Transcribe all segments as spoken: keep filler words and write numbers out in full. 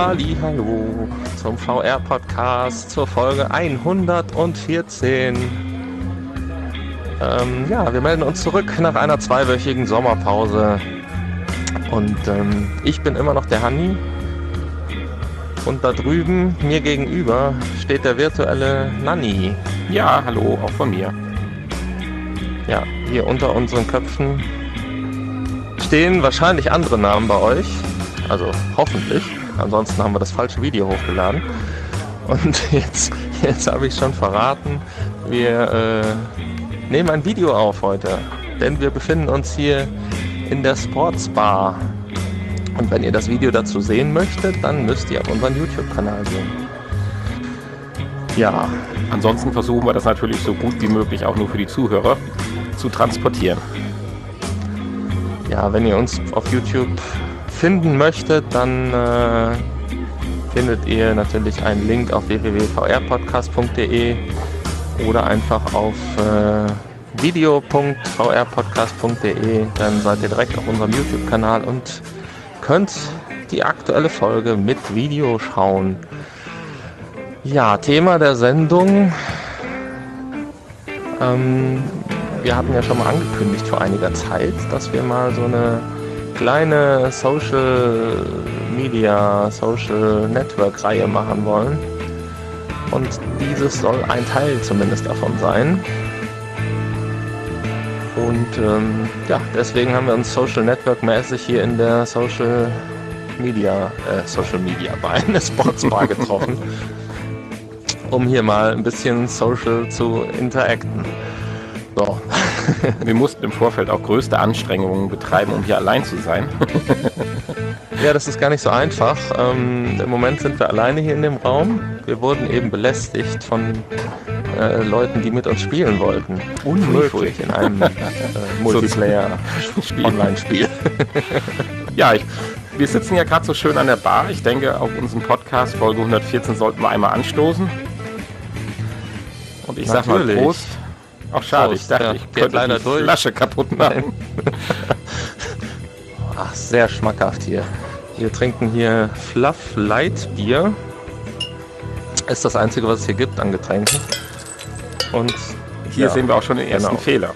Hallihallo zum V R-Podcast zur Folge hundertvierzehn. Ähm, ja, wir melden uns zurück nach einer zweiwöchigen Sommerpause. Und ähm, ich bin immer noch der Hanni. Und da drüben, mir gegenüber, steht der virtuelle Nanni. Ja, hallo, auch von mir. Ja, hier unter unseren Köpfen stehen wahrscheinlich andere Namen bei euch. Also hoffentlich. Ansonsten haben wir das falsche Video hochgeladen. Und jetzt, jetzt habe ich schon verraten, wir äh, nehmen ein Video auf heute. Denn wir befinden uns hier in der Sportsbar. Und wenn ihr das Video dazu sehen möchtet, dann müsst ihr auf unseren YouTube-Kanal gehen. Ja. Ansonsten versuchen wir das natürlich so gut wie möglich auch nur für die Zuhörer zu transportieren. Ja, wenn ihr uns auf YouTube finden möchtet, dann äh, findet ihr natürlich einen Link auf w w w punkt v r podcast punkt d e oder einfach auf äh, video punkt v r podcast punkt d e. Dann seid ihr direkt auf unserem YouTube-Kanal und könnt die aktuelle Folge mit Video schauen. Ja, Thema der Sendung. Ähm, wir hatten ja schon mal angekündigt vor einiger Zeit, dass wir mal so eine kleine Social Media, Social Network Reihe machen wollen. Und dieses soll ein Teil zumindest davon sein. Und ähm, ja, deswegen haben wir uns Social Network mäßig hier in der Social Media, äh, Social Media Bar, in der Sportsbar getroffen, um hier mal ein bisschen social zu interacten. So. Wir mussten im Vorfeld auch größte Anstrengungen betreiben, um hier allein zu sein. Ja, das ist gar nicht so einfach. Ähm, im Moment sind wir alleine hier in dem Raum. Wir wurden eben belästigt von äh, Leuten, die mit uns spielen wollten. Unmöglich in einem äh, Multiplayer-Online-Spiel. Ja, ich, wir sitzen ja gerade so schön an der Bar. Ich denke, auf unserem Podcast Folge hundertvierzehn sollten wir einmal anstoßen. Und ich sag mal Prost. Ach schade, Prost, ich dachte, ja, ich könnte leider die durch. Flasche kaputt machen. Ach, sehr schmackhaft hier. Wir trinken hier Fluff Light Bier. Ist das einzige, was es hier gibt an Getränken. Und hier ja, sehen wir auch schon den ersten genau. Fehler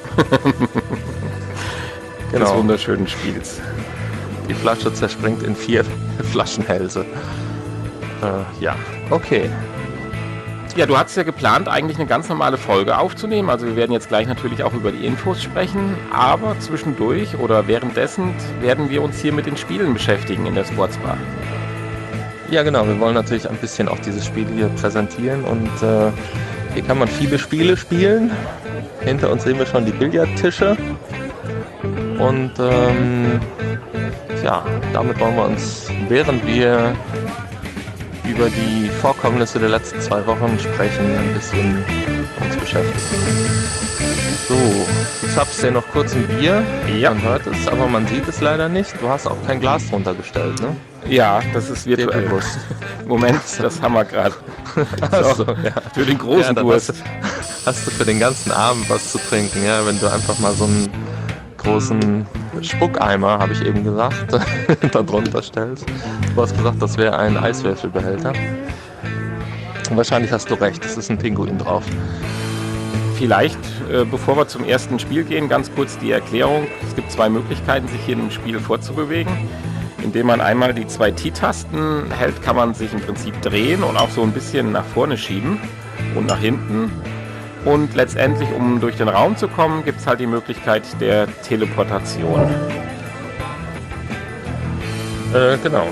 Genau. des wunderschönen Spiels. Die Flasche zerspringt in vier Flaschenhälse. Äh, ja, okay. Ja, du hattest ja geplant, eigentlich eine ganz normale Folge aufzunehmen. Also wir werden jetzt gleich natürlich auch über die Infos sprechen. Aber zwischendurch oder währenddessen werden wir uns hier mit den Spielen beschäftigen in der Sportsbar. Ja, genau. Wir wollen natürlich ein bisschen auch dieses Spiel hier präsentieren. Und äh, hier kann man viele Spiele spielen. Hinter uns sehen wir schon die Billardtische. Und ähm, ja, damit wollen wir uns, während wir über die Vorkommnisse der letzten zwei Wochen sprechen, ein bisschen uns beschäftigen. So, du zapfst dir noch kurz ein Bier. Ja. Man hört es, aber man sieht es leider nicht. Du hast auch kein Glas drunter gestellt, ne? Ja, das ist virtuell. Dir bewusst. Moment, das haben wir gerade. So, ja. Für den großen Ja, Durst. Hast, hast du für den ganzen Abend was zu trinken, ja? Wenn du einfach mal so einen großen Spuckeimer, habe ich eben gesagt, da drunter stellst. Du hast gesagt, das wäre ein Eiswürfelbehälter. Und wahrscheinlich hast du recht, es ist ein Pinguin drauf. Vielleicht, äh, bevor wir zum ersten Spiel gehen, ganz kurz die Erklärung. Es gibt zwei Möglichkeiten, sich hier im Spiel vorzubewegen. Indem man einmal die zwei T-Tasten hält, kann man sich im Prinzip drehen und auch so ein bisschen nach vorne schieben und nach hinten. Und letztendlich, um durch den Raum zu kommen, gibt es halt die Möglichkeit der Teleportation. Äh, genau.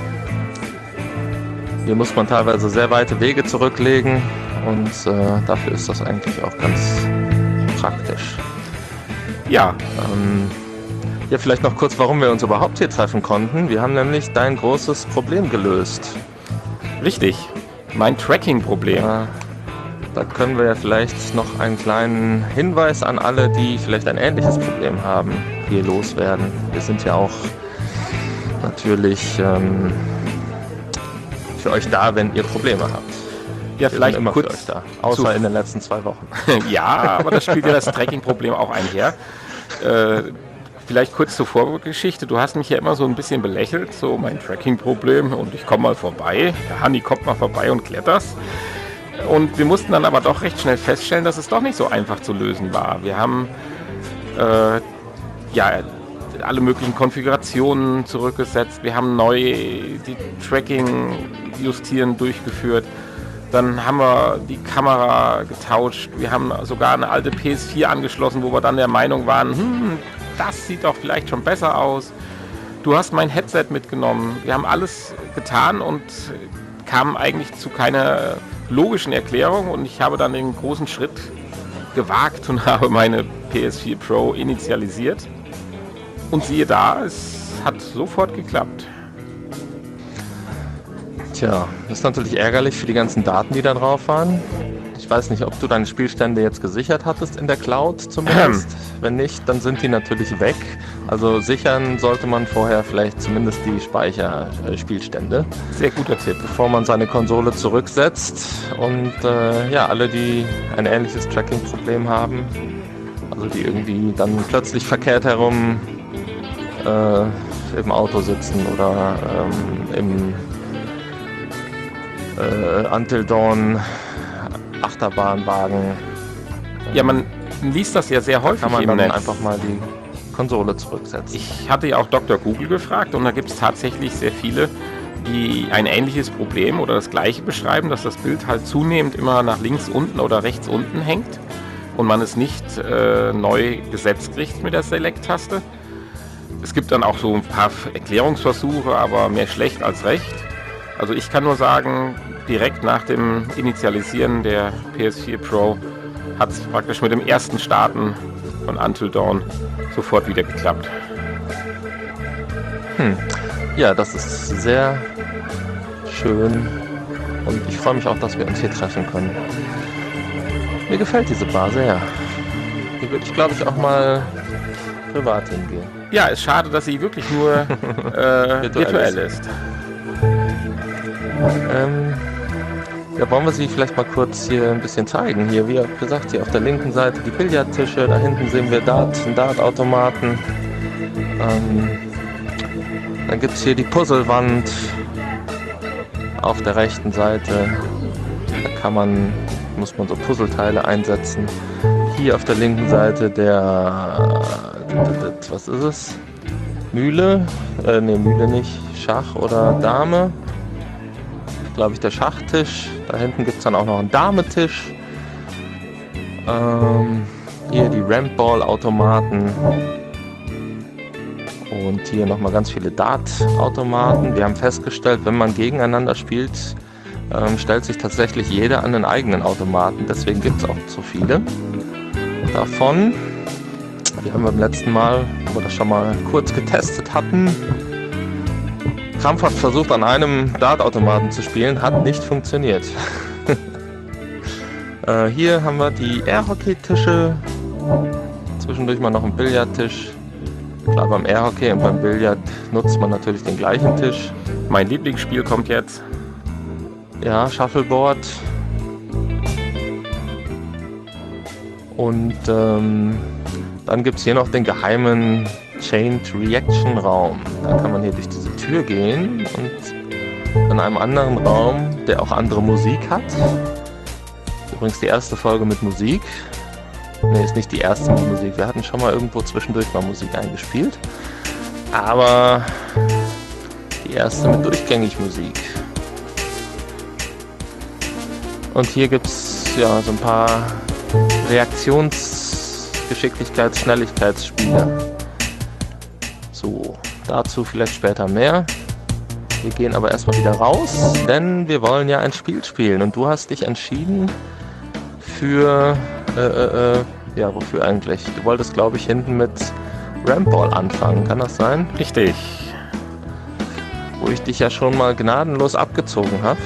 Hier muss man teilweise sehr weite Wege zurücklegen und äh, dafür ist das eigentlich auch ganz praktisch. Ja, Ähm, ja, vielleicht noch kurz, warum wir uns überhaupt hier treffen konnten. Wir haben nämlich dein großes Problem gelöst. richtig. Mein Tracking-Problem. Ja, da können wir ja vielleicht noch einen kleinen Hinweis an alle, die vielleicht ein ähnliches Problem haben, hier loswerden. Wir sind ja auch natürlich ähm, für euch da, wenn ihr Probleme habt. Ja, Wir vielleicht sind immer kurz für euch da, außer zu- in den letzten zwei Wochen. Ja, aber das spielt ja das Tracking-Problem auch einher. Äh, Vielleicht kurz zur Vorgeschichte. Du hast mich ja immer so ein bisschen belächelt, so mein Tracking-Problem und ich komme mal vorbei. Der Hanni kommt mal vorbei und kletterst. Und wir mussten dann aber doch recht schnell feststellen, dass es doch nicht so einfach zu lösen war. Wir haben äh, ja alle möglichen Konfigurationen zurückgesetzt. Wir haben neu die Tracking-Justieren durchgeführt. Dann haben wir die Kamera getauscht. Wir haben sogar eine alte P S vier angeschlossen, wo wir dann der Meinung waren, hm, das sieht doch vielleicht schon besser aus. Du hast mein Headset mitgenommen. Wir haben alles getan und kamen eigentlich zu keiner logischen Erklärung. Und ich habe dann den großen Schritt gewagt und habe meine P S vier Pro initialisiert. Und siehe da, es hat sofort geklappt. Tja, das ist natürlich ärgerlich für die ganzen Daten, die da drauf waren. Ich weiß nicht, ob du deine Spielstände jetzt gesichert hattest in der Cloud zumindest. Wenn nicht, dann sind die natürlich weg. Also sichern sollte man vorher vielleicht zumindest die Speicherspielstände. Sehr guter Tipp. Bevor man seine Konsole zurücksetzt. Und äh, ja, alle, die ein ähnliches Tracking-Problem haben, also die irgendwie dann plötzlich verkehrt herum äh, im Auto sitzen oder ähm, im äh, Until Dawn Achterbahnwagen. Ja, man liest das ja sehr häufig kann man im dann Netz. Einfach mal die Konsole zurücksetzen. Ich hatte ja auch Doktor Google gefragt und da gibt es tatsächlich sehr viele, die ein ähnliches Problem oder das gleiche beschreiben, dass das Bild halt zunehmend immer nach links unten oder rechts unten hängt und man es nicht äh, neu gesetzt kriegt mit der Select-Taste. Es gibt dann auch so ein paar Erklärungsversuche, aber mehr schlecht als recht. Also ich kann nur sagen, direkt nach dem Initialisieren der P S vier Pro hat es praktisch mit dem ersten Starten von Until Dawn sofort wieder geklappt. Hm. Ja, das ist sehr schön und ich freue mich auch, dass wir uns hier treffen können. Mir gefällt diese Bar sehr. Hier würde ich, glaube ich, auch mal privat hingehen. Ja, ist schade, dass sie wirklich nur äh, Virtuell virtuell ist. ist. Ähm, ja, wollen wir sie vielleicht mal kurz hier ein bisschen zeigen. Hier, wie gesagt, hier auf der linken Seite die Billardtische, da hinten sehen wir Dart, einen Dartautomaten. Ähm, dann gibt es hier die Puzzlewand auf der rechten Seite. Da kann man, muss man so Puzzleteile einsetzen. Hier auf der linken Seite der, was ist es? Mühle? Äh, ne, Mühle nicht. Schach oder Dame. Glaube ich, der Schachtisch. Da hinten gibt es dann auch noch einen Dametisch. Ähm, hier die Rampball-Automaten. Und hier nochmal ganz viele Dart-Automaten. Wir haben festgestellt, wenn man gegeneinander spielt, ähm, stellt sich tatsächlich jeder an einen eigenen Automaten. Deswegen gibt es auch so viele davon. Wir haben beim letzten Mal, wo wir das schon mal kurz getestet hatten, krampfhaft versucht, an einem Dartautomaten zu spielen, hat nicht funktioniert. äh, hier haben wir die Airhockey-Tische, zwischendurch mal noch einen Billardtisch. Klar, beim Airhockey und beim Billard nutzt man natürlich den gleichen Tisch. Mein Lieblingsspiel kommt jetzt. Ja, Shuffleboard. Und ähm, dann gibt es hier noch den geheimen Chained Reaction Raum. Da kann man hier durch diese Tür gehen und in einem anderen Raum, der auch andere Musik hat. Übrigens die erste Folge mit Musik. Ne, ist nicht die erste mit Musik. Wir hatten schon mal irgendwo zwischendurch mal Musik eingespielt. Aber die erste mit durchgängig Musik. Und hier gibt es ja so ein paar Reaktionsgeschicklichkeits-, Schnelligkeitsspiele. So, dazu vielleicht später mehr. Wir gehen aber erstmal wieder raus, denn wir wollen ja ein Spiel spielen. Und du hast dich entschieden für, äh, äh, ja, wofür eigentlich? Du wolltest, glaube ich, hinten mit Rampball anfangen, kann das sein? Richtig. Wo ich dich ja schon mal gnadenlos abgezogen habe.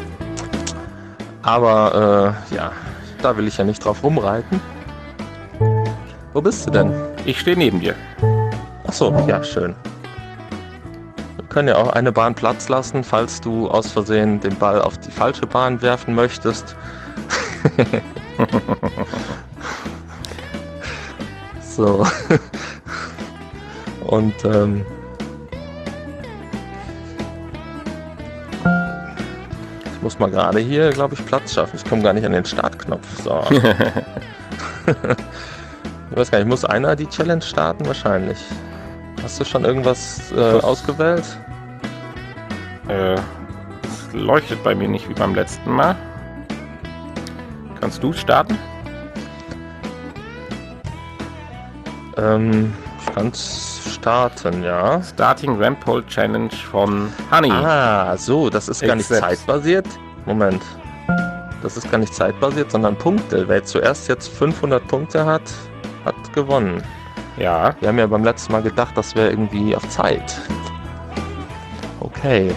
Aber, äh, ja, da will ich ja nicht drauf rumreiten. Wo bist du denn? Ich stehe neben dir. Ach so, ja, schön. Wir können ja auch eine Bahn Platz lassen, falls du aus Versehen den Ball auf die falsche Bahn werfen möchtest. So. Und ähm, ich muss mal gerade hier, glaube ich, Platz schaffen. Ich komme gar nicht an den Startknopf. So. Ich weiß gar nicht, muss einer die Challenge starten? Wahrscheinlich. Hast du schon irgendwas äh, ausgewählt? Äh, es leuchtet bei mir nicht wie beim letzten Mal. Kannst du starten? Ähm, ich kann starten, ja. Starting Rampole Challenge von Honey. Ah, so, das ist gar nicht Accept. zeitbasiert. Moment. Das ist gar nicht zeitbasiert, sondern Punkte. Wer zuerst jetzt fünfhundert Punkte hat, hat gewonnen. Ja. Wir haben ja beim letzten Mal gedacht, das wäre irgendwie auf Zeit. Okay.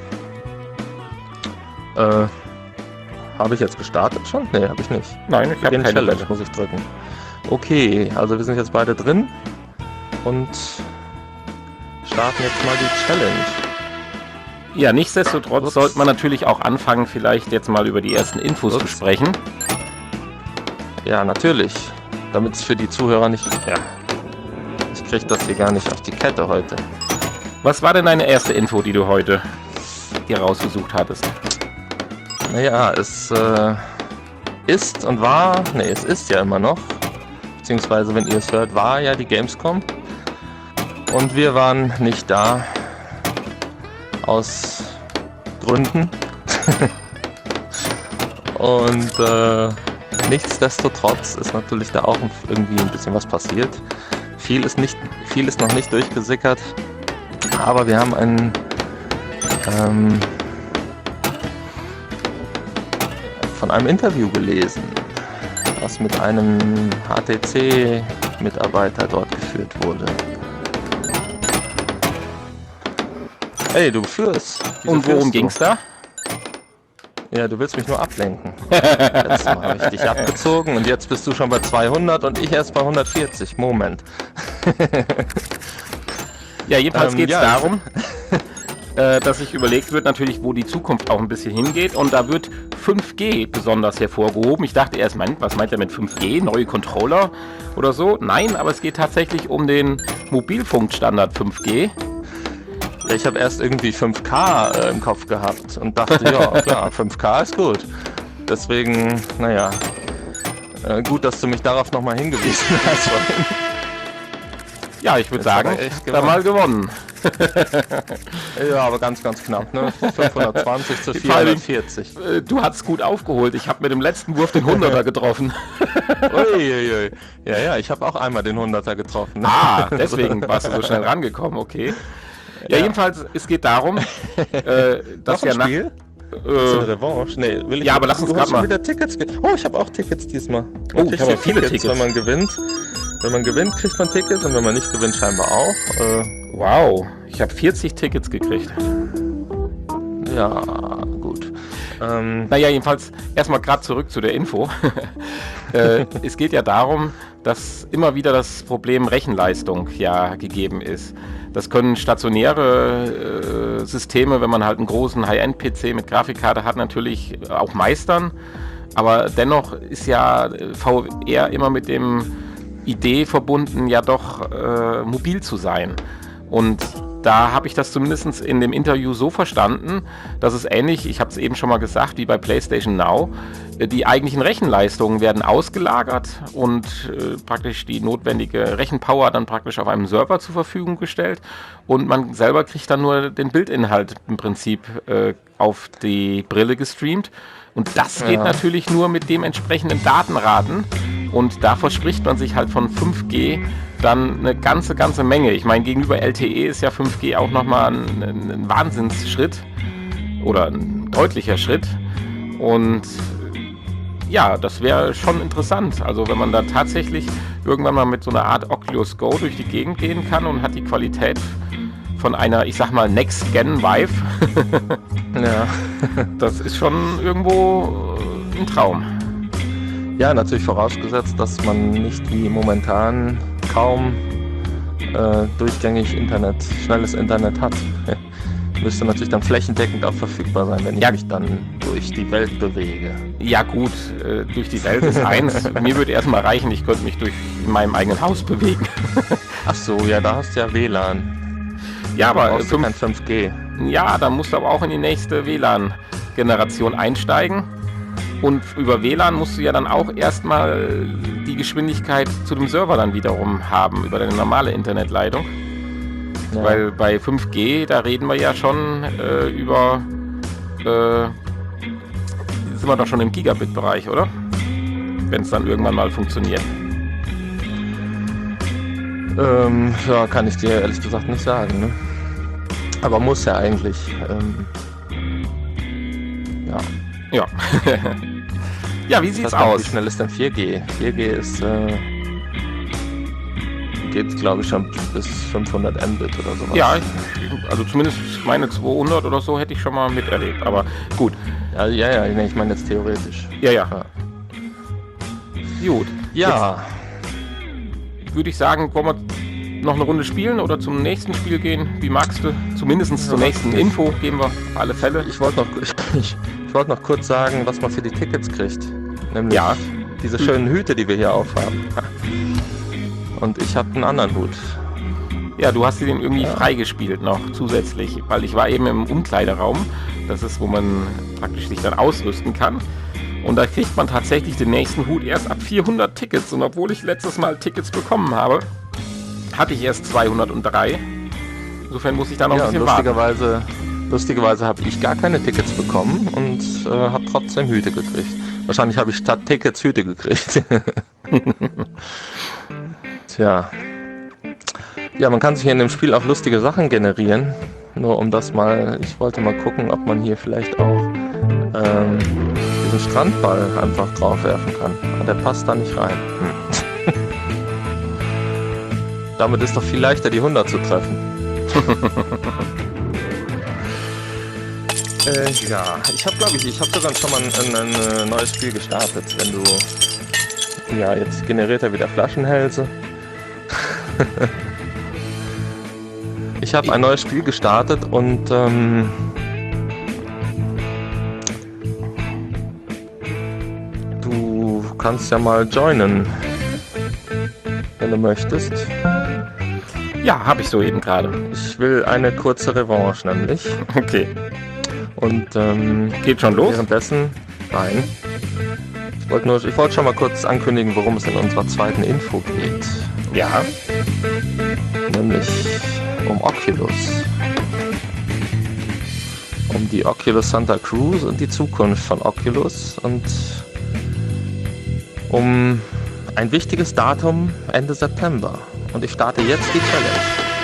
Äh, habe ich jetzt gestartet schon? Nee, habe ich nicht. Nein, ich habe Den keine Challenge Welle. muss ich drücken. Okay, also wir sind jetzt beide drin und starten jetzt mal die Challenge. Ja, nichtsdestotrotz Ups. sollte man natürlich auch anfangen, vielleicht jetzt mal über die ersten Infos Ups. zu sprechen. Ja, natürlich. Damit es für die Zuhörer nicht... Ja, ich krieg das hier gar nicht auf die Kette heute. Was war denn deine erste Info, die du heute hier rausgesucht hattest? Naja, es äh, ist und war... Ne, es ist ja immer noch. Beziehungsweise, wenn ihr es hört, war ja die Gamescom. Und wir waren nicht da. Aus Gründen. Und äh, nichtsdestotrotz ist natürlich da auch irgendwie ein bisschen was passiert. Viel ist, nicht, viel ist noch nicht durchgesickert, aber wir haben ein ähm, von einem Interview gelesen, was mit einem H T C-Mitarbeiter dort geführt wurde. Hey, du führst. Wieso Und worum führst du? ging's da? Ja, du willst mich nur ablenken. Letztes Mal habe ich dich abgezogen und jetzt bist du schon bei zweihundert und ich erst bei hundertvierzig. Moment. Ja, jedenfalls Ähm, geht es ja, darum, äh, dass sich überlegt wird natürlich, wo die Zukunft auch ein bisschen hingeht. Und da wird fünf G besonders hervorgehoben. Ich dachte erst, mein, was meint er mit fünf G? Neue Controller oder so? Nein, aber es geht tatsächlich um den Mobilfunkstandard fünf G. Ich habe erst irgendwie fünf K äh, im Kopf gehabt und dachte, ja klar, fünf K ist gut. Deswegen, naja, äh, gut, dass du mich darauf nochmal hingewiesen hast. vorhin. Ja, ich würde Jetzt sagen, hat er echt da mal gewonnen. Ja, aber ganz, ganz knapp, ne? fünfhundertzwanzig zu Vor allem- vierhundertvierzig. Äh, Du hast gut aufgeholt. Ich habe mit dem letzten Wurf den Hunderter getroffen. Uiuiui. Ja, ja, ich habe auch einmal den Hunderter getroffen. Ah, deswegen warst du so schnell rangekommen, okay. Ja, Ja. jedenfalls, es geht darum, äh, dass Noch ja ein nach... Spiel? Ist eine Äh, Revanche? Nee, will ich Ja, nicht. aber lass uns Du grad hast schon mal- wieder Tickets. ge- Oh, ich habe auch Tickets diesmal. Man Oh, kriegt ich habe hier viele Tickets. Wenn man gewinnt. Wenn man gewinnt, kriegt man Tickets und wenn man nicht gewinnt, scheinbar auch. Äh, wow, ich habe vierzig Tickets gekriegt. ja, gut. Ähm, Naja, jedenfalls erstmal gerade zurück zu der Info. äh, es geht ja darum, dass immer wieder das Problem Rechenleistung ja gegeben ist. Das können stationäre äh, Systeme, wenn man halt einen großen High-End-P C mit Grafikkarte hat, natürlich auch meistern. Aber dennoch ist ja äh, V R immer mit dem Idee verbunden, ja doch äh, mobil zu sein. Und da habe ich das zumindest in dem Interview so verstanden, dass es ähnlich, ich habe es eben schon mal gesagt, wie bei PlayStation Now, äh, die eigentlichen Rechenleistungen werden ausgelagert und äh, praktisch die notwendige Rechenpower dann praktisch auf einem Server zur Verfügung gestellt und man selber kriegt dann nur den Bildinhalt im Prinzip äh, auf die Brille gestreamt. Und das geht Ja. natürlich nur mit dem entsprechenden Datenraten. Und da verspricht man sich halt von fünf G dann eine ganze, ganze Menge. Ich meine, gegenüber L T E ist ja fünf G auch nochmal ein, ein, ein Wahnsinnsschritt oder ein deutlicher Schritt. Und ja, das wäre schon interessant. Also wenn man da tatsächlich irgendwann mal mit so einer Art Oculus Go durch die Gegend gehen kann und hat die Qualität von einer, ich sag mal, Next-Gen Vive, ja. das ist schon irgendwo ein Traum. ja, natürlich vorausgesetzt, dass man nicht wie momentan kaum äh, durchgängig Internet, schnelles Internet hat. müsste natürlich dann flächendeckend auch verfügbar sein, wenn ich Ja. mich dann durch die Welt bewege. Ja gut, äh, durch die Welt ist eins. Mir würde erstmal reichen, ich könnte mich durch in meinem eigenen Haus bewegen. Ach so, ja, da hast du ja W L A N. Ja, Da aber brauchst du fünf, kein fünf G. ja, da musst du aber auch in die nächste W L A N-Generation einsteigen. Und über W L A N musst du ja dann auch erstmal die Geschwindigkeit zu dem Server dann wiederum haben, über deine normale Internetleitung. Ja. Weil bei fünf G, da reden wir ja schon äh, über, äh, sind wir doch schon im Gigabit-Bereich, oder? Wenn es dann irgendwann mal funktioniert. Ähm, ja, kann ich dir ehrlich gesagt nicht sagen, ne? Aber muss ja eigentlich. Ähm, ja. Ja. Ja, wie Ich sieht's weiß gar nicht, aus? wie schnell ist denn vier G? vier G ist, äh, geht glaube ich schon bis fünfhundert Mbit oder sowas. Ja, ich, also zumindest meine zweihundert oder so hätte ich schon mal miterlebt. Aber gut. Ja, ja, ja, nee, ich meine jetzt theoretisch. Ja, ja. Ja. Gut. Ja, Würde ich sagen, wollen wir noch eine Runde spielen oder zum nächsten Spiel gehen? Wie magst du? Zumindest zur Ja, nächsten ich- Info geben wir auf alle Fälle. ich wollte noch, ich, ich, ich wollte noch kurz sagen, was man für die Tickets kriegt. Nämlich Ja. diese schönen Hüte, die wir hier aufhaben. Und ich habe einen anderen Hut. Ja, du hast den irgendwie Ja. freigespielt noch zusätzlich, weil ich war eben im Umkleideraum. Das ist, wo man praktisch sich dann ausrüsten kann. Und da kriegt man tatsächlich den nächsten Hut erst ab vierhundert Tickets. Und obwohl ich letztes Mal Tickets bekommen habe, hatte ich erst zweihundertdrei. Insofern muss ich da noch Ja, ein und bisschen warten. lustigerweise, lustigerweise habe ich gar keine Tickets bekommen und äh, habe trotzdem Hüte gekriegt. Wahrscheinlich habe ich statt Tickets Hüte gekriegt. Tja. Ja, man kann sich hier in dem Spiel auch lustige Sachen generieren. Nur um das mal, ich wollte mal gucken, ob man hier vielleicht auch ähm, diesen Strandball einfach drauf werfen kann. Aber der passt da nicht rein. Hm. Damit ist doch viel leichter, die hundert zu treffen. Äh, ja, ich habe glaube ich, ich habe sogar schon mal ein, ein, ein neues Spiel gestartet. Wenn du, ja, jetzt generiert er wieder Flaschenhälse. Ich habe ein neues Spiel gestartet und ähm, du kannst ja mal joinen, wenn du möchtest. Ja, habe ich soeben gerade. Ich will eine kurze Revanche nämlich. Okay. Und ähm, Geht schon los? währenddessen, nein. Ich wollte nur, ich wollte schon mal kurz ankündigen, worum es in unserer zweiten Info geht. Ja. Nämlich um Oculus. Um die Oculus Santa Cruz und die Zukunft von Oculus und um ein wichtiges Datum Ende September. Und ich starte jetzt die Challenge.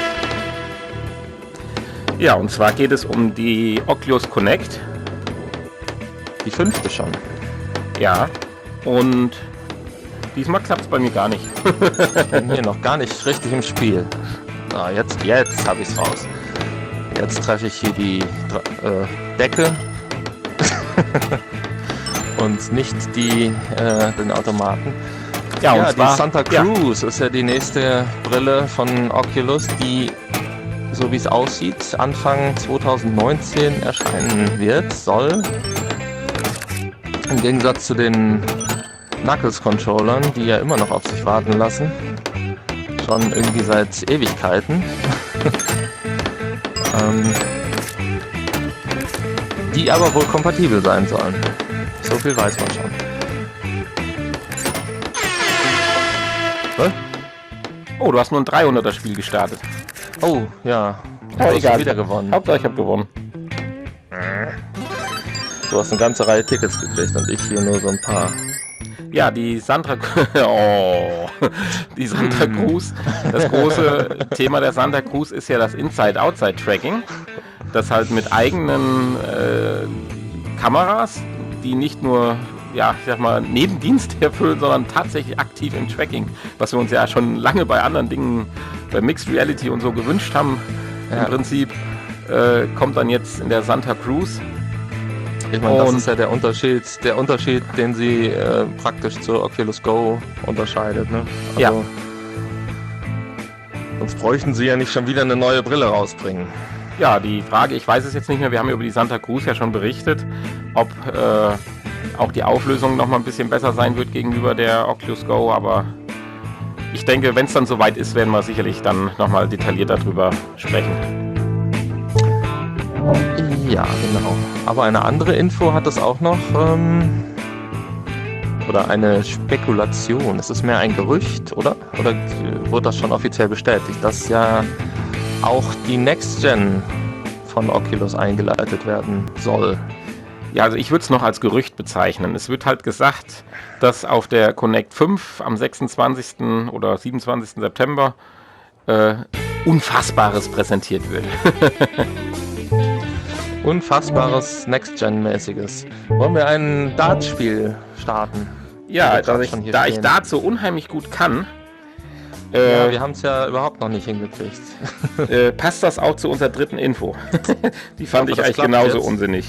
Ja, und zwar geht es um die Oculus Connect. Die fünfte schon. Ja. Und diesmal klappt es bei mir gar nicht. Ich bin hier noch gar nicht richtig im Spiel. Ah, jetzt, jetzt habe ich es raus. Jetzt treffe ich hier die äh, Decke und nicht die, äh, den Automaten. Ja, und Ja, zwar, die Santa ja, Cruz ist ja die nächste Brille von Oculus, die, so wie es aussieht, Anfang zwanzig neunzehn erscheinen wird, soll. Im Gegensatz zu den Knuckles-Controllern, die ja immer noch auf sich warten lassen. Schon irgendwie seit Ewigkeiten. ähm, die aber wohl kompatibel sein sollen. So viel weiß man schon. Was? oh, du hast nur ein dreihunderter Spiel gestartet. Oh, ja. Du Oh, hast egal. schon wieder gewonnen. Hauptsache ich habe gewonnen. Du hast eine ganze Reihe Tickets gekriegt und ich hier nur so ein paar. Ja, die Santa oh, die Santa Cruz. Das große Thema der Santa Cruz ist ja das Inside-Outside-Tracking. Das halt mit eigenen äh, Kameras, die nicht nur, ja, ich sag mal, Nebendienst erfüllen, sondern tatsächlich aktiv im Tracking. Was wir uns ja schon lange bei anderen Dingen, bei Mixed Reality und so gewünscht haben. Ja. Im Prinzip äh, kommt dann jetzt in der Santa Cruz. Ich meine, das Und- ist ja der Unterschied, der Unterschied, den sie äh, praktisch zur Oculus Go unterscheidet. Ne? Also, Ja. Sonst bräuchten sie ja nicht schon wieder eine neue Brille rausbringen. Ja, die Frage, ich weiß es jetzt nicht mehr, wir haben über die Santa Cruz ja schon berichtet, ob äh, auch die Auflösung noch mal ein bisschen besser sein wird gegenüber der Oculus Go, aber ich denke, wenn es dann soweit ist, werden wir sicherlich dann noch mal detailliert darüber sprechen. Ja, genau. Aber eine andere Info hat es auch noch, ähm, oder eine Spekulation. Es ist mehr ein Gerücht, oder? Oder wurde das schon offiziell bestätigt, dass ja auch die Next Gen von Oculus eingeleitet werden soll? Ja, also ich würde es noch als Gerücht bezeichnen. Es wird halt gesagt, dass auf der Connect fünf am sechsundzwanzigsten oder siebenundzwanzigsten September äh, Unfassbares präsentiert wird. Unfassbares Next-Gen-mäßiges. Wollen wir ein Dartspiel starten? Ja, da ich, da ich Dart so unheimlich gut kann, äh, ja, wir haben es ja überhaupt noch nicht hingekriegt. äh, passt das auch zu unserer dritten Info. Die fand ich, ich eigentlich genauso jetzt unsinnig.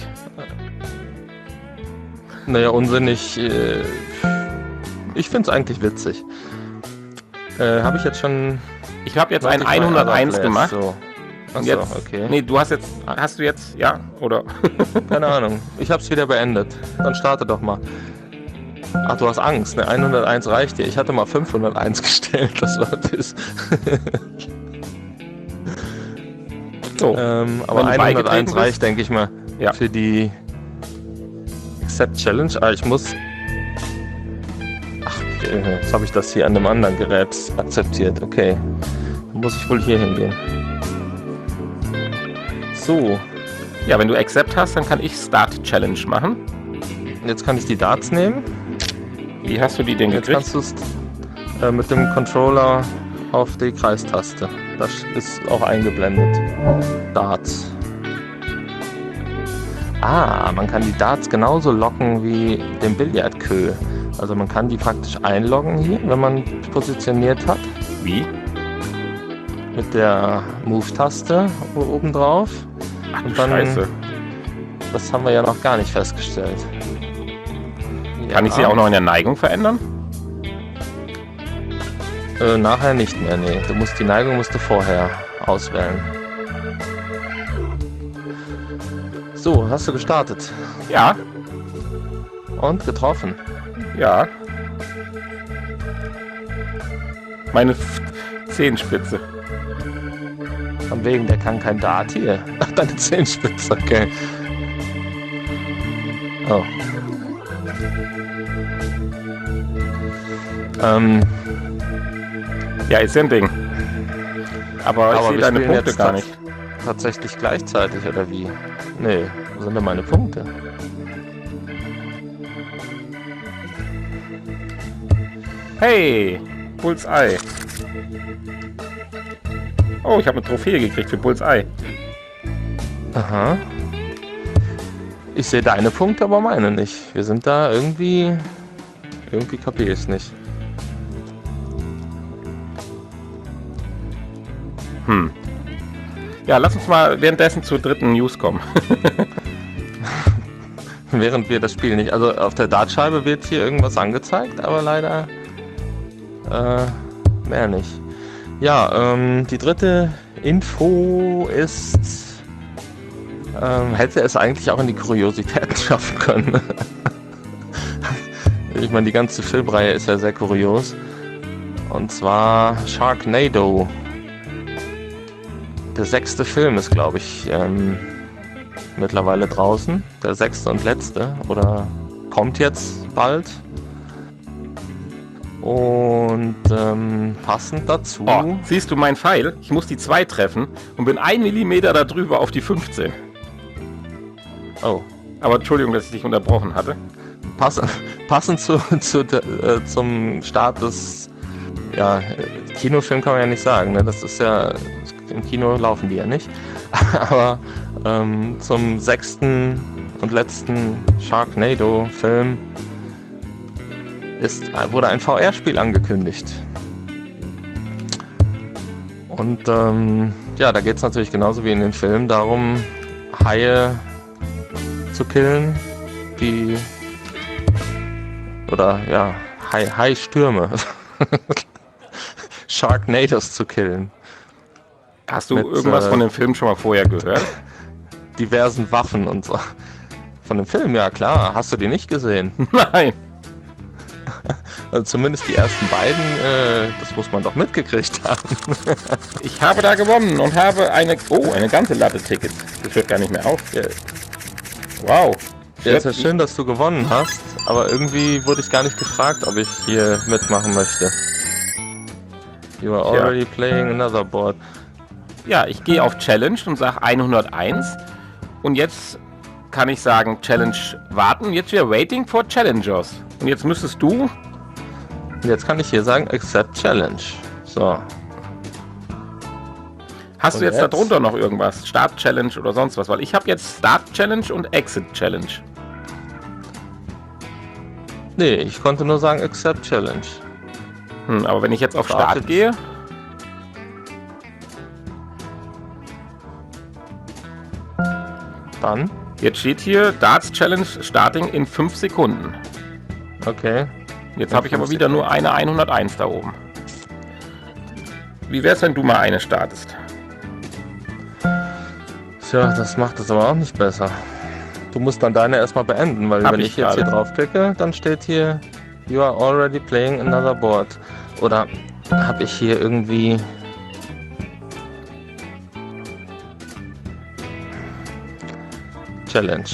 Naja, unsinnig. Äh, ich finde es eigentlich witzig. Äh, habe ich jetzt schon... Ich habe jetzt ein hunderteins gemacht. So. Achso, jetzt, okay. Nee, du hast jetzt, hast du jetzt, ja, oder? Keine Ahnung, ich hab's wieder beendet. Dann starte doch mal. Ach, du hast Angst, ne? hunderteins reicht dir. Ich hatte mal fünfhunderteins gestellt, das war das. So, ähm, aber hunderteins reicht, denke ich mal, ja, für die Accept Challenge. Ah, ich muss... Ach, jetzt habe ich das hier an einem anderen Gerät akzeptiert. Okay, dann muss ich wohl hier hingehen. So. Ja, wenn du Accept hast, dann kann ich Start Challenge machen. Jetzt kann ich die Darts nehmen. Wie hast du die denn gekriegt? Jetzt kannst du es äh, mit dem Controller auf die Kreistaste. Das ist auch eingeblendet. Darts. Ah, man kann die Darts genauso locken wie den Billardqueue. Also man kann die praktisch einloggen hier, wenn man positioniert hat. Wie? Mit der Move-Taste oben drauf. Ach, und dann, Scheiße. Das haben wir ja noch gar nicht festgestellt. Kann ja. ich sie auch noch in der Neigung verändern? Äh, nachher nicht mehr, nee. Du musst die Neigung musst du vorher auswählen. So, hast du gestartet? Ja. Und getroffen? Ja. Meine Zehenspitze. Von wegen, der kann kein Dart hier. Ach, deine Zehenspitze, okay. Oh. Ähm. Ja, ist ja ein Ding. Aber, Aber ich sehe deine Punkte gar nicht. Tatsächlich gleichzeitig, oder wie? Nee, wo sind denn meine Punkte? Hey, Bullseye. Oh, ich habe eine Trophäe gekriegt für Bullseye. Aha. Ich sehe deine Punkte, aber meine nicht. Wir sind da irgendwie... Irgendwie kapiere ich es nicht. Hm. Ja, lass uns mal währenddessen zur dritten News kommen. Während wir das Spiel nicht... Also auf der Dartscheibe wird hier irgendwas angezeigt, aber leider... Äh, mehr nicht. Ja, ähm, die dritte Info ist... Ähm, hätte es eigentlich auch in die Kuriositäten schaffen können. Ich meine, die ganze Filmreihe ist ja sehr kurios. Und zwar Sharknado. Der sechste Film ist, glaube ich, ähm, mittlerweile draußen. Der sechste und letzte. Oder kommt jetzt bald. Und ähm, passend dazu... Oh, siehst du meinen Pfeil? Ich muss die zwei treffen und bin ein Millimeter da drüber auf die fünfzehn. Oh. Aber Entschuldigung, dass ich dich unterbrochen hatte. Pass, passend zu, zu, äh, zum Start des... Ja, Kinofilm kann man ja nicht sagen, ne? Das ist ja... Im Kino laufen die ja nicht. Aber ähm, zum sechsten und letzten Sharknado-Film ist, wurde ein V R-Spiel angekündigt. Und ähm, ja, da geht es natürlich genauso wie in den Filmen darum, Haie zu killen, die oder ja, Hai, Hai-Stürme, Sharknados zu killen. Hast du mit, irgendwas äh, von dem Film schon mal vorher gehört? diversen Waffen und so. Von dem Film, ja klar. Hast du die nicht gesehen? Nein. Also zumindest die ersten beiden, äh, das muss man doch mitgekriegt haben. Ich habe da gewonnen und habe eine... Oh, eine ganze Latte Tickets. Das hört gar nicht mehr auf. Ja, Wow. ja, ist ja schön, dass du gewonnen hast, aber irgendwie wurde ich gar nicht gefragt, ob ich hier mitmachen möchte. You are Tja. already playing another board. Ja, ich gehe auf Challenge und sage hunderteins. Und jetzt kann ich sagen Challenge warten. Jetzt wieder Waiting for Challengers. Und jetzt müsstest du... Und jetzt kann ich hier sagen, Accept Challenge. So. Hast Und du jetzt, jetzt? darunter noch irgendwas? Start Challenge oder sonst was? Weil ich habe jetzt Start Challenge und Exit Challenge. Nee, ich konnte nur sagen Accept Challenge. Hm, aber wenn ich jetzt auf Startet. Start gehe... Dann? Jetzt steht hier Darts Challenge starting in fünf Sekunden. Okay. Jetzt In habe ich aber fünf wieder nur Sekunden. eine hunderteins da oben. Wie wär's, wenn du mal eine startest? Tja, das macht es aber auch nicht besser. Du musst dann deine erstmal beenden, weil Hab wenn ich ich jetzt hier gerade. draufklicke, dann steht hier You are already playing another board. Oder habe ich hier irgendwie... Challenge.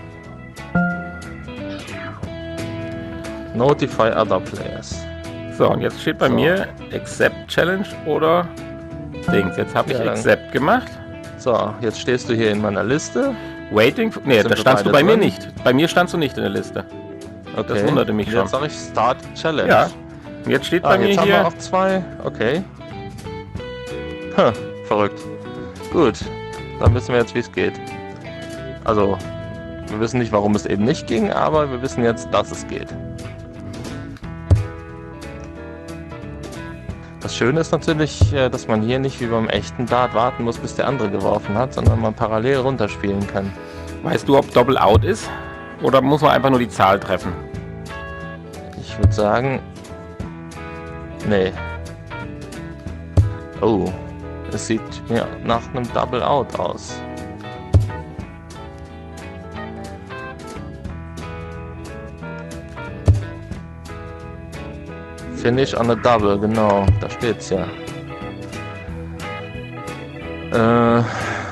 Notify other players. So, und jetzt steht bei So. mir Accept Challenge oder Dings. Jetzt habe ich Ja, dann- Accept gemacht. So, jetzt stehst du hier in meiner Liste. Waiting. For, nee, Sind da wir standst du beide bei mir drin? nicht. Bei mir standst du nicht in der Liste. Okay. Das wunderte mich Und schon. Jetzt sage ich Start Challenge. Ja. Und jetzt steht Ah, bei mir jetzt haben wir hier. auch zwei. Okay. Hm, verrückt. Gut, dann wissen wir jetzt, wie es geht. Also, wir wissen nicht, warum es eben nicht ging, aber wir wissen jetzt, dass es geht. Das Schöne ist natürlich, äh, dass man hier nicht wie beim echten Dart warten muss, bis der andere geworfen hat, sondern man parallel runterspielen kann. Weißt du, ob Double Out ist? Oder muss man einfach nur die Zahl treffen? Ich würde sagen... Nee. Oh, es sieht ja nach einem Double Out aus. Finish on a Double, genau, da steht's ja. Äh...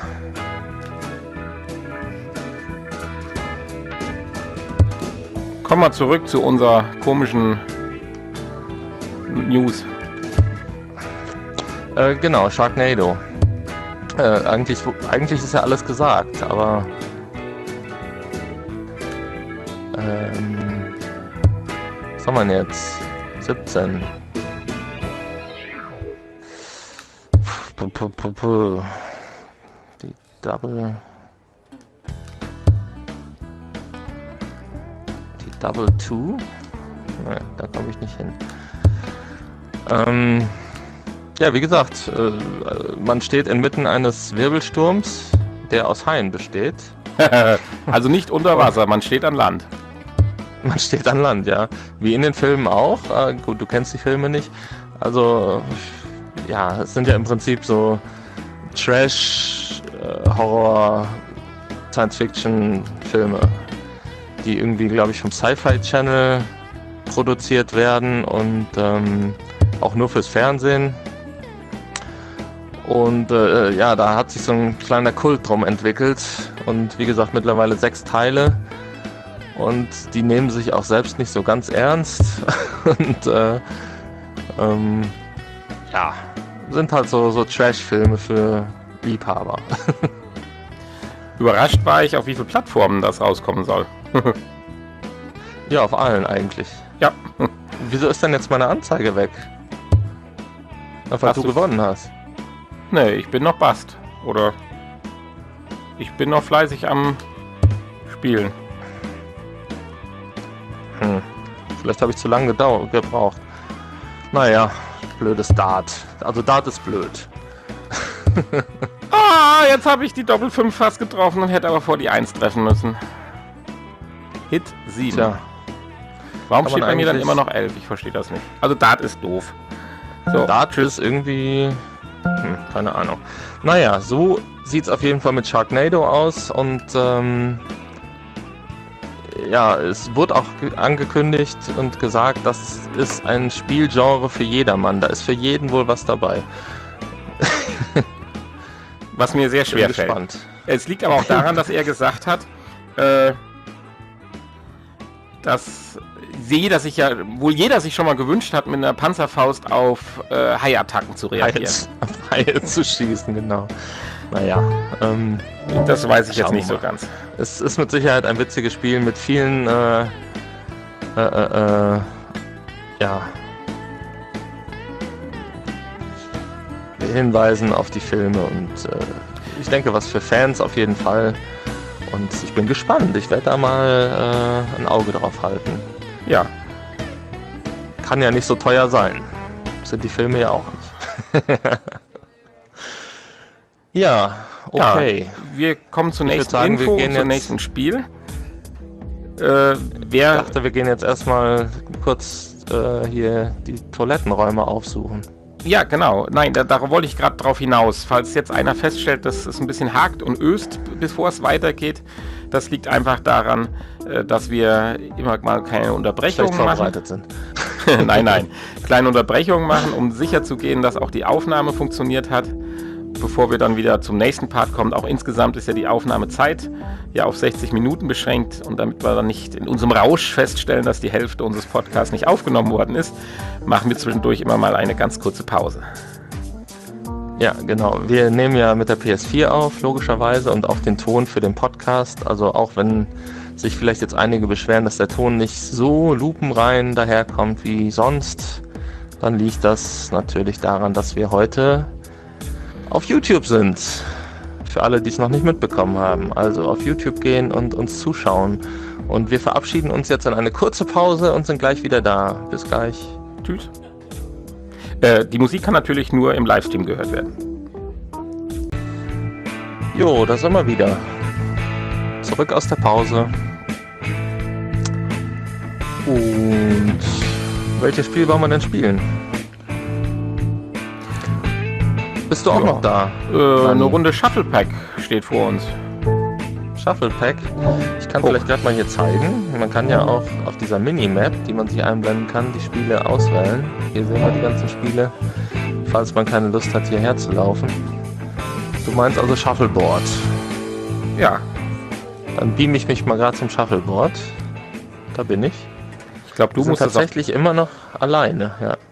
Kommen wir zurück zu unserer komischen News. Äh, genau, Sharknado. Äh, eigentlich, eigentlich ist ja alles gesagt, aber... Ähm... Was haben wir denn jetzt? siebzehn. Puh, puh, puh, puh. Die Double... Die Double Two? Nein, da komme ich nicht hin. Ähm... Ja, wie gesagt, äh, man steht inmitten eines Wirbelsturms, der aus Haien besteht. Also nicht unter Wasser, man steht an Land. Man steht an Land, ja. Wie in den Filmen auch. Äh, gut, du kennst die Filme nicht. Also, ja, es sind ja im Prinzip so Trash, äh, Horror, Science-Fiction-Filme, die irgendwie, glaube ich, vom Sci-Fi Channel produziert werden und ähm, auch nur fürs Fernsehen. Und äh, ja, da hat sich so ein kleiner Kult drum entwickelt und wie gesagt mittlerweile sechs Teile und die nehmen sich auch selbst nicht so ganz ernst und äh, ähm, ja, sind halt so, so Trash-Filme für Liebhaber. Überrascht war ich, auf wie viele Plattformen das rauskommen soll. Ja, auf allen eigentlich. Ja, Wieso ist denn jetzt meine Anzeige weg? Weil Hast du du- gewonnen hast. nee, ich bin noch Bast. Oder ich bin noch fleißig am Spielen. Hm. Vielleicht habe ich zu lange gedau- gebraucht. Naja, blödes Dart. Also Dart ist blöd. Ah, jetzt habe ich die Doppel fünf fast getroffen und hätte aber vor die eins treffen müssen. Hit sieben. Tja, Warum kann steht man bei mir dann eigentlich- immer noch elf? Ich verstehe das nicht. Also Dart ist doof. So, Dart ist irgendwie Hm, keine Ahnung. Naja, so sieht es auf jeden Fall mit Sharknado aus und ähm, ja, es wurde auch ge- angekündigt und gesagt, das ist ein Spielgenre für jedermann. Da ist für jeden wohl was dabei. Was mir sehr schwer Bin fällt. gespannt. Es liegt aber auch daran, dass er gesagt hat, äh, dass jeder sich ja, wohl jeder sich schon mal gewünscht hat, mit einer Panzerfaust auf äh, Haiattacken zu reagieren. Haie, Haie zu schießen, genau. Naja, ähm, Das weiß ich jetzt Schauen nicht wir so mal. ganz. es ist mit Sicherheit ein witziges Spiel mit vielen, äh, äh, äh, äh, ja, Hinweisen auf die Filme und äh, ich denke, was für Fans auf jeden Fall. Und ich bin gespannt. Ich werde da mal äh, ein Auge drauf halten. Ja, Kann ja nicht so teuer sein. Sind die Filme ja auch nicht. Ja, okay. ja, wir kommen zur Ich würd nächsten sagen, wir Info gehen und zum jetzt- nächsten Spiel. Äh, Ich wer, dachte, wir gehen jetzt erstmal kurz äh, hier die Toilettenräume aufsuchen. ja genau, nein, da, darauf wollte ich gerade drauf hinaus. Falls jetzt einer feststellt, dass es ein bisschen hakt und öst, bevor es weitergeht, das liegt einfach daran, äh, dass wir immer mal keine Schlecht Unterbrechungen machen. vorbereitet sind. nein, nein, kleine Unterbrechungen machen, um sicher zu gehen, dass auch die Aufnahme funktioniert hat, bevor wir dann wieder zum nächsten Part kommen. Auch insgesamt ist ja die Aufnahmezeit ja auf sechzig Minuten beschränkt und damit wir dann nicht in unserem Rausch feststellen, dass die Hälfte unseres Podcasts nicht aufgenommen worden ist, machen wir zwischendurch immer mal eine ganz kurze Pause. Ja, genau. Wir nehmen ja mit der P S vier auf, logischerweise, und auch den Ton für den Podcast. Also auch wenn sich vielleicht jetzt einige beschweren, dass der Ton nicht so lupenrein daherkommt wie sonst, dann liegt das natürlich daran, dass wir heute auf YouTube sind. Für alle, die es noch nicht mitbekommen haben. Also auf YouTube gehen und uns zuschauen. Und wir verabschieden uns jetzt in eine kurze Pause und sind gleich wieder da. Bis gleich. Tschüss. Äh, die Musik kann natürlich nur im Livestream gehört werden. Jo, da sind wir wieder. Zurück aus der Pause. Und welches Spiel wollen wir denn spielen? Bist du auch Ja. noch da? Äh, eine Runde Shuffle Pack steht vor uns. Shuffle Pack. Ich kann Oh. vielleicht gerade mal hier zeigen. Man kann ja auch auf dieser Minimap, die man sich einblenden kann, die Spiele auswählen. Hier sehen wir die ganzen Spiele, falls man keine Lust hat, hierher zu laufen. Du meinst also Shuffleboard. Ja, Dann beam ich mich mal gerade zum Shuffleboard. Da bin ich. ich glaube, Du du sind musst das auch, tatsächlich immer noch alleine.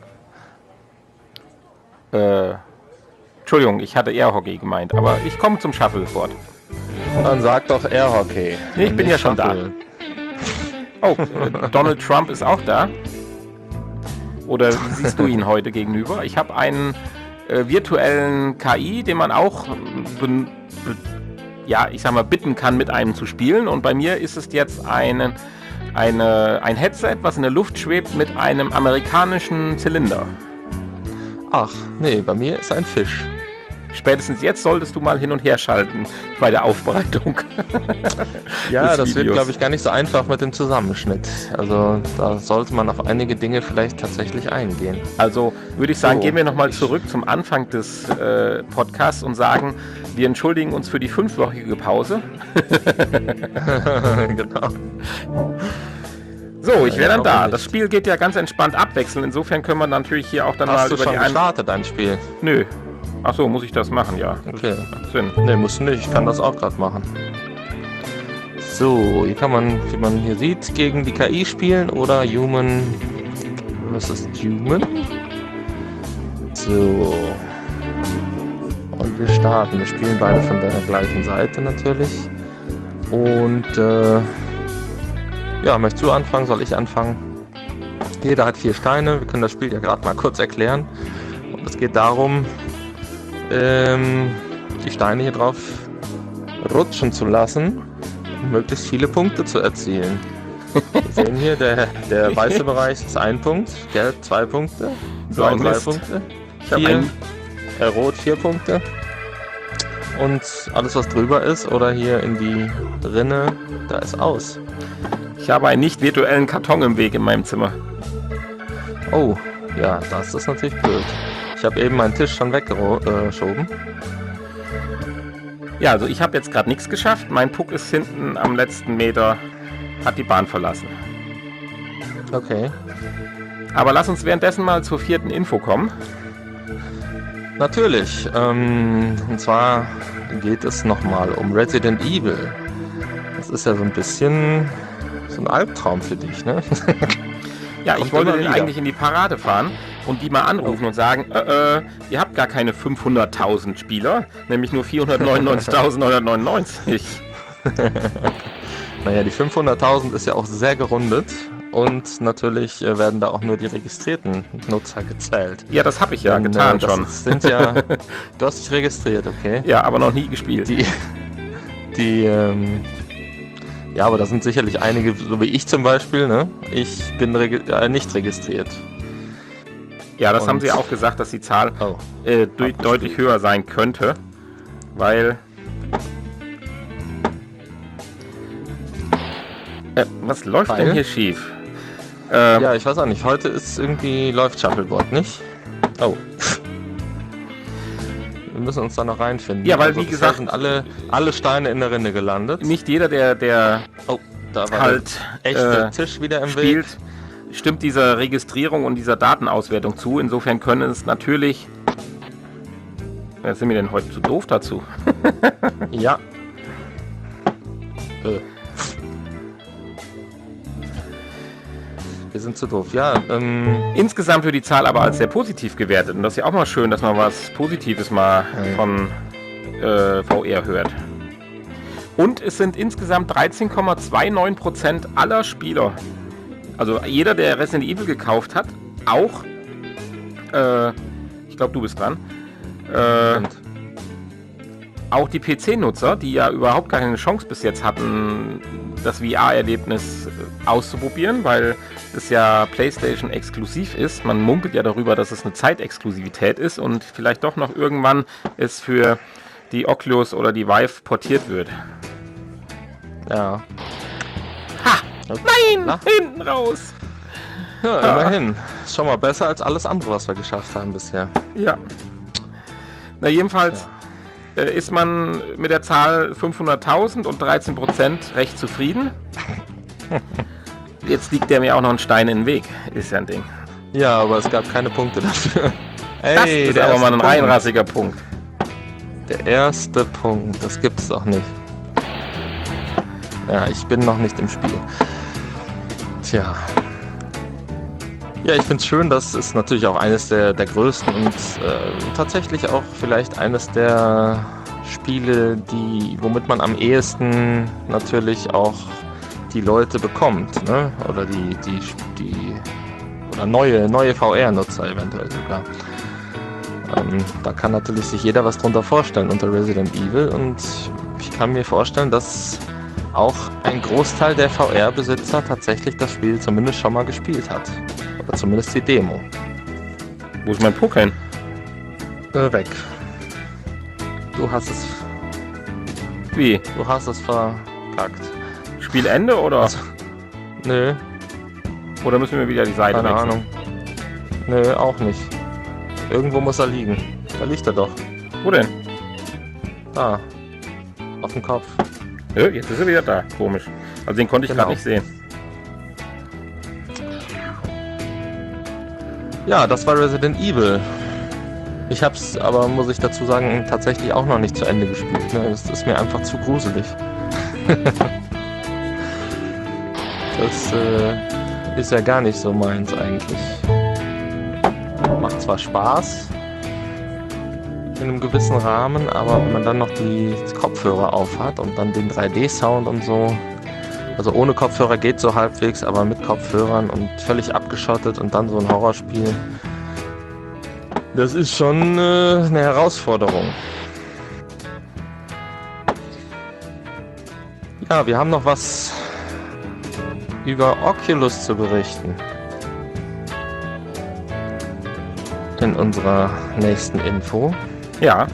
Ja. äh, Entschuldigung, ich hatte Airhockey gemeint, aber ich komme zum Shuffleboard. Dann sag doch Airhockey. Nee, ich bin ja schon da. Shuffle. Oh, äh, Donald Trump ist auch da. Oder siehst du ihn heute gegenüber? Ich habe einen äh, virtuellen K I, den man auch, ben, be, ja, ich sag mal, bitten kann, mit einem zu spielen. Und bei mir ist es jetzt einen, eine, ein Headset, was in der Luft schwebt mit einem amerikanischen Zylinder. Ach, nee, bei mir ist ein Fisch. Spätestens jetzt solltest du mal hin und her schalten bei der Aufbereitung. Ja, des das wird, Videos. glaube ich, gar nicht so einfach mit dem Zusammenschnitt. Also da sollte man auf einige Dinge vielleicht tatsächlich eingehen. Also würde ich sagen, So, gehen wir nochmal ich- zurück zum Anfang des äh, Podcasts und sagen, wir entschuldigen uns für die fünfwöchige Pause. Genau. So, ich wäre dann warum da. nicht? Das Spiel geht ja ganz entspannt abwechseln. Insofern können wir natürlich hier auch dann mal Hast du über schon die ein... gestartet, dein Spiel? Nö. Ach so, muss ich das machen, ja. Das Okay. macht Sinn. Nee, musst du nicht. Ich kann das auch gerade machen. So, hier kann man, wie man hier sieht, gegen die K I spielen oder Human versus Human. So. Und wir starten. Wir spielen beide von der gleichen Seite natürlich. Und äh, ja, möchtest du anfangen? Soll ich anfangen? Jeder hat vier Steine. Wir können das Spiel ja gerade mal kurz erklären. Und es geht darum, ähm, die Steine hier drauf rutschen zu lassen, um möglichst viele Punkte zu erzielen. Wir sehen hier, der, der weiße Bereich ist ein Punkt, gelb zwei Punkte, blau So, drei Mist. Punkte, Ich hab vier, einen- äh, rot vier Punkte und alles was drüber ist oder hier in die Rinne, da ist aus. Ich habe einen nicht virtuellen Karton im Weg in meinem Zimmer. Oh, ja, das ist natürlich blöd. Ich habe eben meinen Tisch schon weggeschoben. Ja, also ich habe jetzt gerade nichts geschafft. Mein Puck ist hinten am letzten Meter, hat die Bahn verlassen. Okay. Aber lass uns währenddessen mal zur vierten Info kommen. Natürlich. Ähm, und zwar geht es nochmal um Resident Evil. Das ist ja so ein bisschen so ein Albtraum für dich, ne? Ja, ich Kommt wollte immer den wieder. eigentlich in die Parade fahren und die mal anrufen und sagen, äh, äh, ihr habt gar keine fünfhunderttausend Spieler, nämlich nur vierhundertneunundneunzigtausendneunhundertneunundneunzig. Naja, die fünfhunderttausend ist ja auch sehr gerundet und natürlich äh, werden da auch nur die registrierten Nutzer gezählt. Ja, das habe ich ja Denn, getan äh, das schon. Sind ja, du hast dich registriert, okay? Ja, aber noch nie gespielt. Die, die, ähm, ja, aber da sind sicherlich einige, so wie ich zum Beispiel, ne? Ich bin regi äh, nicht registriert. Ja, das Und- haben sie auch gesagt, dass die Zahl Oh. äh, du- deutlich höher sein könnte, weil... Äh, was läuft Weil? denn hier schief? Ähm, Ja, ich weiß auch nicht. Heute ist irgendwie, läuft Shuffleboard, nicht? Oh. Wir müssen uns da noch reinfinden. Ja, weil, also, wie bisher gesagt- sind alle, alle Steine in der Rinne gelandet. Nicht jeder, der, der Oh, da war halt der echte äh, Tisch wieder im Weg. spielt, stimmt dieser Registrierung und dieser Datenauswertung zu. Insofern können es natürlich... Ja, sind wir denn heute zu doof dazu? Ja. Äh. Wir sind zu doof. Ja, ähm, Insgesamt wird die Zahl aber als sehr positiv gewertet. Und das ist ja auch mal schön, dass man was Positives mal Ja. von äh, V R hört. Und es sind insgesamt dreizehn Komma neunundzwanzig Prozent aller Spieler. Also jeder, der Resident Evil gekauft hat, auch, äh, ich glaube, du bist dran, äh, und, auch die P C-Nutzer, die ja überhaupt keine Chance bis jetzt hatten, das V R-Erlebnis auszuprobieren, weil es ja PlayStation exklusiv ist. Man munkelt ja darüber, dass es eine Zeitexklusivität ist und vielleicht doch noch irgendwann es für die Oculus oder die Vive portiert wird. ja. Ha! Okay. Nein! Na? Hinten raus! Ja, immerhin. Ist schon mal besser als alles andere, was wir geschafft haben bisher. Ja. Na jedenfalls äh, ist man mit der Zahl fünfhunderttausend und dreizehn Prozent recht zufrieden. Jetzt liegt der mir auch noch ein Stein in den Weg. Ist ja ein Ding. Ja, aber es gab keine Punkte dafür. Das Ey, ist der aber erste mal ein Punkt. reinrassiger Punkt. Der erste Punkt, das gibt's doch nicht. Ja, ich bin noch nicht im Spiel. Tja. Ja, ich finde es schön, das ist natürlich auch eines der, der größten und äh, tatsächlich auch vielleicht eines der Spiele, die, womit man am ehesten natürlich auch die Leute bekommt, ne? Oder die, die, die oder neue, neue V R-Nutzer eventuell sogar. Ähm, da kann natürlich sich jeder was drunter vorstellen unter Resident Evil und ich kann mir vorstellen, dass auch ein Großteil der V R-Besitzer tatsächlich das Spiel zumindest schon mal gespielt hat. Oder zumindest die Demo. Wo ist mein Puck hin? Äh, weg. Du hast es, Wie? du hast es verkackt. Spielende oder? Also, Nö, Oder müssen wir wieder die Seite keine wechseln? Ahnung. Nö, auch nicht. Irgendwo muss er liegen. Da liegt er doch. Wo denn? Da. Auf dem Kopf. Ja, jetzt ist er wieder da. Komisch. Also den konnte ich Genau. gerade nicht sehen. Ja, das war Resident Evil. Ich hab's aber, muss ich dazu sagen, tatsächlich auch noch nicht zu Ende gespielt. Ne? Das ist mir einfach zu gruselig. Das äh, ist ja gar nicht so meins eigentlich. Macht zwar Spaß in einem gewissen Rahmen, aber wenn man dann noch die Kopfhörer auf hat und dann den drei D-Sound und so, also ohne Kopfhörer geht so halbwegs, aber mit Kopfhörern und völlig abgeschottet und dann so ein Horrorspiel, das ist schon äh, eine Herausforderung. Ja, wir haben noch was über Oculus zu berichten. In unserer nächsten Info. Ja.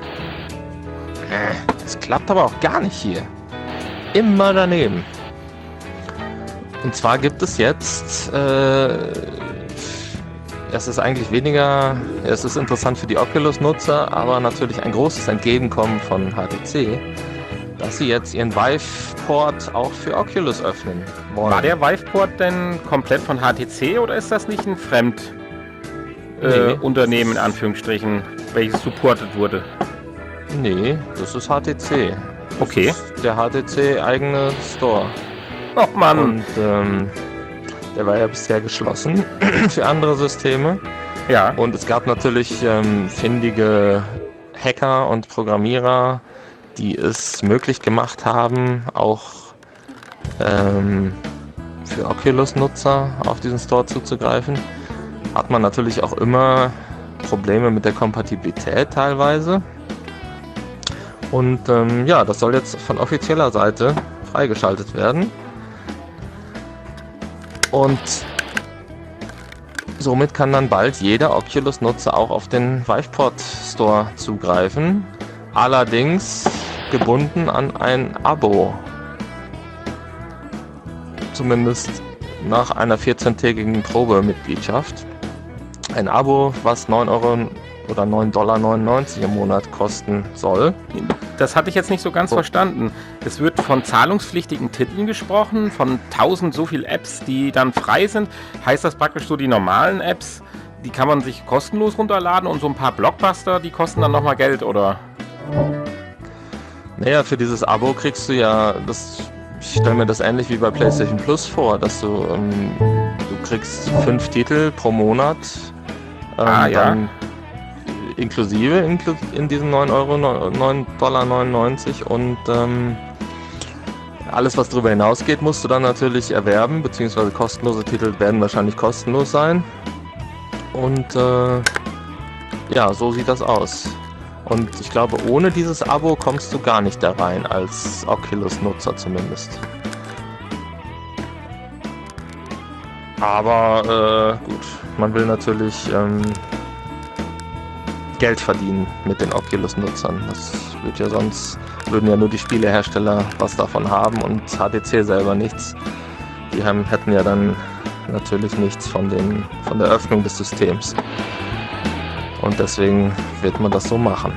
Es klappt aber auch gar nicht hier. Immer daneben. Und zwar gibt es jetzt äh, es ist eigentlich weniger, es ist interessant für die Oculus-Nutzer, aber natürlich ein großes Entgegenkommen von H T C, dass sie jetzt ihren Vive-Port auch für Oculus öffnen wollen. War der Vive-Port denn komplett von H T C oder ist das nicht ein Fremdunternehmen, Nee. äh, Unternehmen in Anführungsstrichen, welches supportet wurde? Nee, das ist H T C. Das Okay. ist der H T C-eigene Store. Och Mann, Und ähm, der war ja bisher geschlossen für andere Systeme. ja. Und es gab natürlich ähm, findige Hacker und Programmierer, die es möglich gemacht haben, auch ähm, für Oculus-Nutzer auf diesen Store zuzugreifen. Hat man natürlich auch immer Probleme mit der Kompatibilität teilweise. Und ähm, ja, das soll jetzt von offizieller Seite freigeschaltet werden. Und somit kann dann bald jeder Oculus-Nutzer auch auf den Viveport Store zugreifen. Allerdings gebunden an ein Abo. Zumindest nach einer vierzehntägigen Probemitgliedschaft. Ein Abo, was neun Euro oder neun Dollar neunundneunzig im Monat kosten soll. Das hatte ich jetzt nicht so ganz Oh. verstanden. Es wird von zahlungspflichtigen Titeln gesprochen, von tausend so viel Apps, die dann frei sind. Heißt das praktisch so, die normalen Apps, die kann man sich kostenlos runterladen und so ein paar Blockbuster, die kosten dann nochmal Geld, oder? Naja, für dieses Abo kriegst du ja, das, ich stelle mir das ähnlich wie bei PlayStation Plus vor, dass du, ähm, du kriegst fünf Titel pro Monat, ähm, Ah, ja. dann inklusive inklu in diesen neun Dollar neunundneunzig und ähm, alles, was darüber hinausgeht, musst du dann natürlich erwerben, beziehungsweise kostenlose Titel werden wahrscheinlich kostenlos sein. Und äh, ja, so sieht das aus. Und ich glaube, ohne dieses Abo kommst du gar nicht da rein, als Oculus-Nutzer zumindest. Aber äh, gut, man will natürlich ähm, Geld verdienen mit den Oculus-Nutzern. Das wird ja sonst, würden ja nur die Spielehersteller was davon haben und H T C selber nichts. Die haben, hätten ja dann natürlich nichts von, den, von der Öffnung des Systems. Und deswegen wird man das so machen.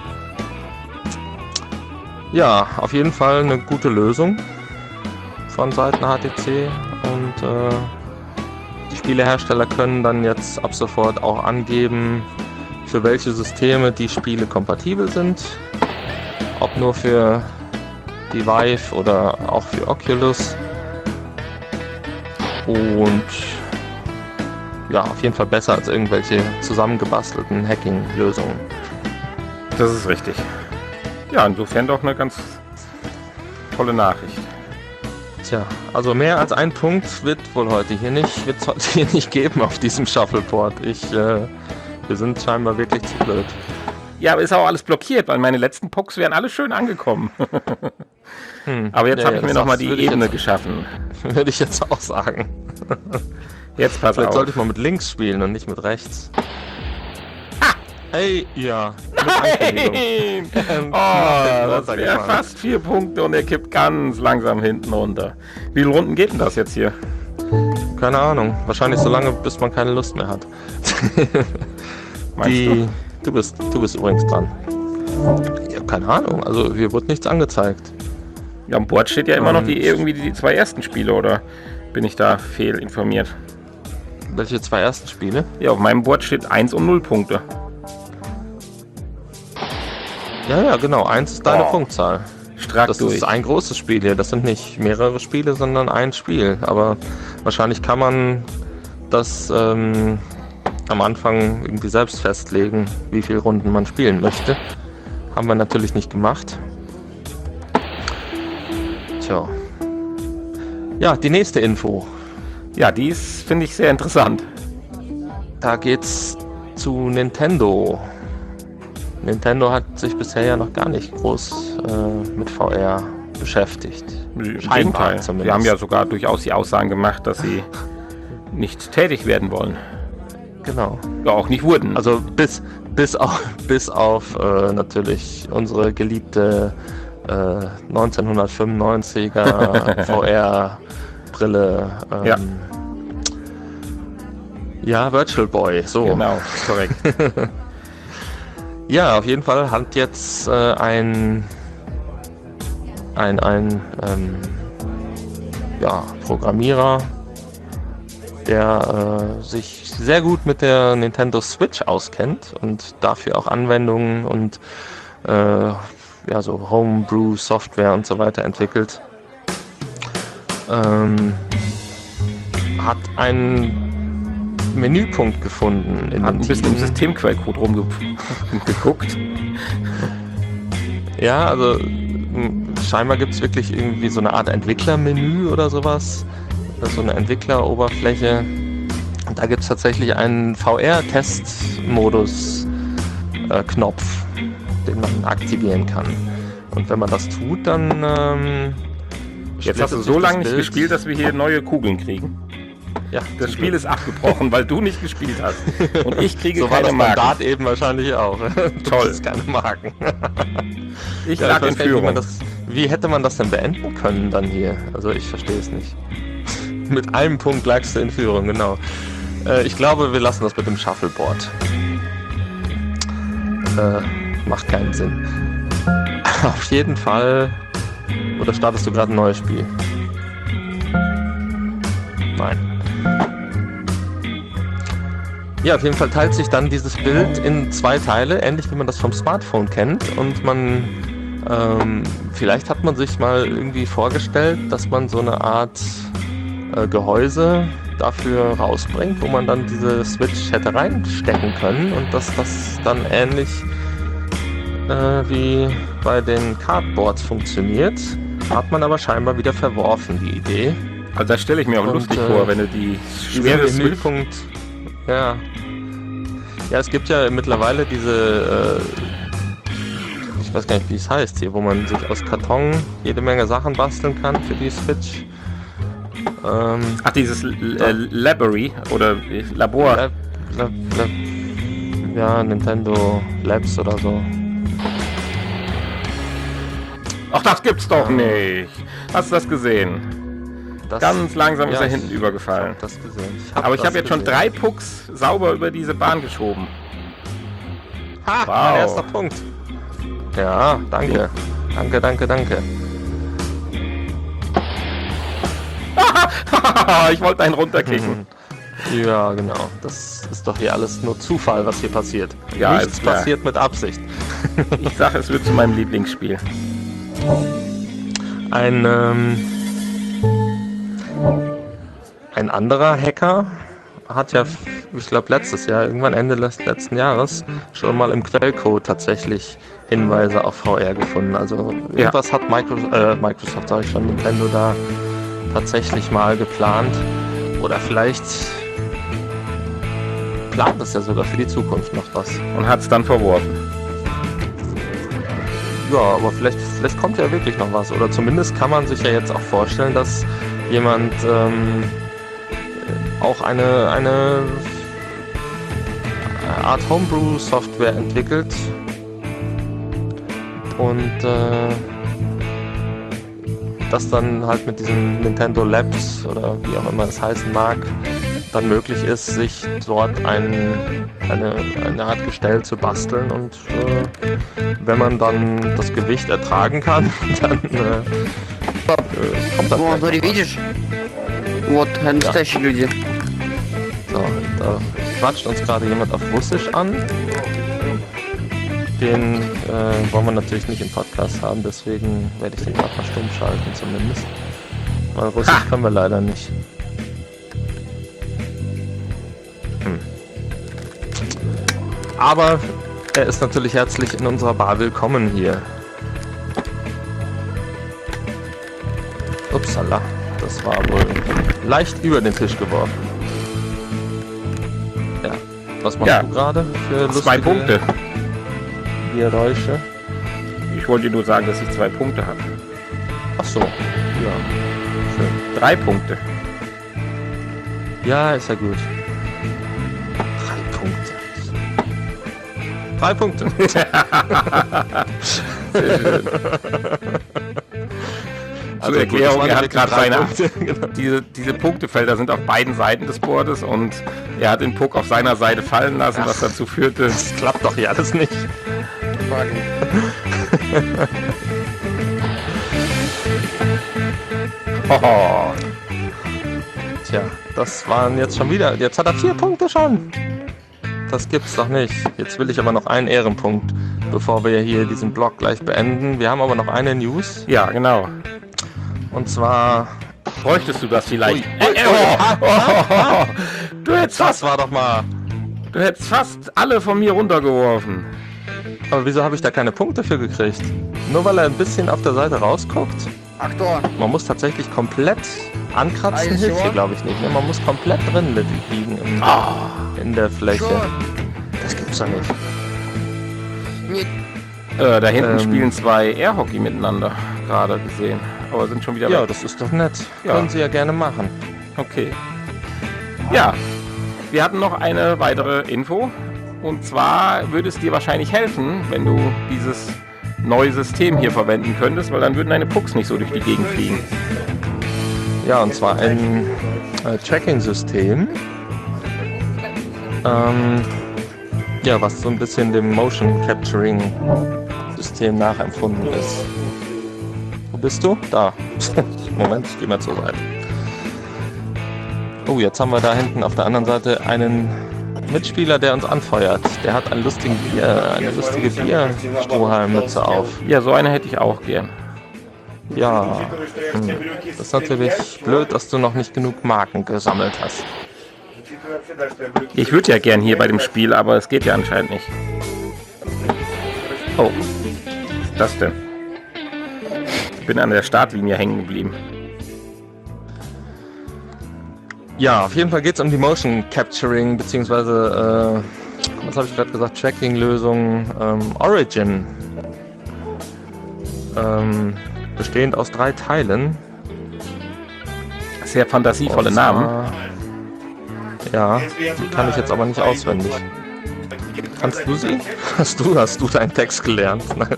Ja, auf jeden Fall eine gute Lösung von Seiten H T C und äh, die Spielehersteller können dann jetzt ab sofort auch angeben, für welche Systeme die Spiele kompatibel sind. Ob nur für die Vive oder auch für Oculus. Und ja, auf jeden Fall besser als irgendwelche zusammengebastelten Hacking-Lösungen. Das ist richtig. Ja, insofern doch eine ganz tolle Nachricht. Tja, also mehr als ein Punkt wird wohl heute hier nicht, wird's heute hier nicht geben auf diesem Shuffleport. Ich, äh, wir sind scheinbar wirklich zu blöd. Ja, aber ist auch alles blockiert, weil meine letzten Pucks wären alle schön angekommen. Hm. Aber jetzt Ja, habe ja, ich mir das nochmal sagst- die würde ich Ebene jetzt- geschaffen. Würde ich jetzt auch sagen. Jetzt pass Vielleicht auf. sollte ich mal mit links spielen und nicht mit rechts. Hey, ja. Mit Ankündigung. Nein! Oh, Was das sag ich wäre mal? fast vier Punkte und er kippt ganz langsam hinten runter. Wie viele Runden geht denn das jetzt hier? Keine Ahnung. Wahrscheinlich so lange, bis man keine Lust mehr hat. Meinst Die, du bist, du bist übrigens dran. Ich habe keine Ahnung. Also hier wird nichts angezeigt. Ja, am Board steht ja immer noch Und- die irgendwie die zwei ersten Spiele, oder bin ich da fehlinformiert? Welche zwei ersten Spiele? Ja, auf meinem Board steht eins und null Punkte. Ja, ja, genau. Eins ist deine Oh. Punktzahl. Strack Das durch. ist ein großes Spiel hier. Das sind nicht mehrere Spiele, sondern ein Spiel. Aber wahrscheinlich kann man das ähm, am Anfang irgendwie selbst festlegen, wie viele Runden man spielen möchte. Haben wir natürlich nicht gemacht. Tja. Ja, die nächste Info. Ja, die ist, finde ich, sehr interessant. Da geht's zu Nintendo. Nintendo hat sich bisher ja noch gar nicht groß äh, mit V R beschäftigt. Im Scheinbar Gegenteil. zumindest. Wir haben ja sogar durchaus die Aussagen gemacht, dass sie nicht tätig werden wollen. Genau. Ja, auch nicht wurden. Also bis, bis auf, bis auf äh, natürlich unsere geliebte äh, neunzehnhundertfünfundneunziger V R-Brille. Ähm, Ja. Ja, Virtual Boy, so. Genau, korrekt. Ja, auf jeden Fall hat jetzt äh, ein, ein, ein ähm, ja, Programmierer, der äh, sich sehr gut mit der Nintendo Switch auskennt und dafür auch Anwendungen und äh, ja, so Homebrew-Software und so weiter entwickelt. Ähm, hat einen Menüpunkt gefunden. In Hat dem ein bisschen Team. im Systemquellcode rumgeguckt. Ja, also m, scheinbar gibt es wirklich irgendwie so eine Art Entwicklermenü oder sowas. So eine Entwickleroberfläche. Und da gibt es tatsächlich einen V R-Testmodus-Knopf, den man aktivieren kann. Und wenn man das tut, dann ähm, Jetzt hast du so lange nicht gespielt, dass wir hier neue Kugeln kriegen. Ja, Das Spiel ist abgebrochen, weil du nicht gespielt hast. Und ich kriege so war keine das beim Marken. Dart eben wahrscheinlich auch. Toll. Das ist keine Marken. Ich Ja, lag ich in weiß gar nicht, wie, man Führung. das, wie hätte man das denn beenden können dann hier? Also ich verstehe es nicht. Mit einem Punkt lagst du in Führung, genau. Äh, ich glaube, wir lassen das mit dem Shuffleboard. Äh, macht keinen Sinn. Auf jeden Fall. Oder startest du gerade ein neues Spiel? Nein. Ja, auf jeden Fall teilt sich dann dieses Bild in zwei Teile, ähnlich wie man das vom Smartphone kennt. Und man, ähm, vielleicht hat man sich mal irgendwie vorgestellt, dass man so eine Art äh, Gehäuse dafür rausbringt, wo man dann diese Switch hätte reinstecken können und dass das dann ähnlich äh, wie bei den Cardboards funktioniert. Hat man aber scheinbar wieder verworfen, die Idee. Also das stelle ich mir auch Und, lustig äh, vor, wenn du die Dieser schwere Switch... Menüpunkt, ja. Ja, es gibt ja mittlerweile diese, äh, ich weiß gar nicht, wie es heißt hier, wo man sich aus Karton jede Menge Sachen basteln kann für die Switch. Ähm, Ach, dieses L- äh, Library oder äh, Labor. Lab, Lab, Lab, ja, Nintendo Labs oder so. Ach, das gibt's doch nicht. Hast du das gesehen? Das, Ganz langsam ist ja, er ich- hinten übergefallen. Ich hab das gesehen. Ich hab Aber ich das habe jetzt schon gesehen. drei Pucks sauber über diese Bahn geschoben. Ha, Wow. mein erster Punkt. Ja, danke. Danke, danke, danke. Ich wollte einen runterkicken. Ja, genau. Das ist doch hier alles nur Zufall, was hier passiert. Ja, Nichts ist klar. passiert mit Absicht. Ich sage, es wird zu meinem Lieblingsspiel. Ein, ähm, ein anderer Hacker hat ja, ich glaube letztes Jahr, irgendwann Ende des letzten Jahres, schon mal im Quellcode tatsächlich Hinweise auf V R gefunden. Also irgendwas hat Micro, äh, Microsoft, sag ich schon, Nintendo da tatsächlich mal geplant. Oder vielleicht plant es ja sogar für die Zukunft noch was. Und hat es dann verworfen. Ja, aber vielleicht, vielleicht kommt ja wirklich noch was. Oder zumindest kann man sich ja jetzt auch vorstellen, dass jemand ähm, auch eine, eine Art Homebrew-Software entwickelt und äh, das dann halt mit diesen Nintendo Labs oder wie auch immer es heißen mag, dann möglich ist, sich dort ein, eine, eine Art Gestell zu basteln und äh, wenn man dann das Gewicht ertragen kann, dann äh, äh, kommt das О, vielleicht смотри, noch was. видишь? Вот, настоящие люди. So, da quatscht uns gerade jemand auf Russisch an. Den äh, wollen wir natürlich nicht im Podcast haben, deswegen werde ich den gerade mal stumm schalten zumindest. Weil Russisch Ha! können wir leider nicht. Hm. Aber er ist natürlich herzlich in unserer Bar willkommen hier. Upsala, das war wohl leicht über den Tisch geworfen. Ja, was machst Ja, du gerade für lustige Zwei Punkte. Geräusche? Ich wollte dir nur sagen, dass ich zwei Punkte habe. Ach so, ja, schön. Drei Punkte. Ja, ist ja gut. Drei Punkte. Drei Punkte. Sehr schön. Also Zur gut, Erklärung, das waren er hat wirklich gerade drei seine, Punkte, genau. diese, diese Punktefelder sind auf beiden Seiten des Boardes und er hat den Puck auf seiner Seite fallen lassen, was dazu führte. Das klappt doch hier alles nicht. Hoho. Tja, das waren jetzt schon wieder. Jetzt hat er vier Punkte schon. Das gibt's doch nicht. Jetzt will ich aber noch einen Ehrenpunkt, bevor wir hier diesen Blog gleich beenden. Wir haben aber noch eine News. Ja, genau. Und zwar. Bräuchtest du das vielleicht? Ui, ui, Äh, ui, oh, ah, oh, oh, oh. Du hättest Das fast, war doch mal. du hättest fast alle von mir runtergeworfen. Aber wieso habe ich da keine Punkte für gekriegt? Nur weil er ein bisschen auf der Seite rausguckt? Achtung. Man muss tatsächlich komplett ankratzen, Eins, hilft hier Tor. glaube ich nicht. Ne? Man muss komplett drin liegen in, in der Fläche. Schon. Das gibt's doch nicht. Нет. Äh, da hinten Ähm. spielen zwei Airhockey miteinander, gerade gesehen. Aber sind schon wieder Ja, weg. das ist doch nett. Ja. Können Sie ja gerne machen. Okay. Ja, wir hatten noch eine weitere Info. Und zwar würde es dir wahrscheinlich helfen, wenn du dieses neue System hier verwenden könntest, weil dann würden deine Pucks nicht so durch die Gegend fliegen. Ja, und zwar ein äh, Tracking-System. Ähm, ja, was so ein bisschen dem Motion Capturing-System nachempfunden ist. Wo bist du? Da. Moment, ich gehe mal zur Seite. Oh, jetzt haben wir da hinten auf der anderen Seite einen Mitspieler, der uns anfeuert. Der hat einen lustigen Bier, eine lustige Bierstrohhalmmütze auf. Ja, so eine hätte ich auch gern. Ja, hm. Das ist natürlich blöd, dass du noch nicht genug Marken gesammelt hast. Ich würde ja gern hier bei dem Spiel, aber es geht ja anscheinend nicht. Oh, was ist das denn? Ich bin an der Startlinie hängen geblieben. Ja, auf jeden Fall geht es um die Motion Capturing, beziehungsweise, äh, was habe ich gerade gesagt, Tracking-Lösung ähm, Origin. Ähm, bestehend aus drei Teilen. Sehr fantasievolle Und Namen. zwar- Ja, die kann ich jetzt aber nicht auswendig. Kannst du sie? Hast du, hast du deinen Text gelernt? Nein.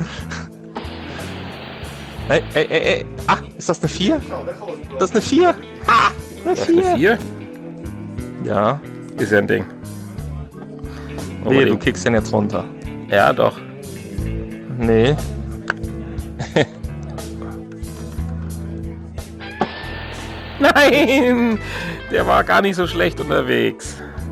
Hey, hey, hey, hey. Ah, ist das eine vier? Das ist eine vier? Ah, eine Das ist eine vier. vier. Ja. Ist ja ein Ding. Oh, Nee, die- du kickst den jetzt runter. Ja, doch. Nee. Nein! Der war gar nicht so schlecht unterwegs.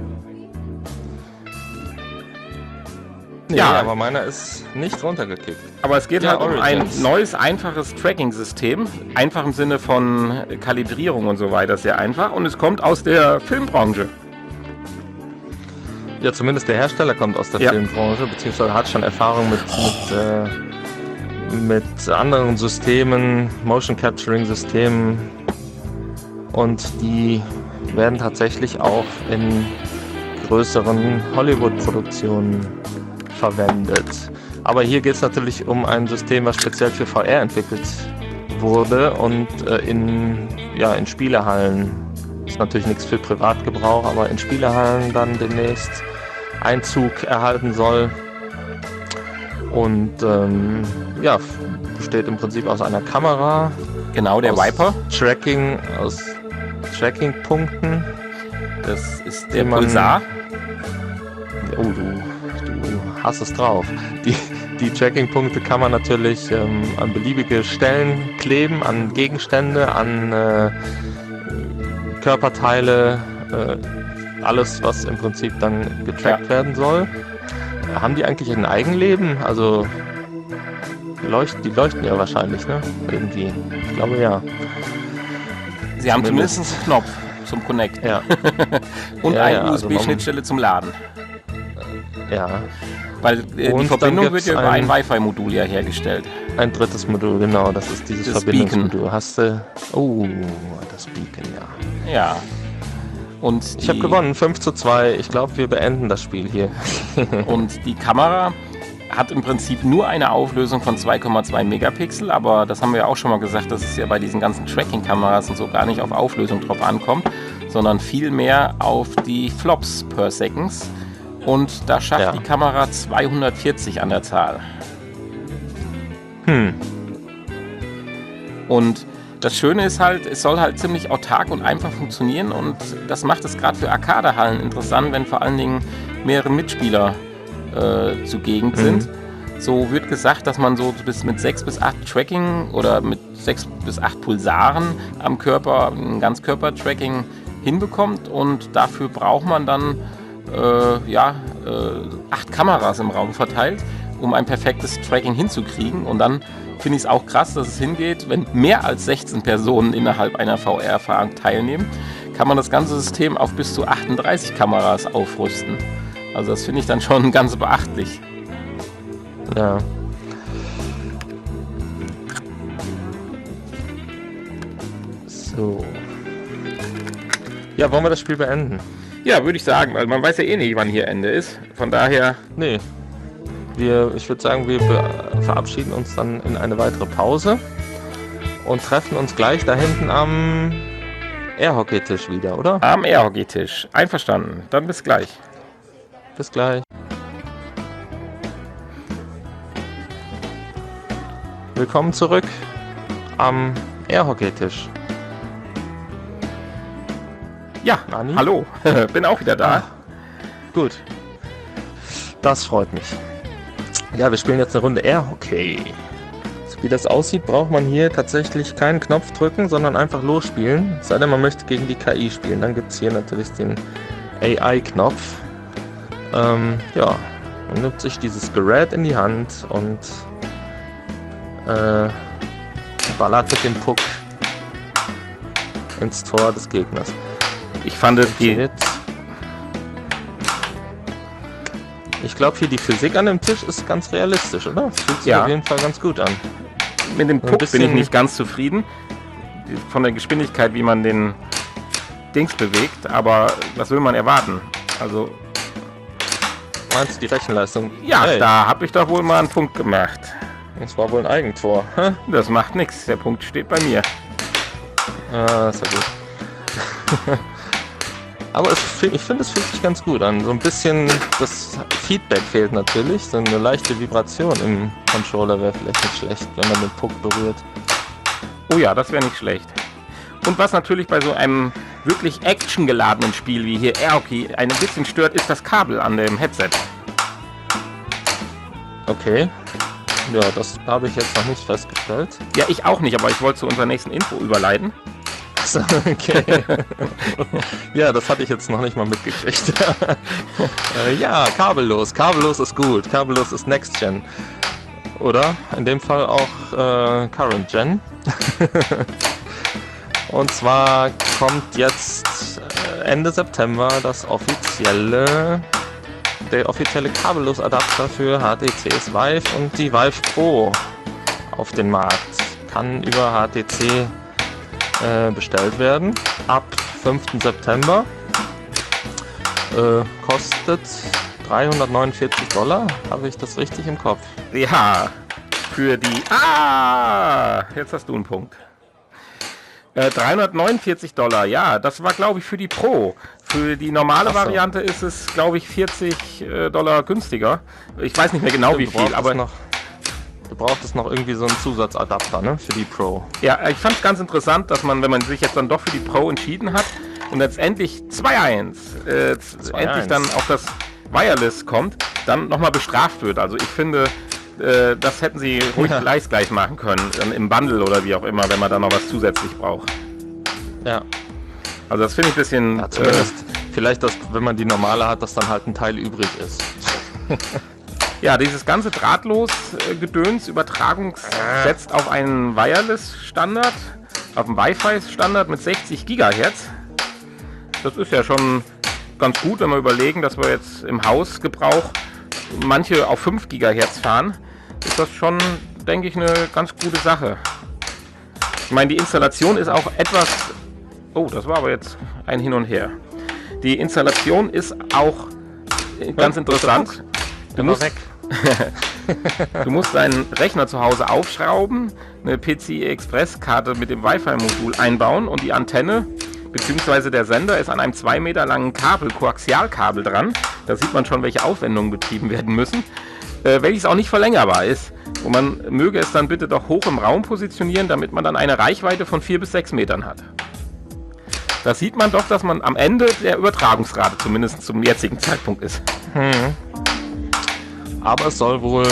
Nee, Ja. aber meiner ist nicht runtergekickt. Aber es geht Ja, halt um ein Origins. neues, einfaches Tracking-System. Einfach im Sinne von Kalibrierung und so weiter, sehr einfach. Und es kommt aus der Filmbranche. Ja, zumindest der Hersteller kommt aus der Ja. Filmbranche, beziehungsweise hat schon Erfahrung mit, mit, äh, mit anderen Systemen, Motion Capturing Systemen. Und die werden tatsächlich auch in größeren Hollywood-Produktionen verwendet. Aber hier geht es natürlich um ein System, was speziell für V R entwickelt wurde und äh, in, ja, in Spielehallen, ist natürlich nichts für Privatgebrauch, aber in Spielehallen dann demnächst Einzug erhalten soll. Und ähm, ja, besteht im Prinzip aus einer Kamera, Genau, der aus Viper. Tracking, aus Tracking-Punkten. Das ist der den man- Pulsar. Oh, du, du hast es drauf. Die, die Tracking-Punkte kann man natürlich ähm, an beliebige Stellen kleben, an Gegenstände, an äh, Körperteile, äh, alles, was im Prinzip dann getrackt Ja. werden soll. Haben die eigentlich ein Eigenleben? Also leuchten, die leuchten ja wahrscheinlich, ne? Irgendwie. Ich glaube ja. Sie haben Zumindest- zumindest einen Knopf zum Connect. Ja, Und Ja, eine ja, also U S B-Schnittstelle zum Laden. ja. Weil äh, Und die dann Verbindung wird gibt's ja über ein, ein- Wi-Fi-Modul ja hergestellt. Ein drittes Modul, genau. Das ist dieses Das Verbindungsmodul. Hast du... Oh, das Beacon, ja. Ja. Und Ich die, habe gewonnen, fünf zu zwei. Ich glaube, wir beenden das Spiel hier. Und die Kamera hat im Prinzip nur eine Auflösung von zwei Komma zwei Megapixel, aber das haben wir ja auch schon mal gesagt, dass es ja bei diesen ganzen Tracking-Kameras und so gar nicht auf Auflösung drauf ankommt, sondern vielmehr auf die Flops per Seconds. Und da schafft Ja. die Kamera zweihundertvierzig an der Zahl. Hm. Und das Schöne ist halt, es soll halt ziemlich autark und einfach funktionieren und das macht es gerade für Arcade-Hallen interessant, wenn vor allen Dingen mehrere Mitspieler äh, zugegen mhm. sind. So wird gesagt, dass man so bis mit sechs bis acht Tracking oder mit sechs bis acht Pulsaren am Körper ein Ganzkörper-Tracking hinbekommt und dafür braucht man dann äh, ja, äh, acht Kameras im Raum verteilt, um ein perfektes Tracking hinzukriegen. Und dann finde ich es auch krass, dass es hingeht, wenn mehr als sechzehn Personen innerhalb einer V R-Erfahrung teilnehmen, kann man das ganze System auf bis zu achtunddreißig Kameras aufrüsten. Also das finde ich dann schon ganz beachtlich. Ja. So. Ja, wollen wir das Spiel beenden? Ja, würde ich sagen, weil man weiß ja eh nicht, wann hier Ende ist. Von daher... Nee. Wir, ich würde sagen, wir be- verabschieden uns dann in eine weitere Pause und treffen uns gleich da hinten am Airhockey-Tisch wieder, oder? Am Airhockey-Tisch. Einverstanden. Dann bis gleich. Bis gleich. Willkommen zurück am Airhockey-Tisch. Ja, Nani? Hallo. Bin auch wieder da. Ah, gut. Das freut mich. Ja, wir spielen jetzt eine Runde Airhockey. So wie das aussieht, braucht man hier tatsächlich keinen Knopf drücken, sondern einfach losspielen. Es sei denn, man möchte gegen die K I spielen. Dann gibt es hier natürlich den A I-Knopf. Ähm, ja, man nimmt sich dieses Gerät in die Hand und äh, ballert mit dem Puck ins Tor des Gegners. Ich fand die... Ich glaube hier die Physik an dem Tisch ist ganz realistisch, oder? Das fühlt sich ja. auf jeden Fall ganz gut an. Mit dem Puck bin ich nicht ganz zufrieden. Von der Geschwindigkeit, wie man den Dings bewegt, aber was will man erwarten? Also... Meinst du die Rechenleistung? Ja, hey. Da habe ich doch wohl mal einen Punkt gemacht. Das war wohl ein Eigentor. Hä? Das macht nichts, der Punkt steht bei mir. Ah, ist ja gut. Aber es, ich finde, es fühlt sich ganz gut an. So ein bisschen das Feedback fehlt natürlich. So eine leichte Vibration im Controller wäre vielleicht nicht schlecht, wenn man den Puck berührt. Oh ja, das wäre nicht schlecht. Und was natürlich bei so einem wirklich actiongeladenen Spiel wie hier Airhockey ein bisschen stört, ist das Kabel an dem Headset. Okay. Ja, das habe ich jetzt noch nicht festgestellt. Ja, ich auch nicht, aber ich wollte zu unserer nächsten Info überleiten. Achso, okay. Ja, das hatte ich jetzt noch nicht mal mitgekriegt. äh, ja, kabellos. Kabellos ist gut. Kabellos ist Next Gen. Oder? In dem Fall auch äh, Current Gen. Und zwar kommt jetzt äh, Ende September das offizielle, der offizielle Kabellos-Adapter für H T C's Vive und die Vive Pro auf den Markt. Kann über H T C äh, bestellt werden. Ab fünften September. Äh, kostet dreihundertneunundvierzig Dollar. Habe ich das richtig im Kopf? Ja, für die... Ah, jetzt hast du einen Punkt. Äh, dreihundertneunundvierzig Dollar, ja, das war glaube ich für die Pro. Für die normale so. Variante ist es glaube ich vierzig Dollar günstiger. Ich weiß nicht mehr genau, ja, wie viel, aber... Noch, du brauchtest noch irgendwie so einen Zusatzadapter, ne, für die Pro. Ja, ich fand es ganz interessant, dass man, wenn man sich jetzt dann doch für die Pro entschieden hat und letztendlich zwei eins äh, endlich dann auf das Wireless kommt, dann nochmal bestraft wird. Also ich finde... Das hätten sie ruhig ja. gleich gleich machen können, im Bundle oder wie auch immer, wenn man da noch was zusätzlich braucht. Ja. Also das finde ich ein bisschen... Ja, zumindest äh, vielleicht, dass, wenn man die normale hat, dass dann halt ein Teil übrig ist. Ja, dieses ganze Drahtlos-Gedöns, Übertragung setzt auf einen Wireless-Standard, auf einen Wi-Fi-Standard mit sechzig Gigahertz. Das ist ja schon ganz gut, wenn wir überlegen, dass wir jetzt im Hausgebrauch manche auf fünf Gigahertz fahren, ist das schon, denke ich, eine ganz gute Sache. Ich meine, die Installation ist auch etwas... Oh, das war aber jetzt ein Hin und Her. Die Installation ist auch ganz ja, interessant. Du musst, weg. Du musst deinen Rechner zu Hause aufschrauben, eine P C I Express-Karte mit dem Wi-Fi-Modul einbauen und die Antenne beziehungsweise der Sender ist an einem zwei Meter langen Kabel, Koaxialkabel dran. Da sieht man schon, welche Aufwendungen betrieben werden müssen. äh, welches auch nicht verlängerbar ist. Und man möge es dann bitte doch hoch im Raum positionieren, damit man dann eine Reichweite von vier bis sechs Metern hat. Da sieht man doch, dass man am Ende der Übertragungsrate zumindest zum jetzigen Zeitpunkt ist. Hm. Aber es soll wohl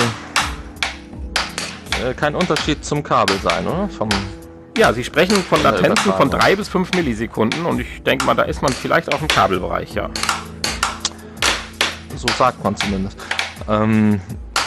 äh, kein Unterschied zum Kabel sein, oder? Vom Ja, Sie sprechen von der Latenzen von Übertragung. drei bis fünf Millisekunden und ich denke mal, da ist man vielleicht auch im Kabelbereich, ja. So sagt man zumindest. Ähm,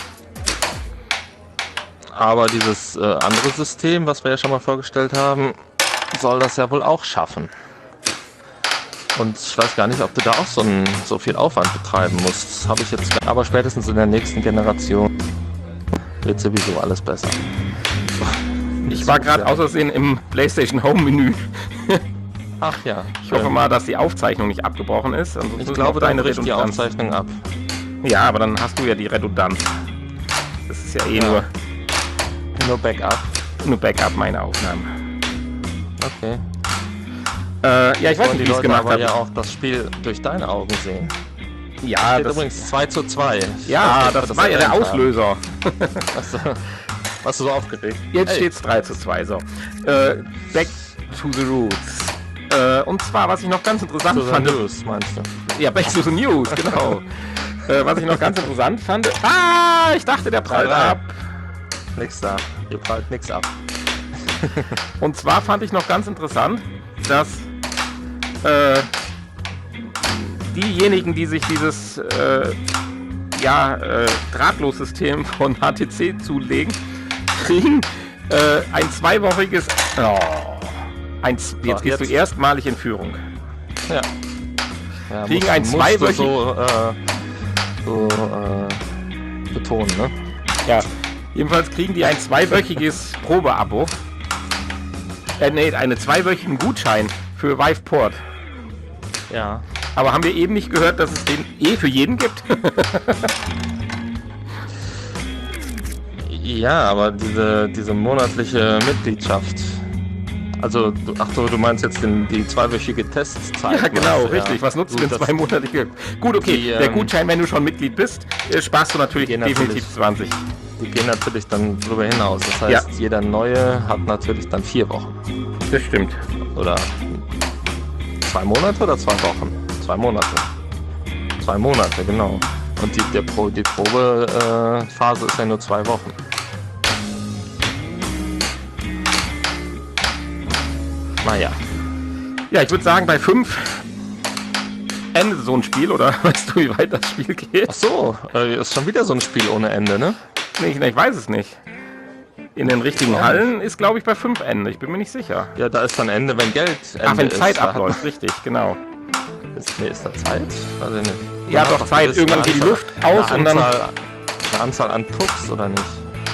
aber dieses äh, andere System, was wir ja schon mal vorgestellt haben, soll das ja wohl auch schaffen. Und ich weiß gar nicht, ob du da auch so, ein, so viel Aufwand betreiben musst. Das habe ich jetzt. Aber spätestens in der nächsten Generation wird sowieso alles besser. Ich war gerade außersehen im PlayStation Home Menü. Ach ja. Ich hoffe mal, dass die Aufzeichnung nicht abgebrochen ist. Ansonsten Ich ist glaube, noch dann deine bricht die Redundanz. Aufzeichnung ab. Ja, aber dann hast du ja die Redundanz. Das ist ja eh Ja. nur, Nur Backup. nur Backup, meine Aufnahmen. Okay. Äh, ja, ich weiß Wollen nicht, die wie ich es Leute gemacht aber habe. ja auch das Spiel durch deine Augen sehen. Ja, Steht das, übrigens zwei zu zwei. Ich ja, weiß nicht, ob das wir war ja der erwähnt haben. Auslöser. Achso. Warst du so aufgeregt? Jetzt Hey. steht es drei zu zwei. So. Äh, back to the roots. Äh, und zwar, was ich noch ganz interessant Zu the fand. News, meinst du? Ja, back to the news, genau. äh, was ich noch ganz interessant fand. Ah, ich dachte, der prallt Drei, drei. ab. Nix da. Ihr prallt nix ab. Und zwar fand ich noch ganz interessant, dass äh, diejenigen, die sich dieses äh, ja, äh, Drahtlossystem von H T C zulegen, kriegen äh, ein zweiwöchiges. Oh, ein, jetzt So, gehst jetzt. du erstmalig in Führung. Ja. ja Kriegen musst- ein musst du zweiwöchig- so, äh, so äh, betonen, ne? Ja, jedenfalls kriegen die ein zweiwöchiges Probeabo. Äh, nee, einen zweiwöchigen Gutschein für Viveport. Ja. Aber haben wir eben nicht gehört, dass es den eh für jeden gibt? Ja, aber diese, diese monatliche Mitgliedschaft. Also, du, ach so, du meinst jetzt den, die zweiwöchige Testzeit. Ja, genau, meinst du, richtig. ja. Was nutzt Gut, denn das- zwei monatige? Gut, okay, Die, der ähm, Gutschein, wenn du schon Mitglied bist, äh, sparst du natürlich gehen definitiv natürlich. zwanzig. Die gehen natürlich dann drüber hinaus. Das heißt, Ja. jeder Neue hat natürlich dann vier Wochen. Das stimmt. Oder zwei Monate oder zwei Wochen? Zwei Monate. Zwei Monate, genau. Und die, der Pro, die Probephase äh, Phase ist ja nur zwei Wochen. Naja. Ja, ich würde sagen, bei fünf endet so ein Spiel, oder weißt du, wie weit das Spiel geht? Ach so, äh, ist schon wieder so ein Spiel ohne Ende, ne? Nee, ich, nee, ich weiß es nicht. In den richtigen Hallen ist, glaube ich, bei fünf Ende. Ich bin mir nicht sicher. Ja, da ist dann Ende, wenn Geld Ende Ach, wenn ist. Zeit Da hat- abläuft, richtig, genau. Ist, nee, ist da Zeit? Weiß ich nicht. Ja, Man doch, hat eine Zeit. gewisse Irgendwann geht die Anzahl- Luft aus eine und dann- Anzahl, eine Anzahl an Pucks, oder nicht?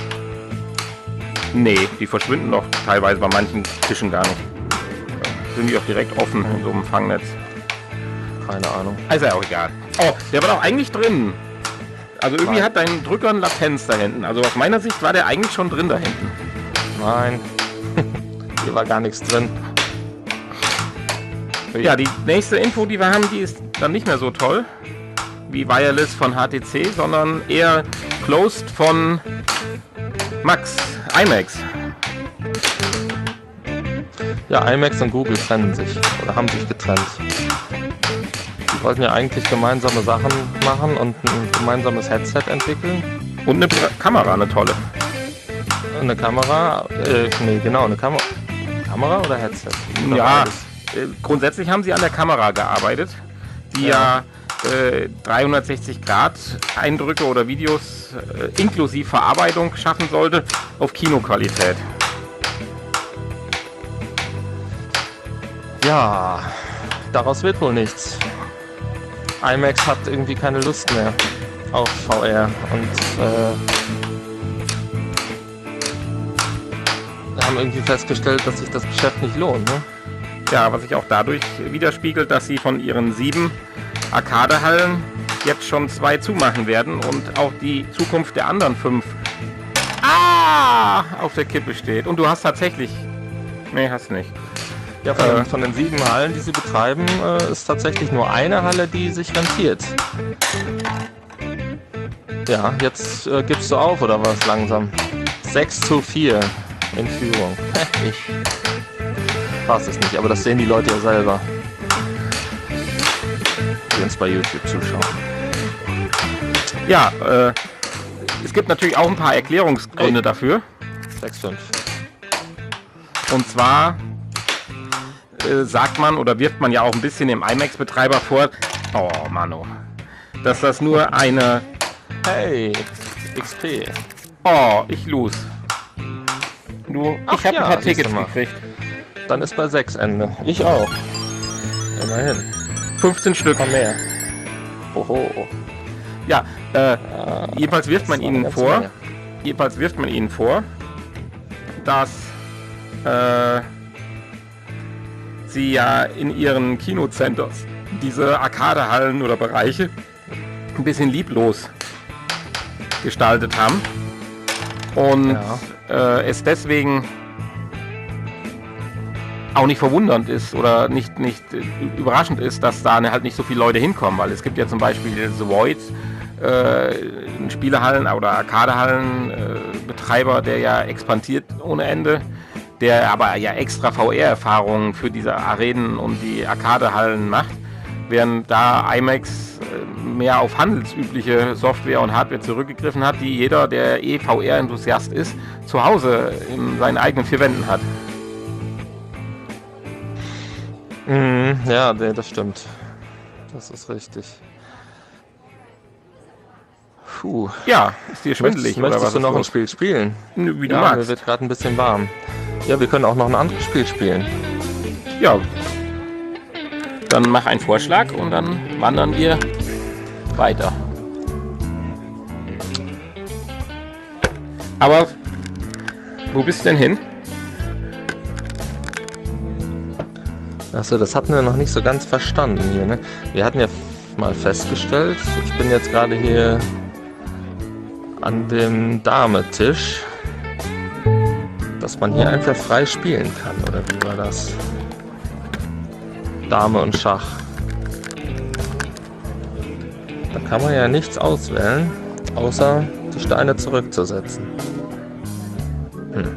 Nee, die verschwinden doch teilweise bei manchen Tischen gar nicht. Sind die auch direkt offen in so einem Fangnetz. Keine Ahnung. Also ja auch egal. Oh, der war doch eigentlich drin. Also irgendwie Nein. hat dein Drücker eine Latenz da hinten. Also aus meiner Sicht war der eigentlich schon drin da hinten. Nein. Hier war gar nichts drin. Ja, die nächste Info, die wir haben, die ist dann nicht mehr so toll wie Wireless von H T C, sondern eher Closed von Max, IMAX. Ja, IMAX und Google trennen sich oder haben sich getrennt. Die wollten ja eigentlich gemeinsame Sachen machen und ein gemeinsames Headset entwickeln. Und eine Pra- Kamera, eine tolle. Eine Kamera, äh, nee, genau, eine Kamera. Kamera oder Headset? Oder Ja, beides? äh, grundsätzlich haben sie an der Kamera gearbeitet, die ja, äh, dreihundertsechzig Grad Eindrücke oder Videos äh, inklusive Verarbeitung schaffen sollte auf Kinoqualität. Ja, daraus wird wohl nichts. IMAX hat irgendwie keine Lust mehr auf V R und äh, haben irgendwie festgestellt, dass sich das Geschäft nicht lohnt. Ne? Ja, was sich auch dadurch widerspiegelt, dass sie von ihren sieben Arcadehallen jetzt schon zwei zumachen werden und auch die Zukunft der anderen fünf ah, auf der Kippe steht. Und du hast tatsächlich... Nee, hast nicht. Ja, von, Äh. den, von den sieben Hallen, die sie betreiben, äh, ist tatsächlich nur eine Halle, die sich rentiert. Ja, jetzt äh, gibst du auf, oder was, langsam? sechs zu vier in Führung. Ich fass es nicht, aber das sehen die Leute ja selber, die uns bei YouTube zuschauen. Ja, äh, es gibt natürlich auch ein paar Erklärungsgründe Hey. dafür. sechs fünf. Und zwar äh, sagt man oder wirft man ja auch ein bisschen dem IMAX-Betreiber vor, oh Mano, dass das nur eine, Hey, X P. oh, ich lose. Du, Ach ich habe ja, ein paar siehst du Tickets mal. gekriegt. Dann ist bei sechs Ende. Ich auch. Immerhin. fünfzehn Stück. Mal mehr. Oho. Ja, äh, Ah, jedenfalls wirft man das war eine ihnen ganze vor, Menge. jedenfalls wirft man ihnen vor, dass äh, sie ja in ihren Kinocenters diese Arcadehallen oder Bereiche ein bisschen lieblos gestaltet haben und Ja. äh, es deswegen auch nicht verwundernd ist oder nicht, nicht äh, überraschend ist, dass da halt nicht so viele Leute hinkommen, weil es gibt ja zum Beispiel The Void, äh, Spielehallen oder Arcadehallen äh, Betreiber, der ja expandiert ohne Ende, der aber ja extra V R-Erfahrungen für diese Arenen und die Arcadehallen macht, während da IMAX äh, mehr auf handelsübliche Software und Hardware zurückgegriffen hat, die jeder, der eh V R-Enthusiast ist, zu Hause in seinen eigenen vier Wänden hat. Mhm, ja, nee, das stimmt. Das ist richtig. Puh. Ja, ist dir schwindelig Möchtest, oder möchtest was du ist noch ein los? Spiel spielen? Nö, Wie du Ja, mir magst. wird gerade ein bisschen warm. Ja, wir können auch noch ein anderes Spiel spielen. Ja. Dann mach einen Vorschlag und dann wandern wir weiter. Aber wo bist du denn hin? Achso, das hatten wir noch nicht so ganz verstanden hier, ne? Wir hatten ja f- mal festgestellt, ich bin jetzt gerade hier an dem Dame-Tisch, dass man hier einfach frei spielen kann, oder wie war das? Dame und Schach. Da kann man ja nichts auswählen, außer die Steine zurückzusetzen. Hm.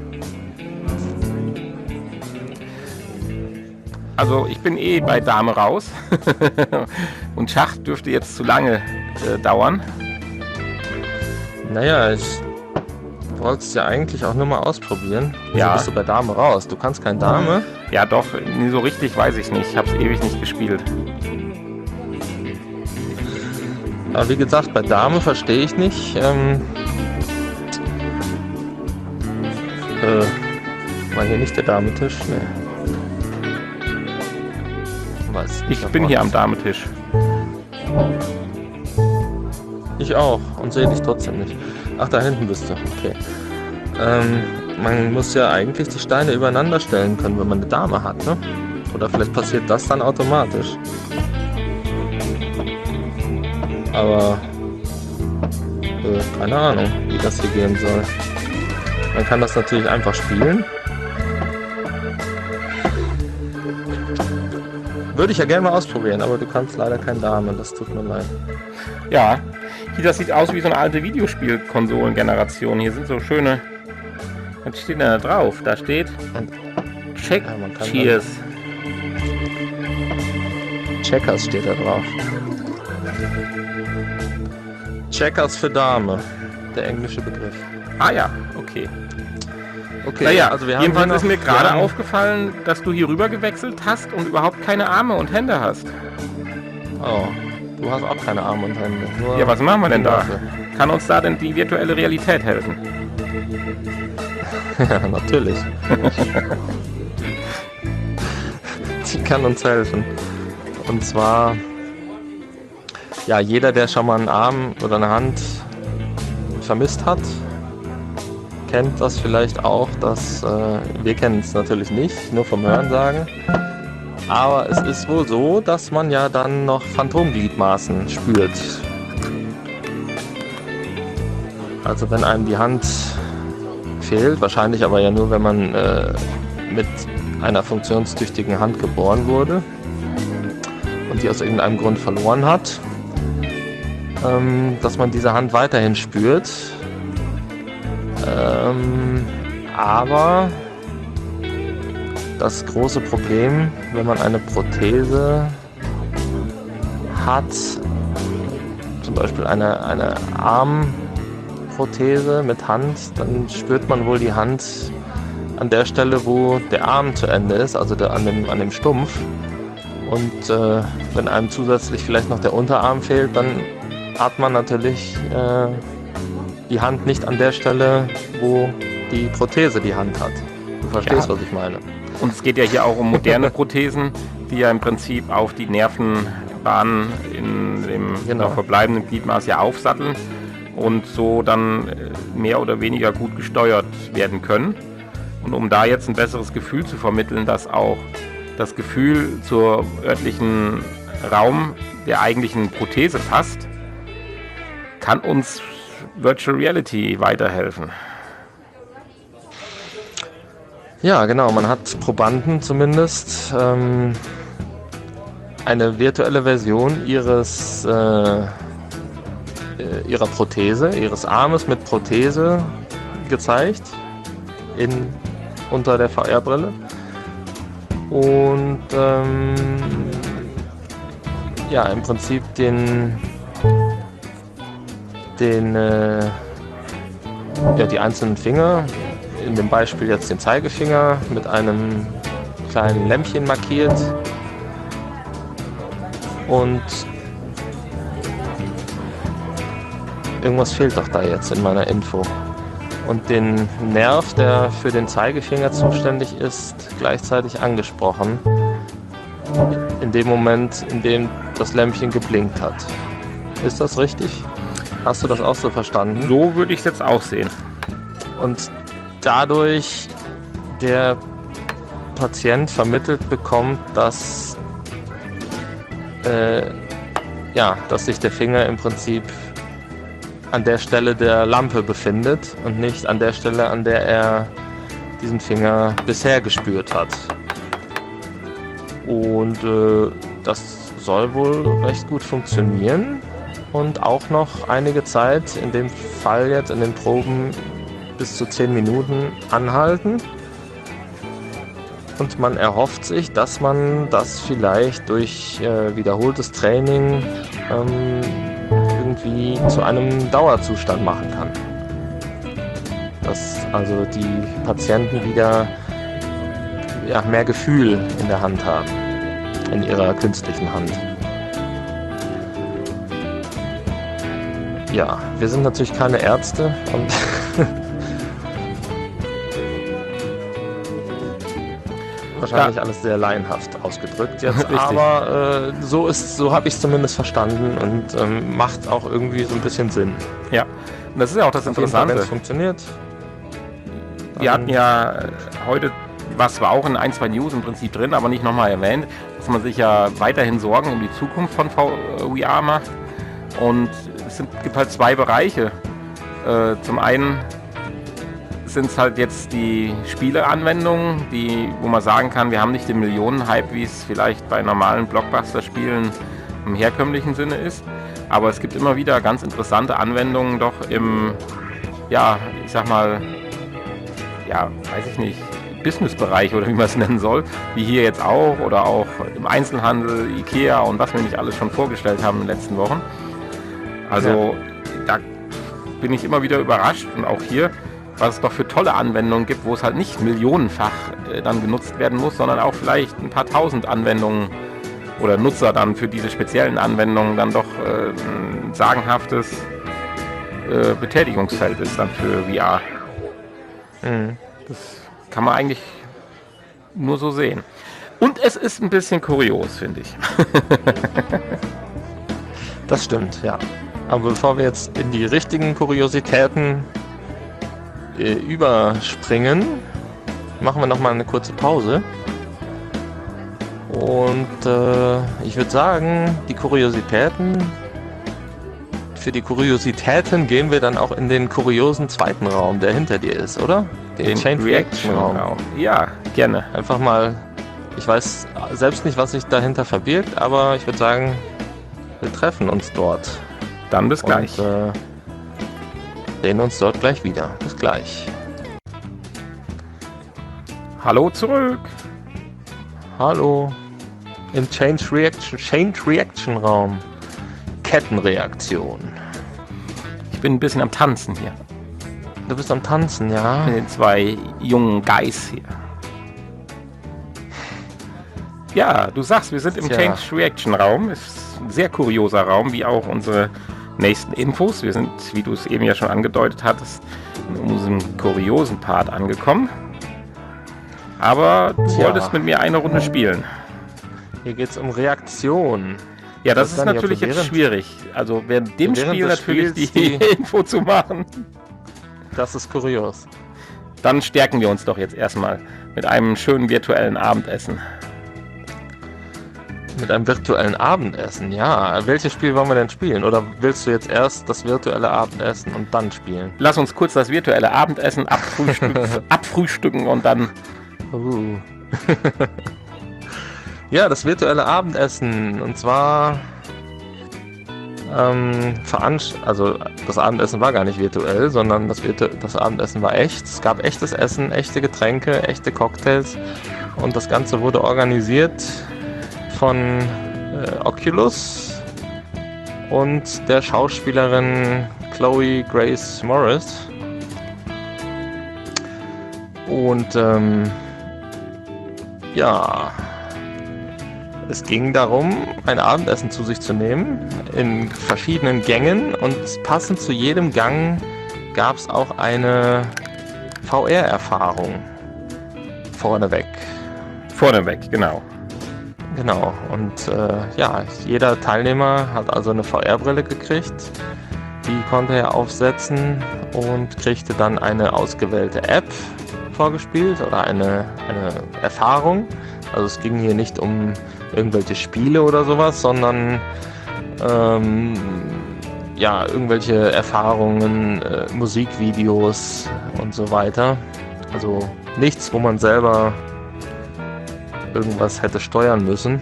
Also ich bin eh bei Dame raus. Und Schach dürfte jetzt zu lange äh, dauern. Naja, ich wollte es ja eigentlich auch nur mal ausprobieren. Wieso Ja. bist du bei Dame raus? Du kannst kein Dame? Ja doch, nie so richtig weiß ich nicht. Ich habe es ewig nicht gespielt. Aber wie gesagt, bei Dame verstehe ich nicht. Ähm, äh, war hier nicht der Damentisch? Nee. Weiß nicht, Ich ob bin man- hier am Dametisch. Ich auch und sehe dich trotzdem nicht. Ach, da hinten bist du. Okay. Ähm, man muss ja eigentlich die Steine übereinander stellen können, wenn man eine Dame hat, ne? Oder vielleicht passiert das dann automatisch. Aber äh, keine Ahnung, wie das hier gehen soll. Man kann das natürlich einfach spielen. Würde ich ja gerne mal ausprobieren, aber du kannst leider kein Dame, das tut mir leid. Ja, hier, das sieht aus wie so eine alte Videospielkonsolengeneration. Hier sind so schöne... Was steht denn da drauf? Da steht... Check Ja, man kann Cheers. Checkers steht da drauf. Checkers für Dame, der englische Begriff. Ah ja, okay. Okay, Naja, also wir haben jedenfalls hier ist noch- mir gerade wir haben- aufgefallen, dass du hier rüber gewechselt hast und überhaupt keine Arme und Hände hast. Oh, du hast auch keine Arme und Hände. Nur Ja, was machen wir denn da? Waffe. Kann uns da denn die virtuelle Realität helfen? Ja, natürlich. Sie kann uns helfen. Und zwar, ja, jeder, der schon mal einen Arm oder eine Hand vermisst hat, kennt das vielleicht auch, dass äh, wir kennen es natürlich nicht, nur vom Hörensagen. Aber es ist wohl so, dass man ja dann noch Phantomgliedmaßen spürt. Also wenn einem die Hand fehlt, wahrscheinlich aber ja nur, wenn man äh, mit einer funktionstüchtigen Hand geboren wurde und die aus irgendeinem Grund verloren hat, ähm, dass man diese Hand weiterhin spürt. Ähm, aber das große Problem, wenn man eine Prothese hat, zum Beispiel eine, eine Armprothese mit Hand, dann spürt man wohl die Hand an der Stelle, wo der Arm zu Ende ist, also der, an, dem, an dem Stumpf. Und äh, wenn einem zusätzlich vielleicht noch der Unterarm fehlt, dann hat man natürlich äh, die Hand nicht an der Stelle, wo die Prothese die Hand hat. Du verstehst, ja, was ich meine. Und es geht ja hier auch um moderne Prothesen, die ja im Prinzip auf die Nervenbahnen in dem genau. noch verbleibenden Gliedmaß ja aufsatteln und so dann mehr oder weniger gut gesteuert werden können. Und um da jetzt ein besseres Gefühl zu vermitteln, dass auch das Gefühl zur örtlichen Raum der eigentlichen Prothese passt, kann uns Virtual Reality weiterhelfen. Ja, genau. Man hat Probanden zumindest ähm, eine virtuelle Version ihres äh, ihrer Prothese, ihres Armes mit Prothese gezeigt in unter der V R-Brille. Und ähm, ja, im Prinzip den, den äh, ja, die einzelnen Finger, in dem Beispiel jetzt den Zeigefinger mit einem kleinen Lämpchen markiert. Und irgendwas fehlt doch da jetzt in meiner Info. Und den Nerv, der für den Zeigefinger zuständig ist, gleichzeitig angesprochen. In dem Moment, in dem das Lämpchen geblinkt hat. Ist das richtig? Hast du das auch so verstanden? So würde ich es jetzt auch sehen. Und dadurch der Patient vermittelt bekommt, dass, äh, ja, dass sich der Finger im Prinzip an der Stelle der Lampe befindet und nicht an der Stelle, an der er diesen Finger bisher gespürt hat. Und äh, das soll wohl recht gut funktionieren und auch noch einige Zeit, in dem Fall jetzt in den Proben bis zu zehn Minuten anhalten. Und man erhofft sich, dass man das vielleicht durch äh, wiederholtes Training ähm, irgendwie zu einem Dauerzustand machen kann. Dass also die Patienten wieder ja, mehr Gefühl in der Hand haben, in ihrer künstlichen Hand. Ja, wir sind natürlich keine Ärzte und wahrscheinlich ja. alles sehr laienhaft ausgedrückt jetzt, aber äh, so ist, so habe ich es zumindest verstanden und ähm, macht auch irgendwie so ein bisschen Sinn. Ja, und das ist ja auch das Interessante. Wenn es funktioniert. Wir hatten ja heute, was war auch in ein, zwei News im Prinzip drin, aber nicht nochmal erwähnt, dass man sich ja weiterhin Sorgen um die Zukunft von V R macht. Und es sind, gibt halt zwei Bereiche. Äh, zum einen sind es halt jetzt die Spieleanwendungen, die, wo man sagen kann, wir haben nicht den Millionen-Hype, wie es vielleicht bei normalen Blockbuster-Spielen im herkömmlichen Sinne ist. Aber es gibt immer wieder ganz interessante Anwendungen doch im, ja, ich sag mal, ja, weiß ich nicht, Business-Bereich oder wie man es nennen soll, wie hier jetzt auch oder auch im Einzelhandel, Ikea und was wir nicht alles schon vorgestellt haben in den letzten Wochen. Also ja. Da bin ich immer wieder überrascht und auch hier, was es doch für tolle Anwendungen gibt, wo es halt nicht millionenfach äh, dann genutzt werden muss, sondern auch vielleicht ein paar tausend Anwendungen oder Nutzer dann für diese speziellen Anwendungen dann doch äh, ein sagenhaftes äh, Betätigungsfeld ist dann für V R. Mhm. Das kann man eigentlich nur so sehen. Und es ist ein bisschen kurios, finde ich. Das stimmt, ja. Aber bevor wir jetzt in die richtigen Kuriositäten äh, überspringen, machen wir nochmal eine kurze Pause. Und äh, ich würde sagen, die Kuriositäten, für die Kuriositäten gehen wir dann auch in den kuriosen zweiten Raum, der hinter dir ist, oder? Den, den Chain Reaction Raum. Raum. Ja, gerne. Einfach mal, ich weiß selbst nicht, was sich dahinter verbirgt, aber ich würde sagen, wir treffen uns dort. Dann bis gleich. Und äh, sehen uns dort gleich wieder. Bis gleich. Hallo zurück. Hallo. Im Change Reaction, Change Reaction Raum. Kettenreaktion. Ich bin ein bisschen am Tanzen hier. Du bist am Tanzen, ja? Mit den zwei jungen Guys hier. Ja, du sagst, wir sind im Tja. Change Reaction Raum. Ist ein sehr kurioser Raum, wie auch unsere nächsten Infos. Wir sind, wie du es eben ja schon angedeutet hattest, in unserem kuriosen Part angekommen. Aber du Tja. wolltest mit mir eine Runde spielen. Hier geht's um Reaktion. Ja, das Das ist dann ja natürlich jetzt während- schwierig. Also während dem während Spiel des natürlich Spiels die, die- Info zu machen. Das ist kurios. Dann stärken wir uns doch jetzt erstmal mit einem schönen virtuellen Abendessen. Mit einem virtuellen Abendessen, ja. Welches Spiel wollen wir denn spielen? Oder willst du jetzt erst das virtuelle Abendessen und dann spielen? Lass uns kurz das virtuelle Abendessen abfrühstücken, abfrühstücken und dann... Uh. Ja, das virtuelle Abendessen. Und zwar... Ähm, veranst also das Abendessen war gar nicht virtuell, sondern das, Virtu das Abendessen war echt. Es gab echtes Essen, echte Getränke, echte Cocktails. Und das Ganze wurde organisiert von äh, Oculus und der Schauspielerin Chloe Grace Moretz. Und ähm, ja, es ging darum, ein Abendessen zu sich zu nehmen in verschiedenen Gängen und passend zu jedem Gang gab es auch eine V R-Erfahrung vorneweg. Vorneweg, genau. Genau, und äh, ja, jeder Teilnehmer hat also eine V R-Brille gekriegt, die konnte er aufsetzen und kriegte dann eine ausgewählte App vorgespielt oder eine, eine Erfahrung. Also es ging hier nicht um irgendwelche Spiele oder sowas, sondern ähm, ja, irgendwelche Erfahrungen, äh, Musikvideos und so weiter. Also nichts, wo man selber irgendwas hätte steuern müssen.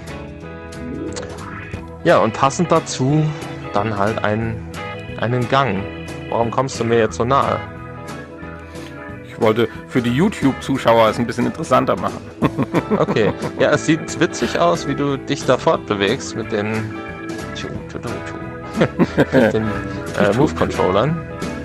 Ja, und passend dazu dann halt ein, einen Gang. Warum kommst du mir jetzt so nahe? Ich wollte für die YouTube-Zuschauer es ein bisschen interessanter machen. Okay, ja, es sieht witzig aus, wie du dich da fortbewegst mit den, tschu, tschu, tschu, tschu, mit den äh, Move-Controllern.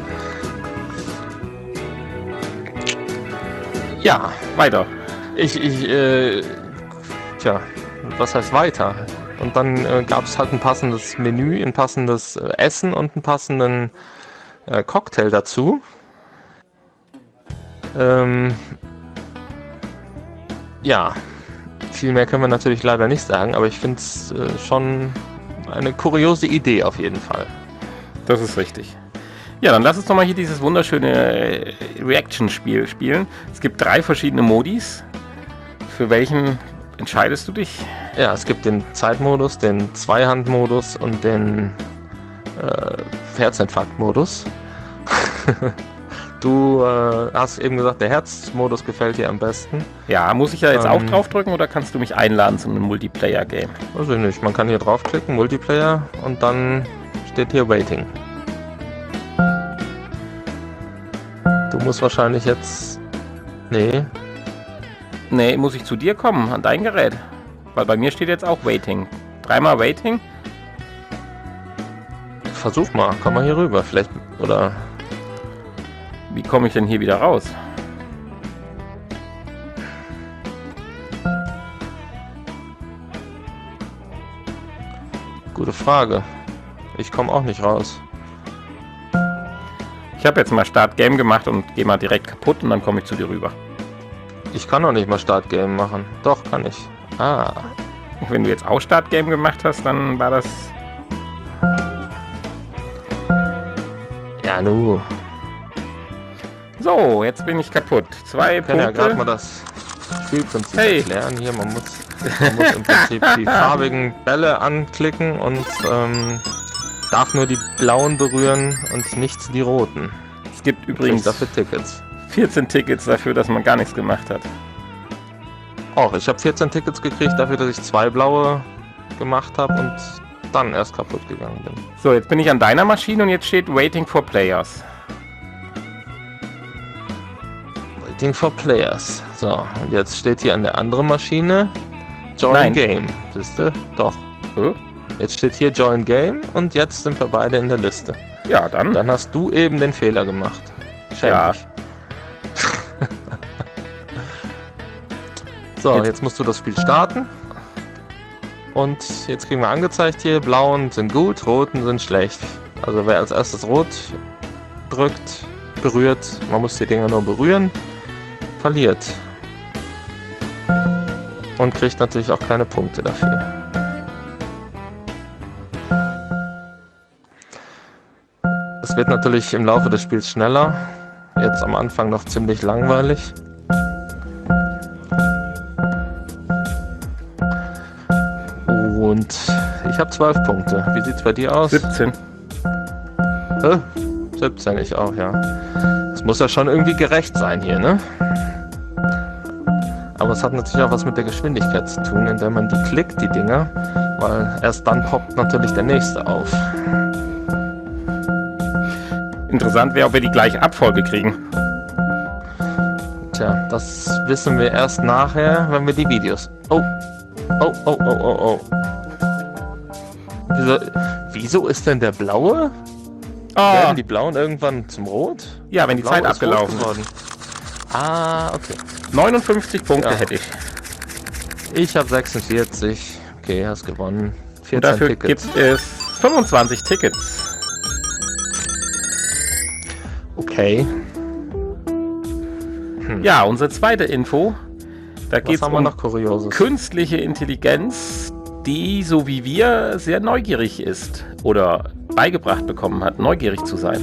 Ja, Weiter. ich, ich, äh, tja, was heißt weiter? Und dann äh, gab es halt ein passendes Menü, ein passendes äh, Essen und einen passenden äh, Cocktail dazu. Ähm, ja, viel mehr können wir natürlich leider nicht sagen, aber ich finde es äh, schon eine kuriose Idee auf jeden Fall. Das ist richtig. Ja, dann lass uns doch mal hier dieses wunderschöne äh, Reaction-Spiel spielen. Es gibt drei verschiedene Modis. Für welchen entscheidest du dich? Ja, es gibt den Zeitmodus, den Zweihandmodus und den äh, Herzinfarktmodus. Du äh, hast eben gesagt, der Herzmodus gefällt dir am besten. Ja, muss ich ja jetzt auch Ähm. draufdrücken oder kannst du mich einladen zu einem Multiplayer-Game? Weiß ich nicht, man kann hier draufklicken, Multiplayer, und dann steht hier Waiting. Du musst wahrscheinlich jetzt... Nee, Nee, muss ich zu dir kommen, an dein Gerät? Weil bei mir steht jetzt auch Waiting. Dreimal Waiting? versuch mal, komm mal hier rüber, vielleicht, oder... Wie komme ich denn hier wieder raus? Gute Frage. Ich komme auch nicht raus. Ich habe jetzt mal Start Game gemacht und gehe mal direkt kaputt und dann komme ich zu dir rüber. Ich kann doch nicht mal Startgame machen. Doch, kann ich. Ah. Wenn du jetzt auch Start Game gemacht hast, dann war das... Ja, nu. So, jetzt bin ich kaputt. Zwei Ich kann ja gerade mal Punkte. das Spielprinzip Hey. erklären. Hier, man muss, man muss im Prinzip die farbigen Bälle anklicken und ähm, darf nur die blauen berühren und nicht die roten. Es gibt Kriegst übrigens dafür Tickets. vierzehn Tickets dafür, dass man gar nichts gemacht hat. Auch, ich habe vierzehn Tickets gekriegt dafür, dass ich zwei blaue gemacht habe und dann erst kaputt gegangen bin. So, jetzt bin ich an deiner Maschine und jetzt steht Waiting for Players. Waiting for Players. So, und jetzt steht hier an der anderen Maschine Join Nein. Game. Siehst du? Doch. Hm? Jetzt steht hier Join Game und jetzt sind wir beide in der Liste. Ja, dann. Dann hast du eben den Fehler gemacht. Schäm Ja. dich. So, Jetzt- jetzt musst du das Spiel starten. Und jetzt kriegen wir angezeigt hier, blauen sind gut, roten sind schlecht. Also wer als erstes rot drückt, berührt, man muss die Dinger nur berühren, verliert. Und kriegt natürlich auch keine Punkte dafür. Es wird natürlich im Laufe des Spiels schneller. Jetzt am Anfang noch ziemlich langweilig. Und ich habe zwölf Punkte. Wie sieht's bei dir aus? siebzehn. Äh, siebzehn, ich auch, ja. Es muss ja schon irgendwie gerecht sein hier, ne? Aber es hat natürlich auch was mit der Geschwindigkeit zu tun, in der man die klickt, die Dinger, weil erst dann poppt natürlich der nächste auf. Interessant wäre, ob wir die gleiche Abfolge kriegen. Tja, das wissen wir erst nachher, wenn wir die Videos... Oh, oh, oh, oh, oh, oh. Wieso, wieso ist denn der blaue? Oh, Werden die blauen irgendwann zum Rot? ja, wenn die Blau Zeit ist abgelaufen rot geworden. Ah, okay. neunundfünfzig Punkte Ja. hätte ich. Ich habe sechsundvierzig. Okay, hast gewonnen. Und vierzehn dafür Tickets. gibt es fünfundzwanzig Tickets. Okay. Ja, unsere zweite Info. Da Was geht es haben wir um noch Kurioses? künstliche Intelligenz, die, so wie wir, sehr neugierig ist oder beigebracht bekommen hat, neugierig zu sein.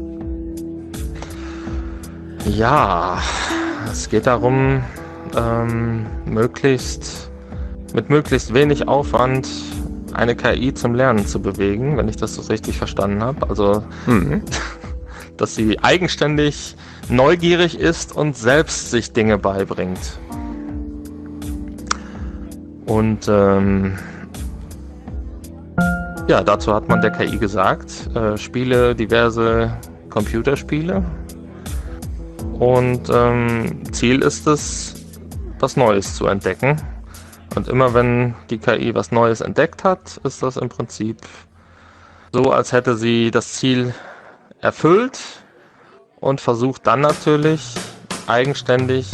Ja, es geht darum, ähm, möglichst mit möglichst wenig Aufwand eine K I zum Lernen zu bewegen, wenn ich das so richtig verstanden habe. Also, Mhm. dass sie eigenständig neugierig ist und selbst sich Dinge beibringt. Und ähm, ja, dazu hat man der K I gesagt, äh, spiele diverse Computerspiele. Und ähm, Ziel ist es, was Neues zu entdecken. Und immer wenn die K I was Neues entdeckt hat, ist das im Prinzip so, als hätte sie das Ziel erfüllt und versucht dann natürlich eigenständig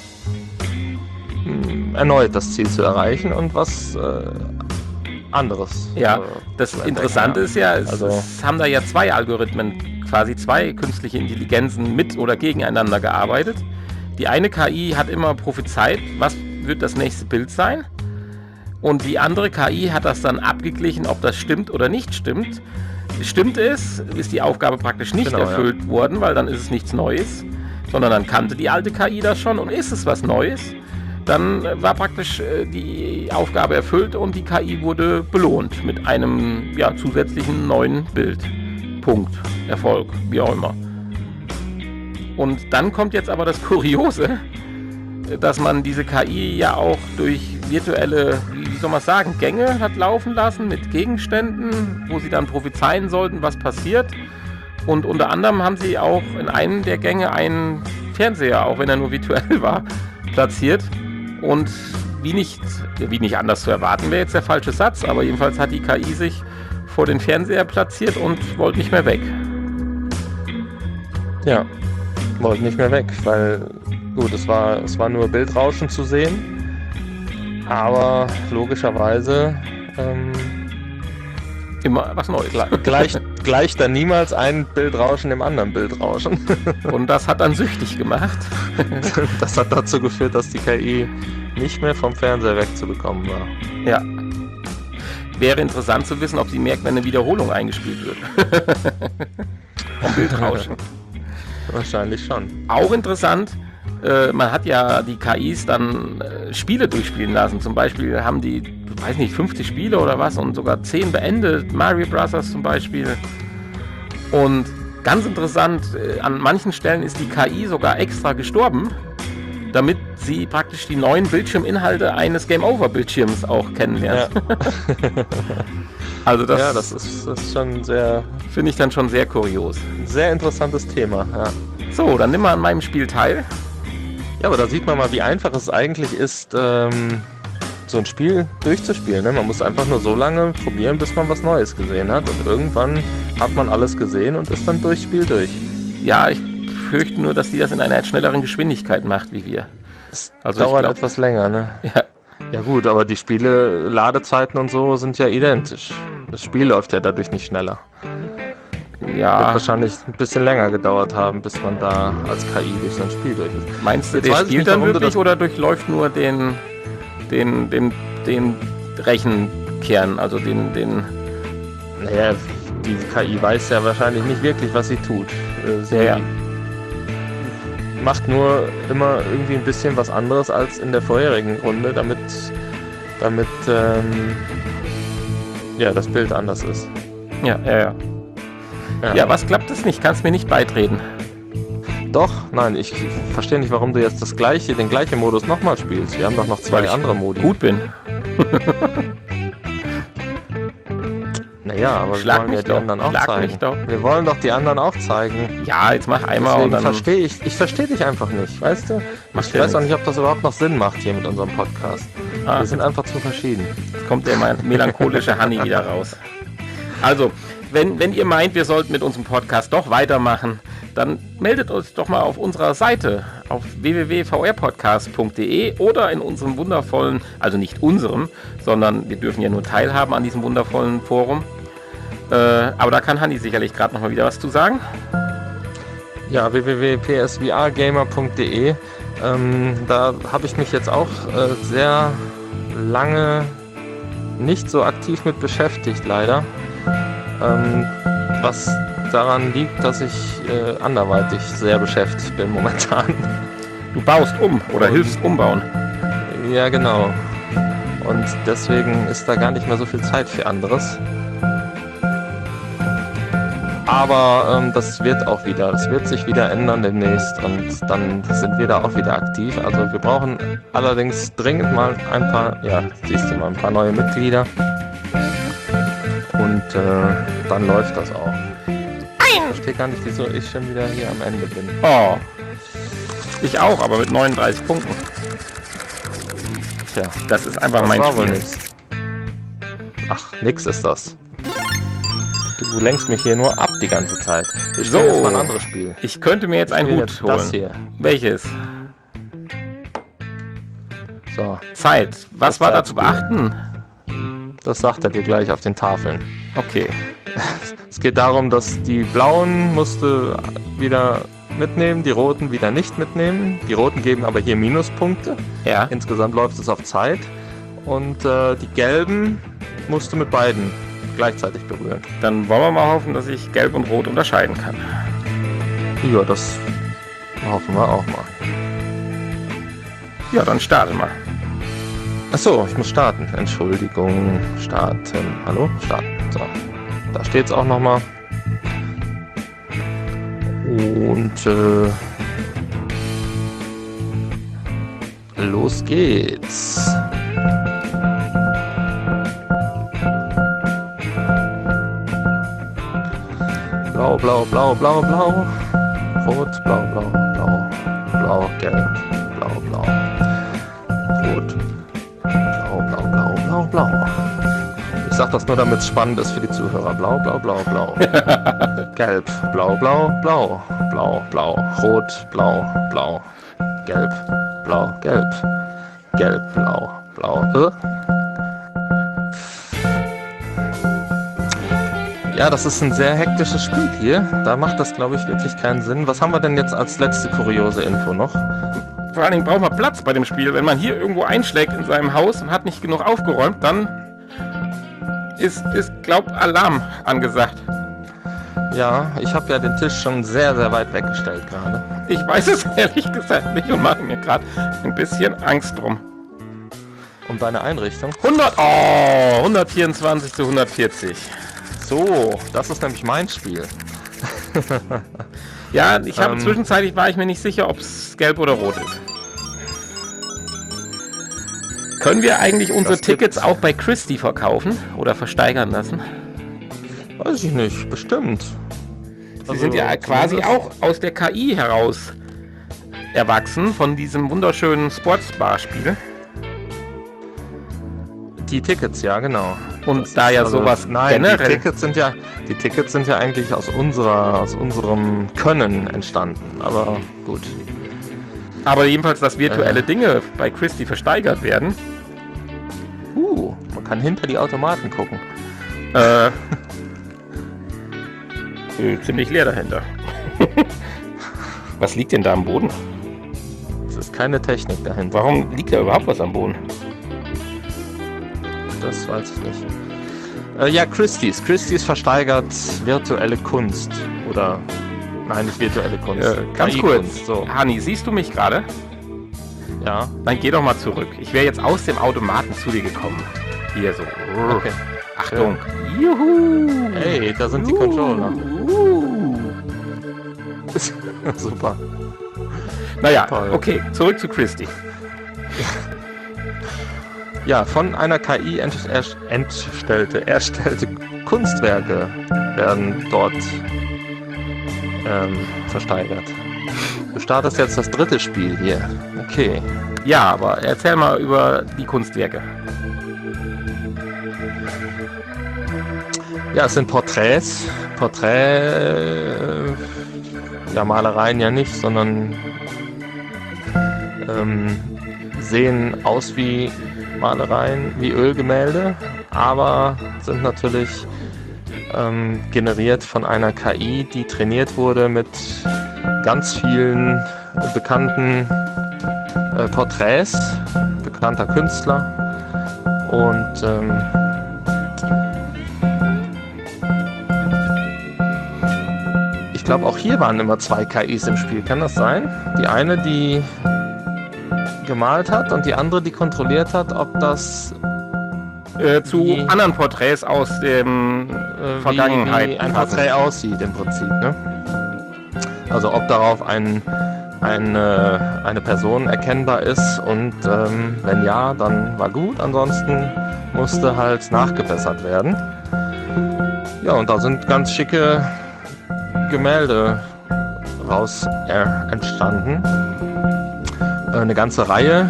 mh, erneut das Ziel zu erreichen und was äh, anderes. Ja, äh, das zu entdecken, Interessante ja. ist ja, es, Also- es haben da ja zwei Algorithmen, quasi zwei künstliche Intelligenzen mit oder gegeneinander gearbeitet. Die eine K I hat immer prophezeit, was wird das nächste Bild sein. Und die andere K I hat das dann abgeglichen, ob das stimmt oder nicht stimmt. Stimmt es, ist die Aufgabe praktisch nicht Genau, erfüllt worden, weil dann ist es nichts Neues, sondern dann kannte die alte K I das schon und ist es was Neues, dann äh, war praktisch äh, die Aufgabe erfüllt und die K I wurde belohnt mit einem ja, zusätzlichen neuen Bild. Punkt. Erfolg, wie auch immer. Und dann kommt jetzt aber das Kuriose, dass man diese K I ja auch durch virtuelle, wie wie soll man sagen, Gänge hat laufen lassen mit Gegenständen, wo sie dann prophezeien sollten, was passiert. Und unter anderem haben sie auch in einem der Gänge einen Fernseher, auch wenn er nur virtuell war, platziert. Und wie nicht, wie nicht anders zu erwarten wäre jetzt der falsche Satz, aber jedenfalls hat die K I sich vor den Fernseher platziert und wollte nicht mehr weg. Ja, wollte nicht mehr weg, weil gut, es war, es war nur Bildrauschen zu sehen, aber logischerweise ähm, Immer was Neues. gleicht, gleicht dann niemals ein Bildrauschen dem anderen Bildrauschen. Und das hat dann süchtig gemacht. Das hat dazu geführt, dass die K I nicht mehr vom Fernseher wegzubekommen war. Ja. Wäre interessant zu wissen, ob sie merkt, wenn eine Wiederholung eingespielt wird. Vom Bildrauschen. Wahrscheinlich schon. Auch interessant, äh, man hat ja die K Is dann äh, Spiele durchspielen lassen. Zum Beispiel haben die, weiß nicht, fünfzig Spiele oder was und sogar zehn beendet. Mario Bros. Zum Beispiel. Und ganz interessant, äh, an manchen Stellen ist die K I sogar extra gestorben, damit sie praktisch die neuen Bildschirminhalte eines Game-Over-Bildschirms auch kennenlernt. Ja. Also das, ja, das ist, das ist schon sehr, finde ich dann schon sehr kurios. sehr interessantes Thema. Ja. So, dann nimm mal an meinem Spiel teil. Ja, aber da sieht man mal, wie einfach es eigentlich ist, ähm, so ein Spiel durchzuspielen. Ne? Man muss einfach nur so lange probieren, bis man was Neues gesehen hat. Und irgendwann hat man alles gesehen und ist dann durchs Spiel durch. Ja, ich fürchte nur, dass die das in einer schnelleren Geschwindigkeit macht wie wir. Es Also dauert ich glaub, etwas länger, ne? ja, Ja gut, aber die Spiele, Ladezeiten und so sind ja identisch. Das Spiel läuft ja dadurch nicht schneller. Wird ja. wahrscheinlich ein bisschen länger gedauert haben, bis man da als K I durch so ein Spiel durch ist. Meinst du, Jetzt der weiß ich spielt nicht, dann warum du wirklich das- oder durchläuft nur den, den, den, den Rechenkern, also den, den, Naja, die K I weiß ja wahrscheinlich nicht wirklich, was sie tut. Äh, Sie Ja, ja. macht nur immer irgendwie ein bisschen was anderes als in der vorherigen Runde, damit, damit ähm, ja, das Bild anders ist. ja, ja, ja. Ja. Ja, was klappt es nicht? Kannst mir nicht beitreten. Doch, nein, ich verstehe nicht, warum du jetzt das gleiche, den gleichen Modus nochmal spielst. Wir haben doch noch zwei Weil ich andere Modi. Gut bin. Naja, aber Schlag wir wollen mich ja die doch, anderen auch schlag zeigen. mich doch. Wir wollen doch die anderen auch zeigen. Ja, jetzt mach einmal und Deswegen dann. verstehe ich, ich verstehe dich einfach nicht, weißt du? Macht Ich ja weiß auch nichts. nicht, ob das überhaupt noch Sinn macht hier mit unserem Podcast. Ah, Wir sind einfach zu verschieden. jetzt kommt der mein- melancholische Hanni wieder raus. Also, wenn, wenn ihr meint, wir sollten mit unserem Podcast doch weitermachen, dann meldet uns doch mal auf unserer Seite auf w w w punkt v r podcast punkt d e oder in unserem wundervollen, also nicht unserem, sondern wir dürfen ja nur teilhaben an diesem wundervollen Forum. Äh, aber da kann Hanni sicherlich gerade noch mal wieder was zu sagen. Ja, w w w punkt p s v r gamer punkt d e. Ähm, da habe ich mich jetzt auch äh, sehr lange nicht so aktiv mit beschäftigt, leider. Ähm, was daran liegt, dass ich äh, anderweitig sehr beschäftigt bin momentan. Du baust um oder Und- hilfst umbauen. Ja, genau. Und deswegen ist da gar nicht mehr so viel Zeit für anderes. Aber ähm, das wird auch wieder, das wird sich wieder ändern demnächst und dann sind wir da auch wieder aktiv. Also wir brauchen allerdings dringend mal ein paar, ja, siehst du mal, ein paar neue Mitglieder. Und äh, dann läuft das auch. Ich verstehe gar nicht, wieso ich schon wieder hier am Ende bin. Oh. Ich auch, aber mit neununddreißig Punkten. Tja, Das ist einfach das mein war wohl Spiel. nix. Ach, nix ist das. Du lenkst mich hier nur ab die ganze Zeit. Wir So. spielen jetzt mal ein anderes Spiel. Ich könnte mir jetzt einen Ich will Hut jetzt holen. das hier. Welches? So, Zeit. Was Das war da zu Zeitspiel. beachten? das sagt er dir gleich auf den Tafeln. Okay. Es geht darum, dass die blauen musst du wieder mitnehmen, die roten wieder nicht mitnehmen. Die roten geben aber hier Minuspunkte. Ja. Insgesamt läuft es auf Zeit. Und äh, die gelben musst du mit beiden gleichzeitig berühren. Dann wollen wir mal hoffen, dass ich Gelb und Rot unterscheiden kann. Ja, das hoffen wir auch mal. Ja, dann starte mal. Achso, ich muss starten. Entschuldigung. Starten. Hallo? Starten. So. Da steht's auch nochmal. Und äh, los geht's. Blau, blau, blau, blau, blau. Rot, blau, blau, blau. Blau, gelb. Blau, blau. Rot. Blau, blau, blau, blau, blau. Ich sag das nur, damit es spannend ist für die Zuhörer. Blau, blau, blau, blau. Gelb. Blau, blau, blau. Blau, blau. Rot, blau, blau. Gelb. Blau, gelb. Gelb, blau, blau. Äh? Ja, das ist ein sehr hektisches Spiel hier. Da macht das, glaube ich, wirklich keinen Sinn. Was haben wir denn jetzt als letzte kuriose Info noch? Vor allen Dingen braucht man Platz bei dem Spiel. Wenn man hier irgendwo einschlägt in seinem Haus und hat nicht genug aufgeräumt, dann ist, ist glaub, Alarm angesagt. Ja, ich habe ja den Tisch schon sehr, sehr weit weggestellt gerade. Ich weiß es ehrlich gesagt nicht und mache mir gerade ein bisschen Angst drum. Um deine Einrichtung. hundert, oh, hundertvierundzwanzig zu hundertvierzig. So, das ist nämlich mein Spiel. Ja, ich habe Ähm. zwischenzeitlich war ich mir nicht sicher, ob es gelb oder rot ist. Können wir eigentlich unsere Das Tickets gibt's. auch bei Christie verkaufen oder versteigern lassen? Weiß ich nicht, bestimmt. Sie sind ja quasi auch aus der K I heraus erwachsen von diesem wunderschönen Sportsbar-Spiel. Die Tickets, ja, genau. Und Das da ist ja also- sowas Nein, generell... die Tickets sind ja, die Tickets sind ja eigentlich aus unserer, aus unserem Können entstanden. Aber gut. Aber jedenfalls, dass virtuelle Äh. Dinge bei Christie versteigert werden. Uh, man kann hinter die Automaten gucken. Äh, äh, ziemlich leer dahinter. Was liegt denn da am Boden? Es ist keine Technik dahinter. Warum liegt da überhaupt was am Boden? Das weiß ich nicht. Äh, ja, Christie's. Christie's versteigert virtuelle Kunst. Oder, nein, nicht virtuelle Kunst. Äh, ganz K kurz. I-Kunst, so. Hanni, siehst du mich gerade? Ja, Dann geh doch mal zurück. Ich wäre jetzt aus dem Automaten zu dir gekommen. Hier so. okay. Achtung. Juhu. Hey, da sind die Controller. Uh. Super. Naja, Toll. okay. Zurück zu Christie. Ja, von einer K I ent erst- entstellte, erstellte Kunstwerke werden dort ähm, versteigert. Du startest jetzt das dritte Spiel hier. Okay. Ja, aber erzähl mal über die Kunstwerke. Ja, es sind Porträts. Porträt, äh, ja, Malereien ja nicht, sondern ähm, sehen aus wie Malereien, wie Ölgemälde, aber sind natürlich ähm, generiert von einer K I, die trainiert wurde mit ganz vielen bekannten äh, Porträts bekannter Künstler und ähm, ich glaube auch hier waren immer zwei K Is im Spiel, kann das sein? Die eine, die gemalt hat und die andere, die kontrolliert hat, ob das Äh, zu Die- anderen Porträts aus dem äh, Vergangenheit wie, wie ein passen. Porträt aussieht im Prinzip. Ne? Also ob darauf ein, eine, eine Person erkennbar ist und ähm, wenn ja, dann war gut, ansonsten musste halt nachgebessert werden. Ja, und da sind ganz schicke Gemälde raus äh, entstanden. Äh, eine ganze Reihe.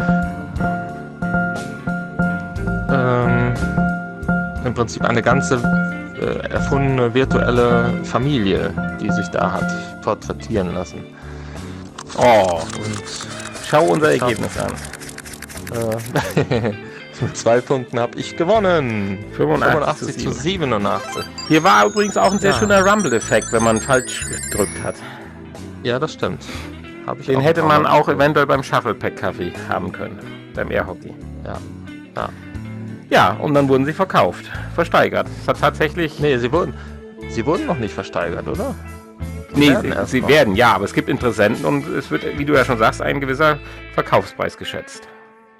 Ähm, Im Prinzip eine ganze äh, erfundene virtuelle Familie, die sich da hat porträtieren lassen. Oh, Und schau unser Ergebnis an. äh, mit zwei Punkten habe ich gewonnen. fünfundachtzig fünfundachtzig zu siebenundachtzig. Hier war übrigens auch ein sehr Ja. schöner Rumble-Effekt, wenn man falsch gedrückt hat. Ja, das stimmt. Hab ich Den auch hätte ein man paar Mal auch geguckt. eventuell beim Shufflepack-Kaffee haben können, beim Airhockey. Ja. Ja. Ja, und dann wurden sie verkauft, versteigert. Es hat tatsächlich... Nee, sie wurden, sie wurden noch nicht versteigert, oder? Nee, werden sie, erst sie noch. werden, ja, aber es gibt Interessenten und es wird, wie du ja schon sagst, ein gewisser Verkaufspreis geschätzt.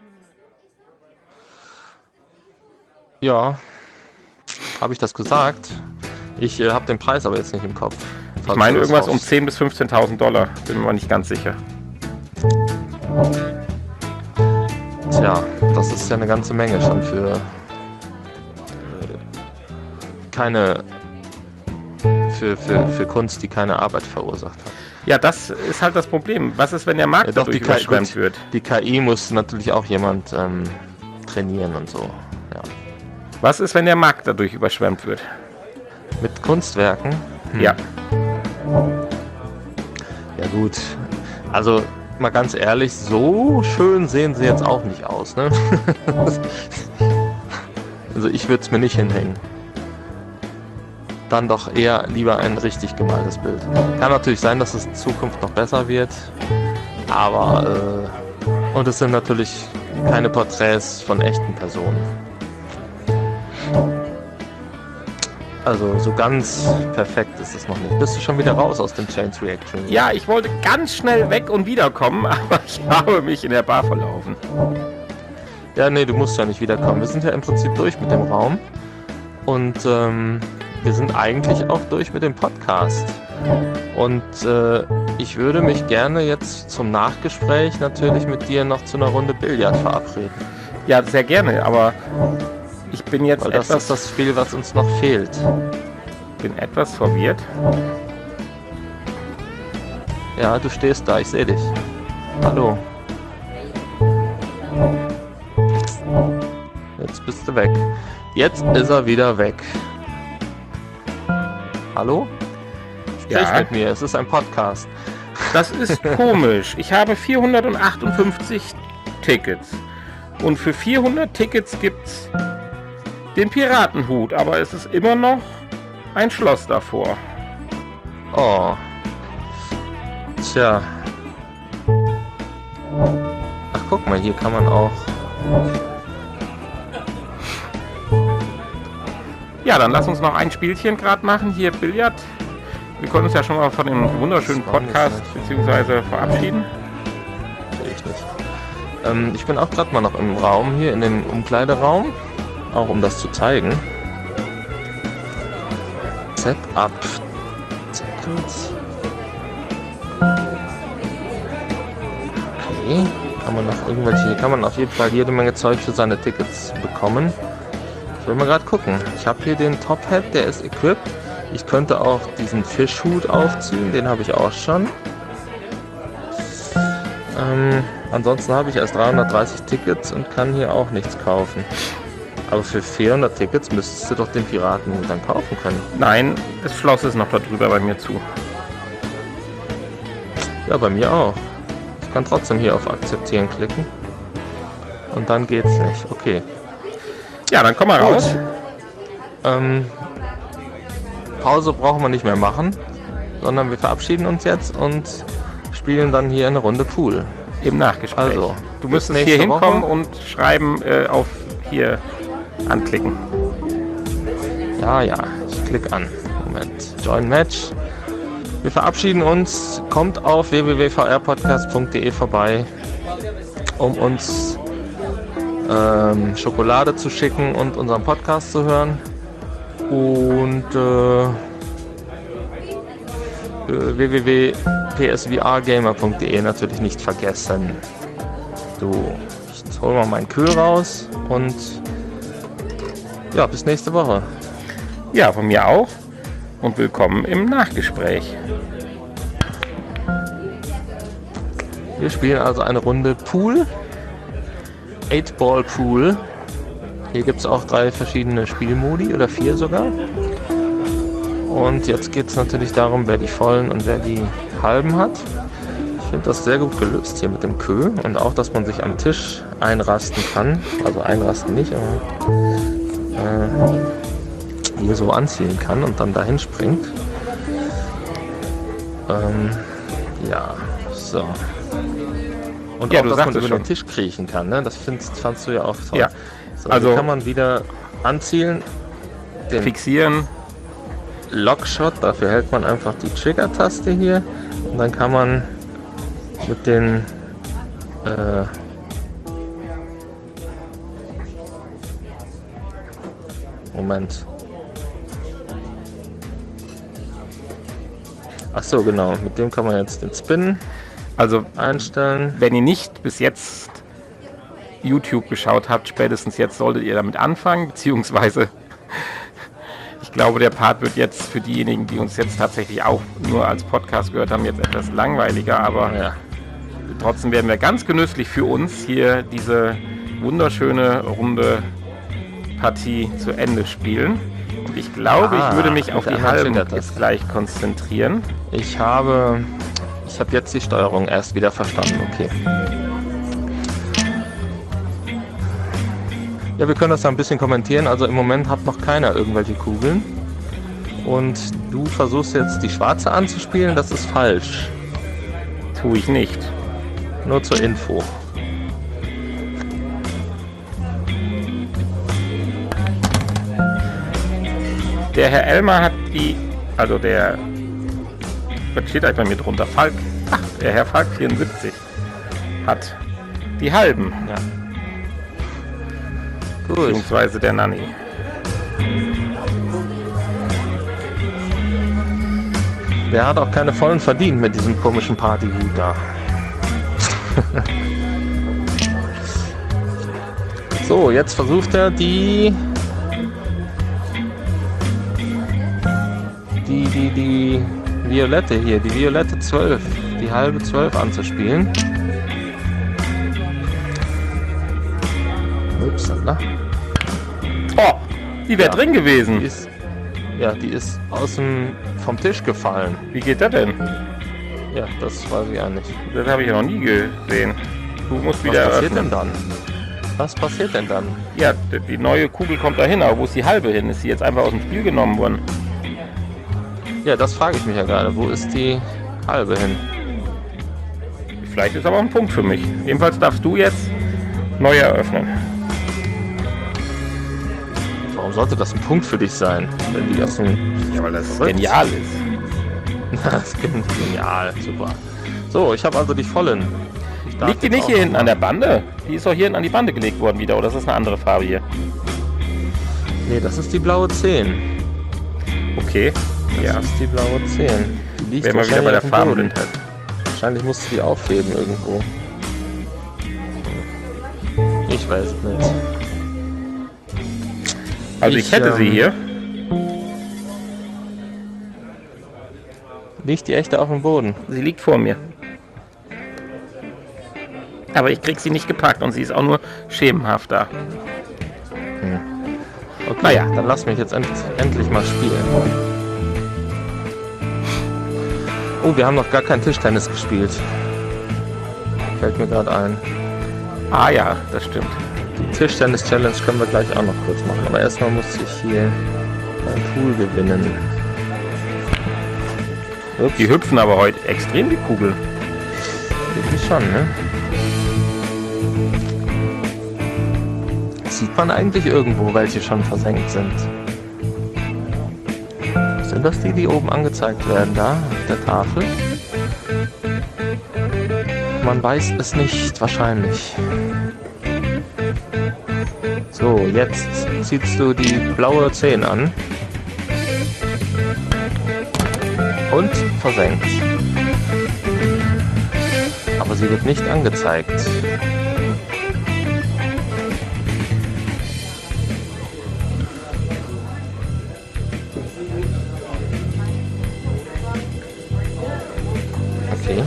Ja. Habe ich das gesagt? Ich äh, habe den Preis aber jetzt nicht im Kopf. Ich meine irgendwas um zehntausend bis fünfzehntausend Dollar, bin mir mal nicht ganz sicher. Tja, das ist ja eine ganze Menge schon für äh, keine für, für, für Kunst, die keine Arbeit verursacht hat. Ja, das ist halt das Problem. Was ist, wenn der Markt Ja, doch, dadurch die K I überschwemmt gut. wird? Die K I muss natürlich auch jemand ähm, trainieren und so. Ja. Was ist, wenn der Markt dadurch überschwemmt wird? Mit Kunstwerken? Hm. Ja. Ja gut. Also mal ganz ehrlich, so schön sehen sie jetzt auch nicht aus, ne? Also ich würde es mir nicht hinhängen. Dann doch eher lieber ein richtig gemaltes Bild. Kann natürlich sein, dass es in Zukunft noch besser wird, aber äh, und es sind natürlich keine Porträts von echten Personen. Also so ganz perfekt ist es noch nicht. Bist du schon wieder raus aus dem Chains Reaction? Ja, ich wollte ganz schnell weg und wiederkommen, aber ich habe mich in der Bar verlaufen. Ja, nee, du musst ja nicht wiederkommen. Wir sind ja im Prinzip durch mit dem Raum. Und ähm, wir sind eigentlich auch durch mit dem Podcast. Und äh, Ich würde mich gerne jetzt zum Nachgespräch natürlich mit dir noch zu einer Runde Billard verabreden. Ja, sehr gerne, aber ich bin jetzt Weil das etwas, ist das Spiel, was uns noch fehlt. bin etwas verwirrt. Ja, du stehst da, ich sehe dich. Hallo. Jetzt bist du weg. Jetzt ist er wieder weg. Hallo? Sprich Ja. mit mir, es ist ein Podcast. Das ist komisch. Ich habe vierhundertachtundfünfzig Tickets. Und für vierhundert Tickets gibt's den Piratenhut, aber es ist immer noch ein Schloss davor. Oh. Tja. Ach, guck mal, hier kann man auch... Ja, dann lass uns noch ein Spielchen gerade machen. Hier Billard. Wir können uns ja schon mal von dem wunderschönen Das war nicht Podcast schlecht. beziehungsweise verabschieden. Sehe ich nicht. Ähm, ich bin auch gerade mal noch im Raum hier, in den Umkleideraum. Auch um das zu zeigen. Setup. Tickets. Okay. Kann man noch irgendwelche... Hier kann man auf jeden Fall jede Menge Zeug für seine Tickets bekommen. Ich will mal gerade gucken. Ich habe hier den Top Hat, der ist equipped. Ich könnte auch diesen Fischhut aufziehen, den habe ich auch schon. Ähm, ansonsten habe ich erst dreihundertdreißig Tickets und kann hier auch nichts kaufen. Aber für vierhundert Tickets müsstest du doch den Piratenhut dann kaufen können. Nein, das Schloss ist noch darüber bei mir zu. Ja, bei mir auch. Ich kann trotzdem hier auf Akzeptieren klicken. Und dann geht's nicht. Okay. Ja, dann komm mal Gut. raus. Ähm, Pause brauchen wir nicht mehr machen, sondern wir verabschieden uns jetzt und spielen dann hier eine Runde Pool. Im Nachgespräch. Also, du bis müsstest nächste hier hinkommen Woche. und schreiben äh, auf hier anklicken. Ja, ja, ich klicke an. Moment. Join Match. Wir verabschieden uns. Kommt auf w w w punkt v r podcast punkt d e vorbei, um uns ähm, Schokolade zu schicken und unseren Podcast zu hören. Und äh, w w w punkt p s v r gamer punkt d e natürlich nicht vergessen. So, ich hole mal meinen Kühl raus und ja, bis nächste Woche. Ja, von mir auch. Und willkommen im Nachgespräch. Wir spielen also eine Runde Pool. eight Ball Pool. Hier gibt es auch drei verschiedene Spielmodi oder vier sogar. Und jetzt geht es natürlich darum, wer die vollen und wer die halben hat. Ich finde das sehr gut gelöst hier mit dem Kö und auch, dass man sich am Tisch einrasten kann. Also einrasten nicht, aber äh, hier so anziehen kann und dann dahin springt. Ähm, ja, so. Und Ja, auch, du dass man sagtest über schon. den Tisch kriechen kann, ne? Das findest, fandst du ja auch toll. Ja, so, also- also kann man wieder anzielen, den Fixieren. Lockshot, dafür hält man einfach die Trigger-Taste hier und dann kann man mit den äh, Moment. Ach so, genau, mit dem kann man jetzt den Spin Also, einstellen. wenn ihr nicht bis jetzt YouTube geschaut habt, spätestens jetzt solltet ihr damit anfangen, beziehungsweise ich glaube, der Part wird jetzt für diejenigen, die uns jetzt tatsächlich auch nur als Podcast gehört haben, jetzt etwas langweiliger, aber Ja, trotzdem werden wir ganz genüsslich für uns hier diese wunderschöne runde Partie zu Ende spielen. Und ich glaube, Ah, ich würde mich mit auf der die anderen Halben Trigger-Taste. jetzt gleich konzentrieren. ich habe, ich habe jetzt die Steuerung erst wieder verstanden. Okay. Ja, wir können das ja ein bisschen kommentieren. Also im Moment hat noch keiner irgendwelche Kugeln. Und du versuchst jetzt die schwarze anzuspielen, das ist falsch. Tue ich nicht. Nur zur Info. Der Herr Elmar hat die, also der, was steht eigentlich bei mir drunter? Falk, ach, der Herr Falk vierundsiebzig hat die Halben, Ja. Gut. beziehungsweise der Nanny. Der hat auch keine vollen verdient mit diesem komischen Partyhut da. So, jetzt versucht er die... Die, die, die Violette hier, die Violette zwölf, die halbe zwölf anzuspielen. Upsala. Oh, die wäre Ja, drin gewesen. Die ist, ja, die ist aus dem, vom Tisch gefallen. Wie geht das denn? Ja, das weiß ich auch nicht. Das habe ich ja noch nie gesehen. Du musst Was wieder passiert öffnen. denn dann? Was passiert denn dann? Ja, d- die neue Kugel kommt dahin, aber wo ist die halbe hin? Ist sie jetzt einfach aus dem Spiel genommen worden? Ja, das frage ich mich ja gerade. Wo ist die halbe hin? Vielleicht ist aber ein Punkt für mich. Jedenfalls darfst du jetzt neu eröffnen. Warum sollte das ein Punkt für dich sein? Wenn die aus dem... Ja, weil das Verrückt. genial ist. Das ist genial, super. So, ich habe also die vollen. Ich darf Liegt die jetzt nicht auch hier hinten noch an der Bande? Die ist doch hier hinten an die Bande gelegt worden wieder, oder ist das eine andere Farbe hier? Nee, das ist die blaue zehn. Okay. Das Ja, ist die blaue zehn. Die liegt wären wir wieder bei der wahrscheinlich auf dem Boden. Farbenblindheit. Wahrscheinlich musst du die aufheben irgendwo. Ich weiß es nicht. Also ich Ich, hätte sie ähm, hier. Liegt die echte auf dem Boden? Sie liegt vor mir. Aber ich krieg sie nicht gepackt und sie ist auch nur schemenhaft da. Okay, Naja. dann lass mich jetzt end endlich mal spielen. Oh, wir haben noch gar kein Tischtennis gespielt. Fällt mir gerade ein. Ah ja, das stimmt. Die Tischtennis-Challenge können wir gleich auch noch kurz machen. Aber erstmal muss ich hier ein Pool gewinnen. Ups, Die hüpfen aber heute extrem, die Kugel. irgendwie schon, ne? Sieht man eigentlich irgendwo, welche schon versenkt sind? Sind das die, die oben angezeigt werden, da auf der Tafel? Man weiß es nicht, wahrscheinlich. So, jetzt ziehst du die blaue zehn an. Und versenkt. Aber sie wird nicht angezeigt. Okay.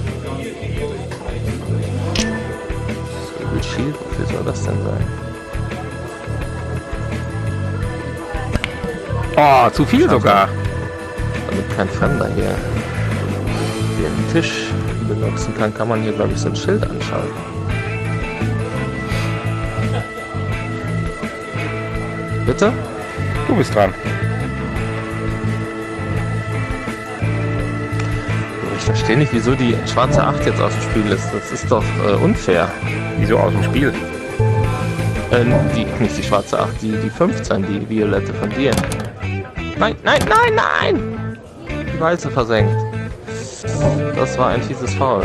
Stable Shield, wofür soll das denn sein? Oh, zu viel sogar. Damit kein Fremder hier den Tisch benutzen kann, kann man hier, glaube ich, so ein Schild anschalten. Bitte? Du bist dran. Ich verstehe nicht, wieso die schwarze acht jetzt aus dem Spiel ist. Das ist doch äh, unfair. Wieso aus dem Spiel? Äh, die, nicht die schwarze acht, die, die fünfzehn, die violette von dir. Nein, nein, nein, nein! Die weiße versenkt. Das war ein fieses Foul.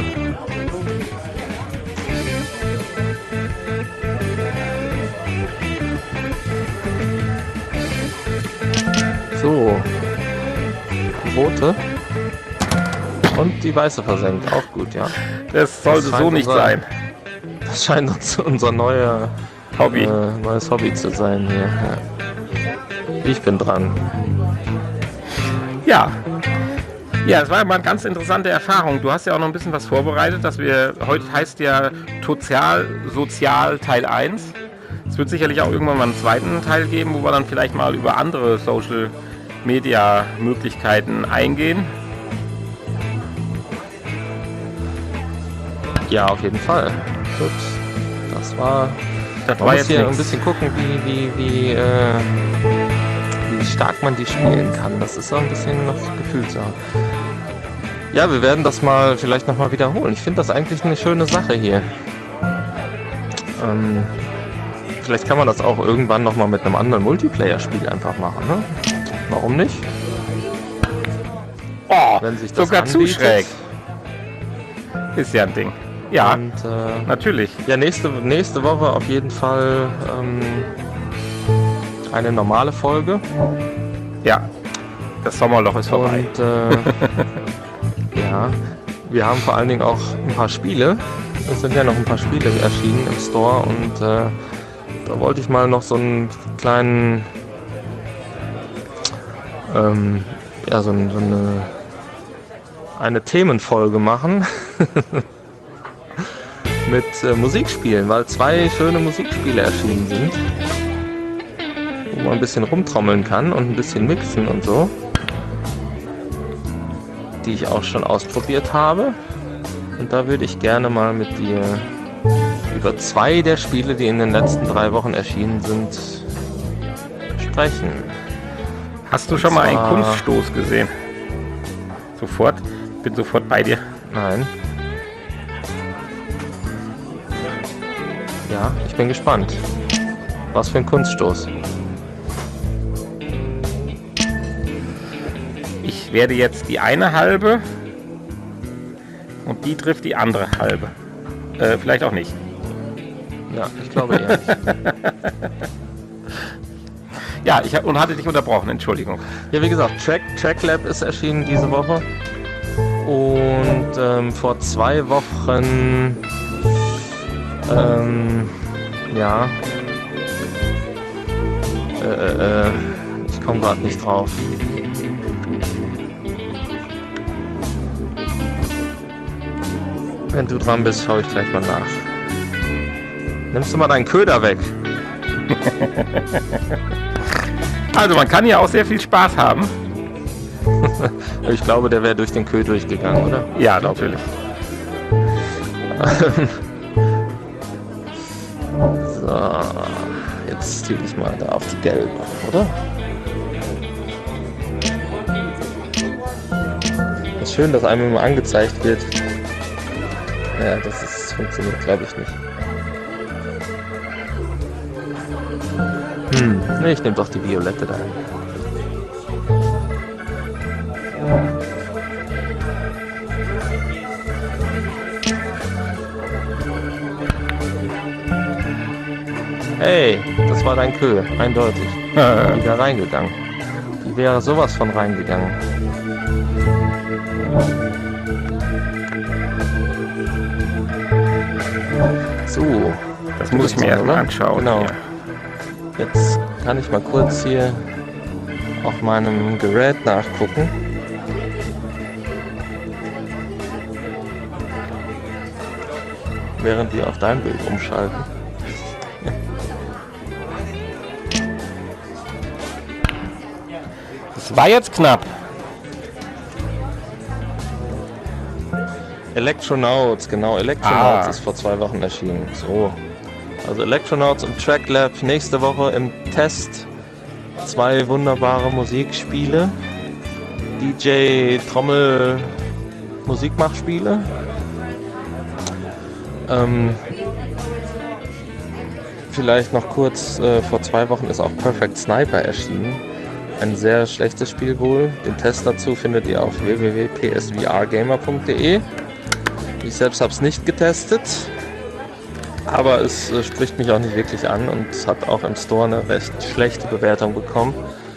So. Die rote. Und die weiße versenkt. Auch gut, ja. Das sollte Das so scheint nicht unser- sein. Das scheint uns unser neuer, Hobby. äh, neues Hobby zu sein hier. Ja. Ich bin dran. Ja. Ja, es war mal eine ganz interessante Erfahrung. Du hast ja auch noch ein bisschen was vorbereitet, dass wir, heute heißt ja Sozial, Sozial Teil eins. Es wird sicherlich auch irgendwann mal einen zweiten Teil geben, wo wir dann vielleicht mal über andere Social Media Möglichkeiten eingehen. Ja, auf jeden Fall. Gut. Das war. Das Man war muss jetzt hier ein nichts. bisschen gucken, wie, wie, wie, äh, wie stark man die spielen kann. Das ist so ein bisschen noch Gefühlssache. Ja, wir werden das mal vielleicht nochmal wiederholen. Ich finde das eigentlich eine schöne Sache hier. Ähm, vielleicht kann man das auch irgendwann nochmal mit einem anderen Multiplayer-Spiel einfach machen, ne? Warum nicht? Oh, Wenn sich das sogar zu anbietet. schräg. Ist ja ein Ding. Ja, Und, äh, natürlich. ja, nächste, nächste Woche auf jeden Fall ähm, eine normale Folge. Ja. Das Sommerloch ist vorbei. Und äh, ja, wir haben vor allen Dingen auch ein paar Spiele. Es sind ja noch ein paar Spiele erschienen im Store und äh, da wollte ich mal noch so einen kleinen, ähm, ja, so, ein, so eine, eine Themenfolge machen mit äh, Musikspielen, weil zwei schöne Musikspiele erschienen sind, wo man ein bisschen rumtrommeln kann und ein bisschen mixen und so, die ich auch schon ausprobiert habe. Und da würde ich gerne mal mit dir über zwei der Spiele, die in den letzten drei Wochen erschienen sind, sprechen. Hast du schon mal einen Kunststoß gesehen? Sofort? Ich bin sofort bei dir. Nein. Ja, ich bin gespannt. Was für ein Kunststoß. Ich werde jetzt die eine halbe und die trifft die andere halbe. Äh, vielleicht auch nicht. Ja, ich glaube eher nicht. Ja, ich hab, und hatte dich unterbrochen, Entschuldigung. Ja, wie gesagt, Track, Tracklab ist erschienen diese Woche. Und ähm, vor zwei Wochen, ähm, ja, äh, äh, ich komme gerade nicht drauf. Wenn du dran bist, schaue ich gleich mal nach. Nimmst du mal deinen Köder weg? Also man kann ja auch sehr viel Spaß haben. Ich glaube, der wäre durch den Köder durchgegangen, oder? Ja, natürlich. So, jetzt ziehe ich mal da auf die gelbe, oder? Das ist schön, dass einem immer angezeigt wird. Ja, das ist, funktioniert, glaube ich, nicht. Hm, ne, ich nehme doch die violette da. Hey, das war dein Kö, eindeutig. Die wäre reingegangen. Die wäre sowas von reingegangen. So, das muss ich mir erstmal anschauen. Genau. Ja. Jetzt kann ich mal kurz hier auf meinem Gerät nachgucken. Während wir auf dein Bild umschalten. Das war jetzt knapp. Electronauts, genau, Electronauts Ah. ist vor zwei Wochen erschienen. So. Also Electronauts und Tracklab nächste Woche im Test. Zwei wunderbare Musikspiele. D J Trommel Musikmachspiele. Ähm, vielleicht noch kurz, äh, vor zwei Wochen ist auch Perfect Sniper erschienen. Ein sehr schlechtes Spiel wohl. Den Test dazu findet ihr auf w w w punkt p s v r gamer punkt d e. Ich selbst habe es nicht getestet, aber es äh, spricht mich auch nicht wirklich an und hat auch im Store eine recht schlechte Bewertung bekommen.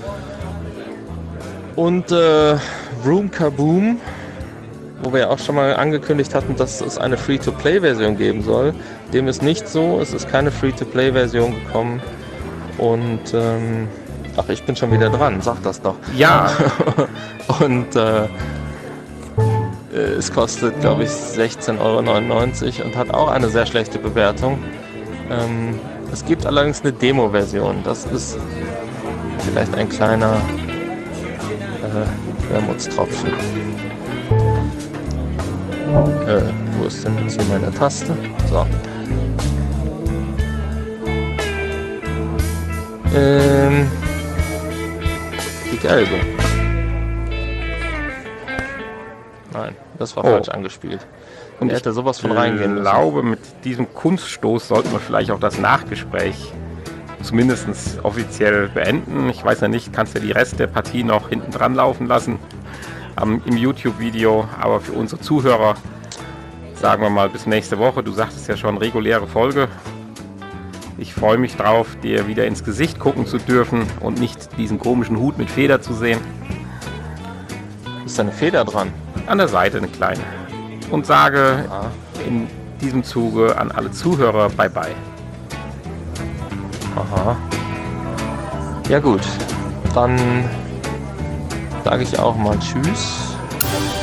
Und äh, Room Kaboom, wo wir ja auch schon mal angekündigt hatten, dass es eine Free-to-Play-Version geben soll. Dem ist nicht so, es ist keine Free-to-Play-Version gekommen. Und ähm, ach, ich bin schon wieder dran, sag das doch. Ja. Und äh, es kostet, glaube ich, sechzehn Euro neunundneunzig und hat auch eine sehr schlechte Bewertung. Ähm, es gibt allerdings eine Demo-Version. Das ist vielleicht ein kleiner äh, Wermutstropfen. Äh, wo ist denn jetzt hier meine Taste? So. Ähm, die gelbe. Nein, das war Oh. falsch angespielt. Und er hätte sowas von reingehen müssen. Ich glaube, mit diesem Kunststoß sollten wir vielleicht auch das Nachgespräch zumindest offiziell beenden. Ich weiß ja nicht, kannst du die Rest der Partie noch hinten dran laufen lassen am, im YouTube-Video, aber für unsere Zuhörer sagen wir mal bis nächste Woche. Du sagtest ja schon, reguläre Folge. Ich freue mich drauf, dir wieder ins Gesicht gucken zu dürfen und nicht diesen komischen Hut mit Feder zu sehen. Ist da eine Feder dran? An der Seite eine kleine. Und sage Ah. in diesem Zuge an alle Zuhörer Bye Bye. Aha. Ja gut, dann sage ich auch mal Tschüss.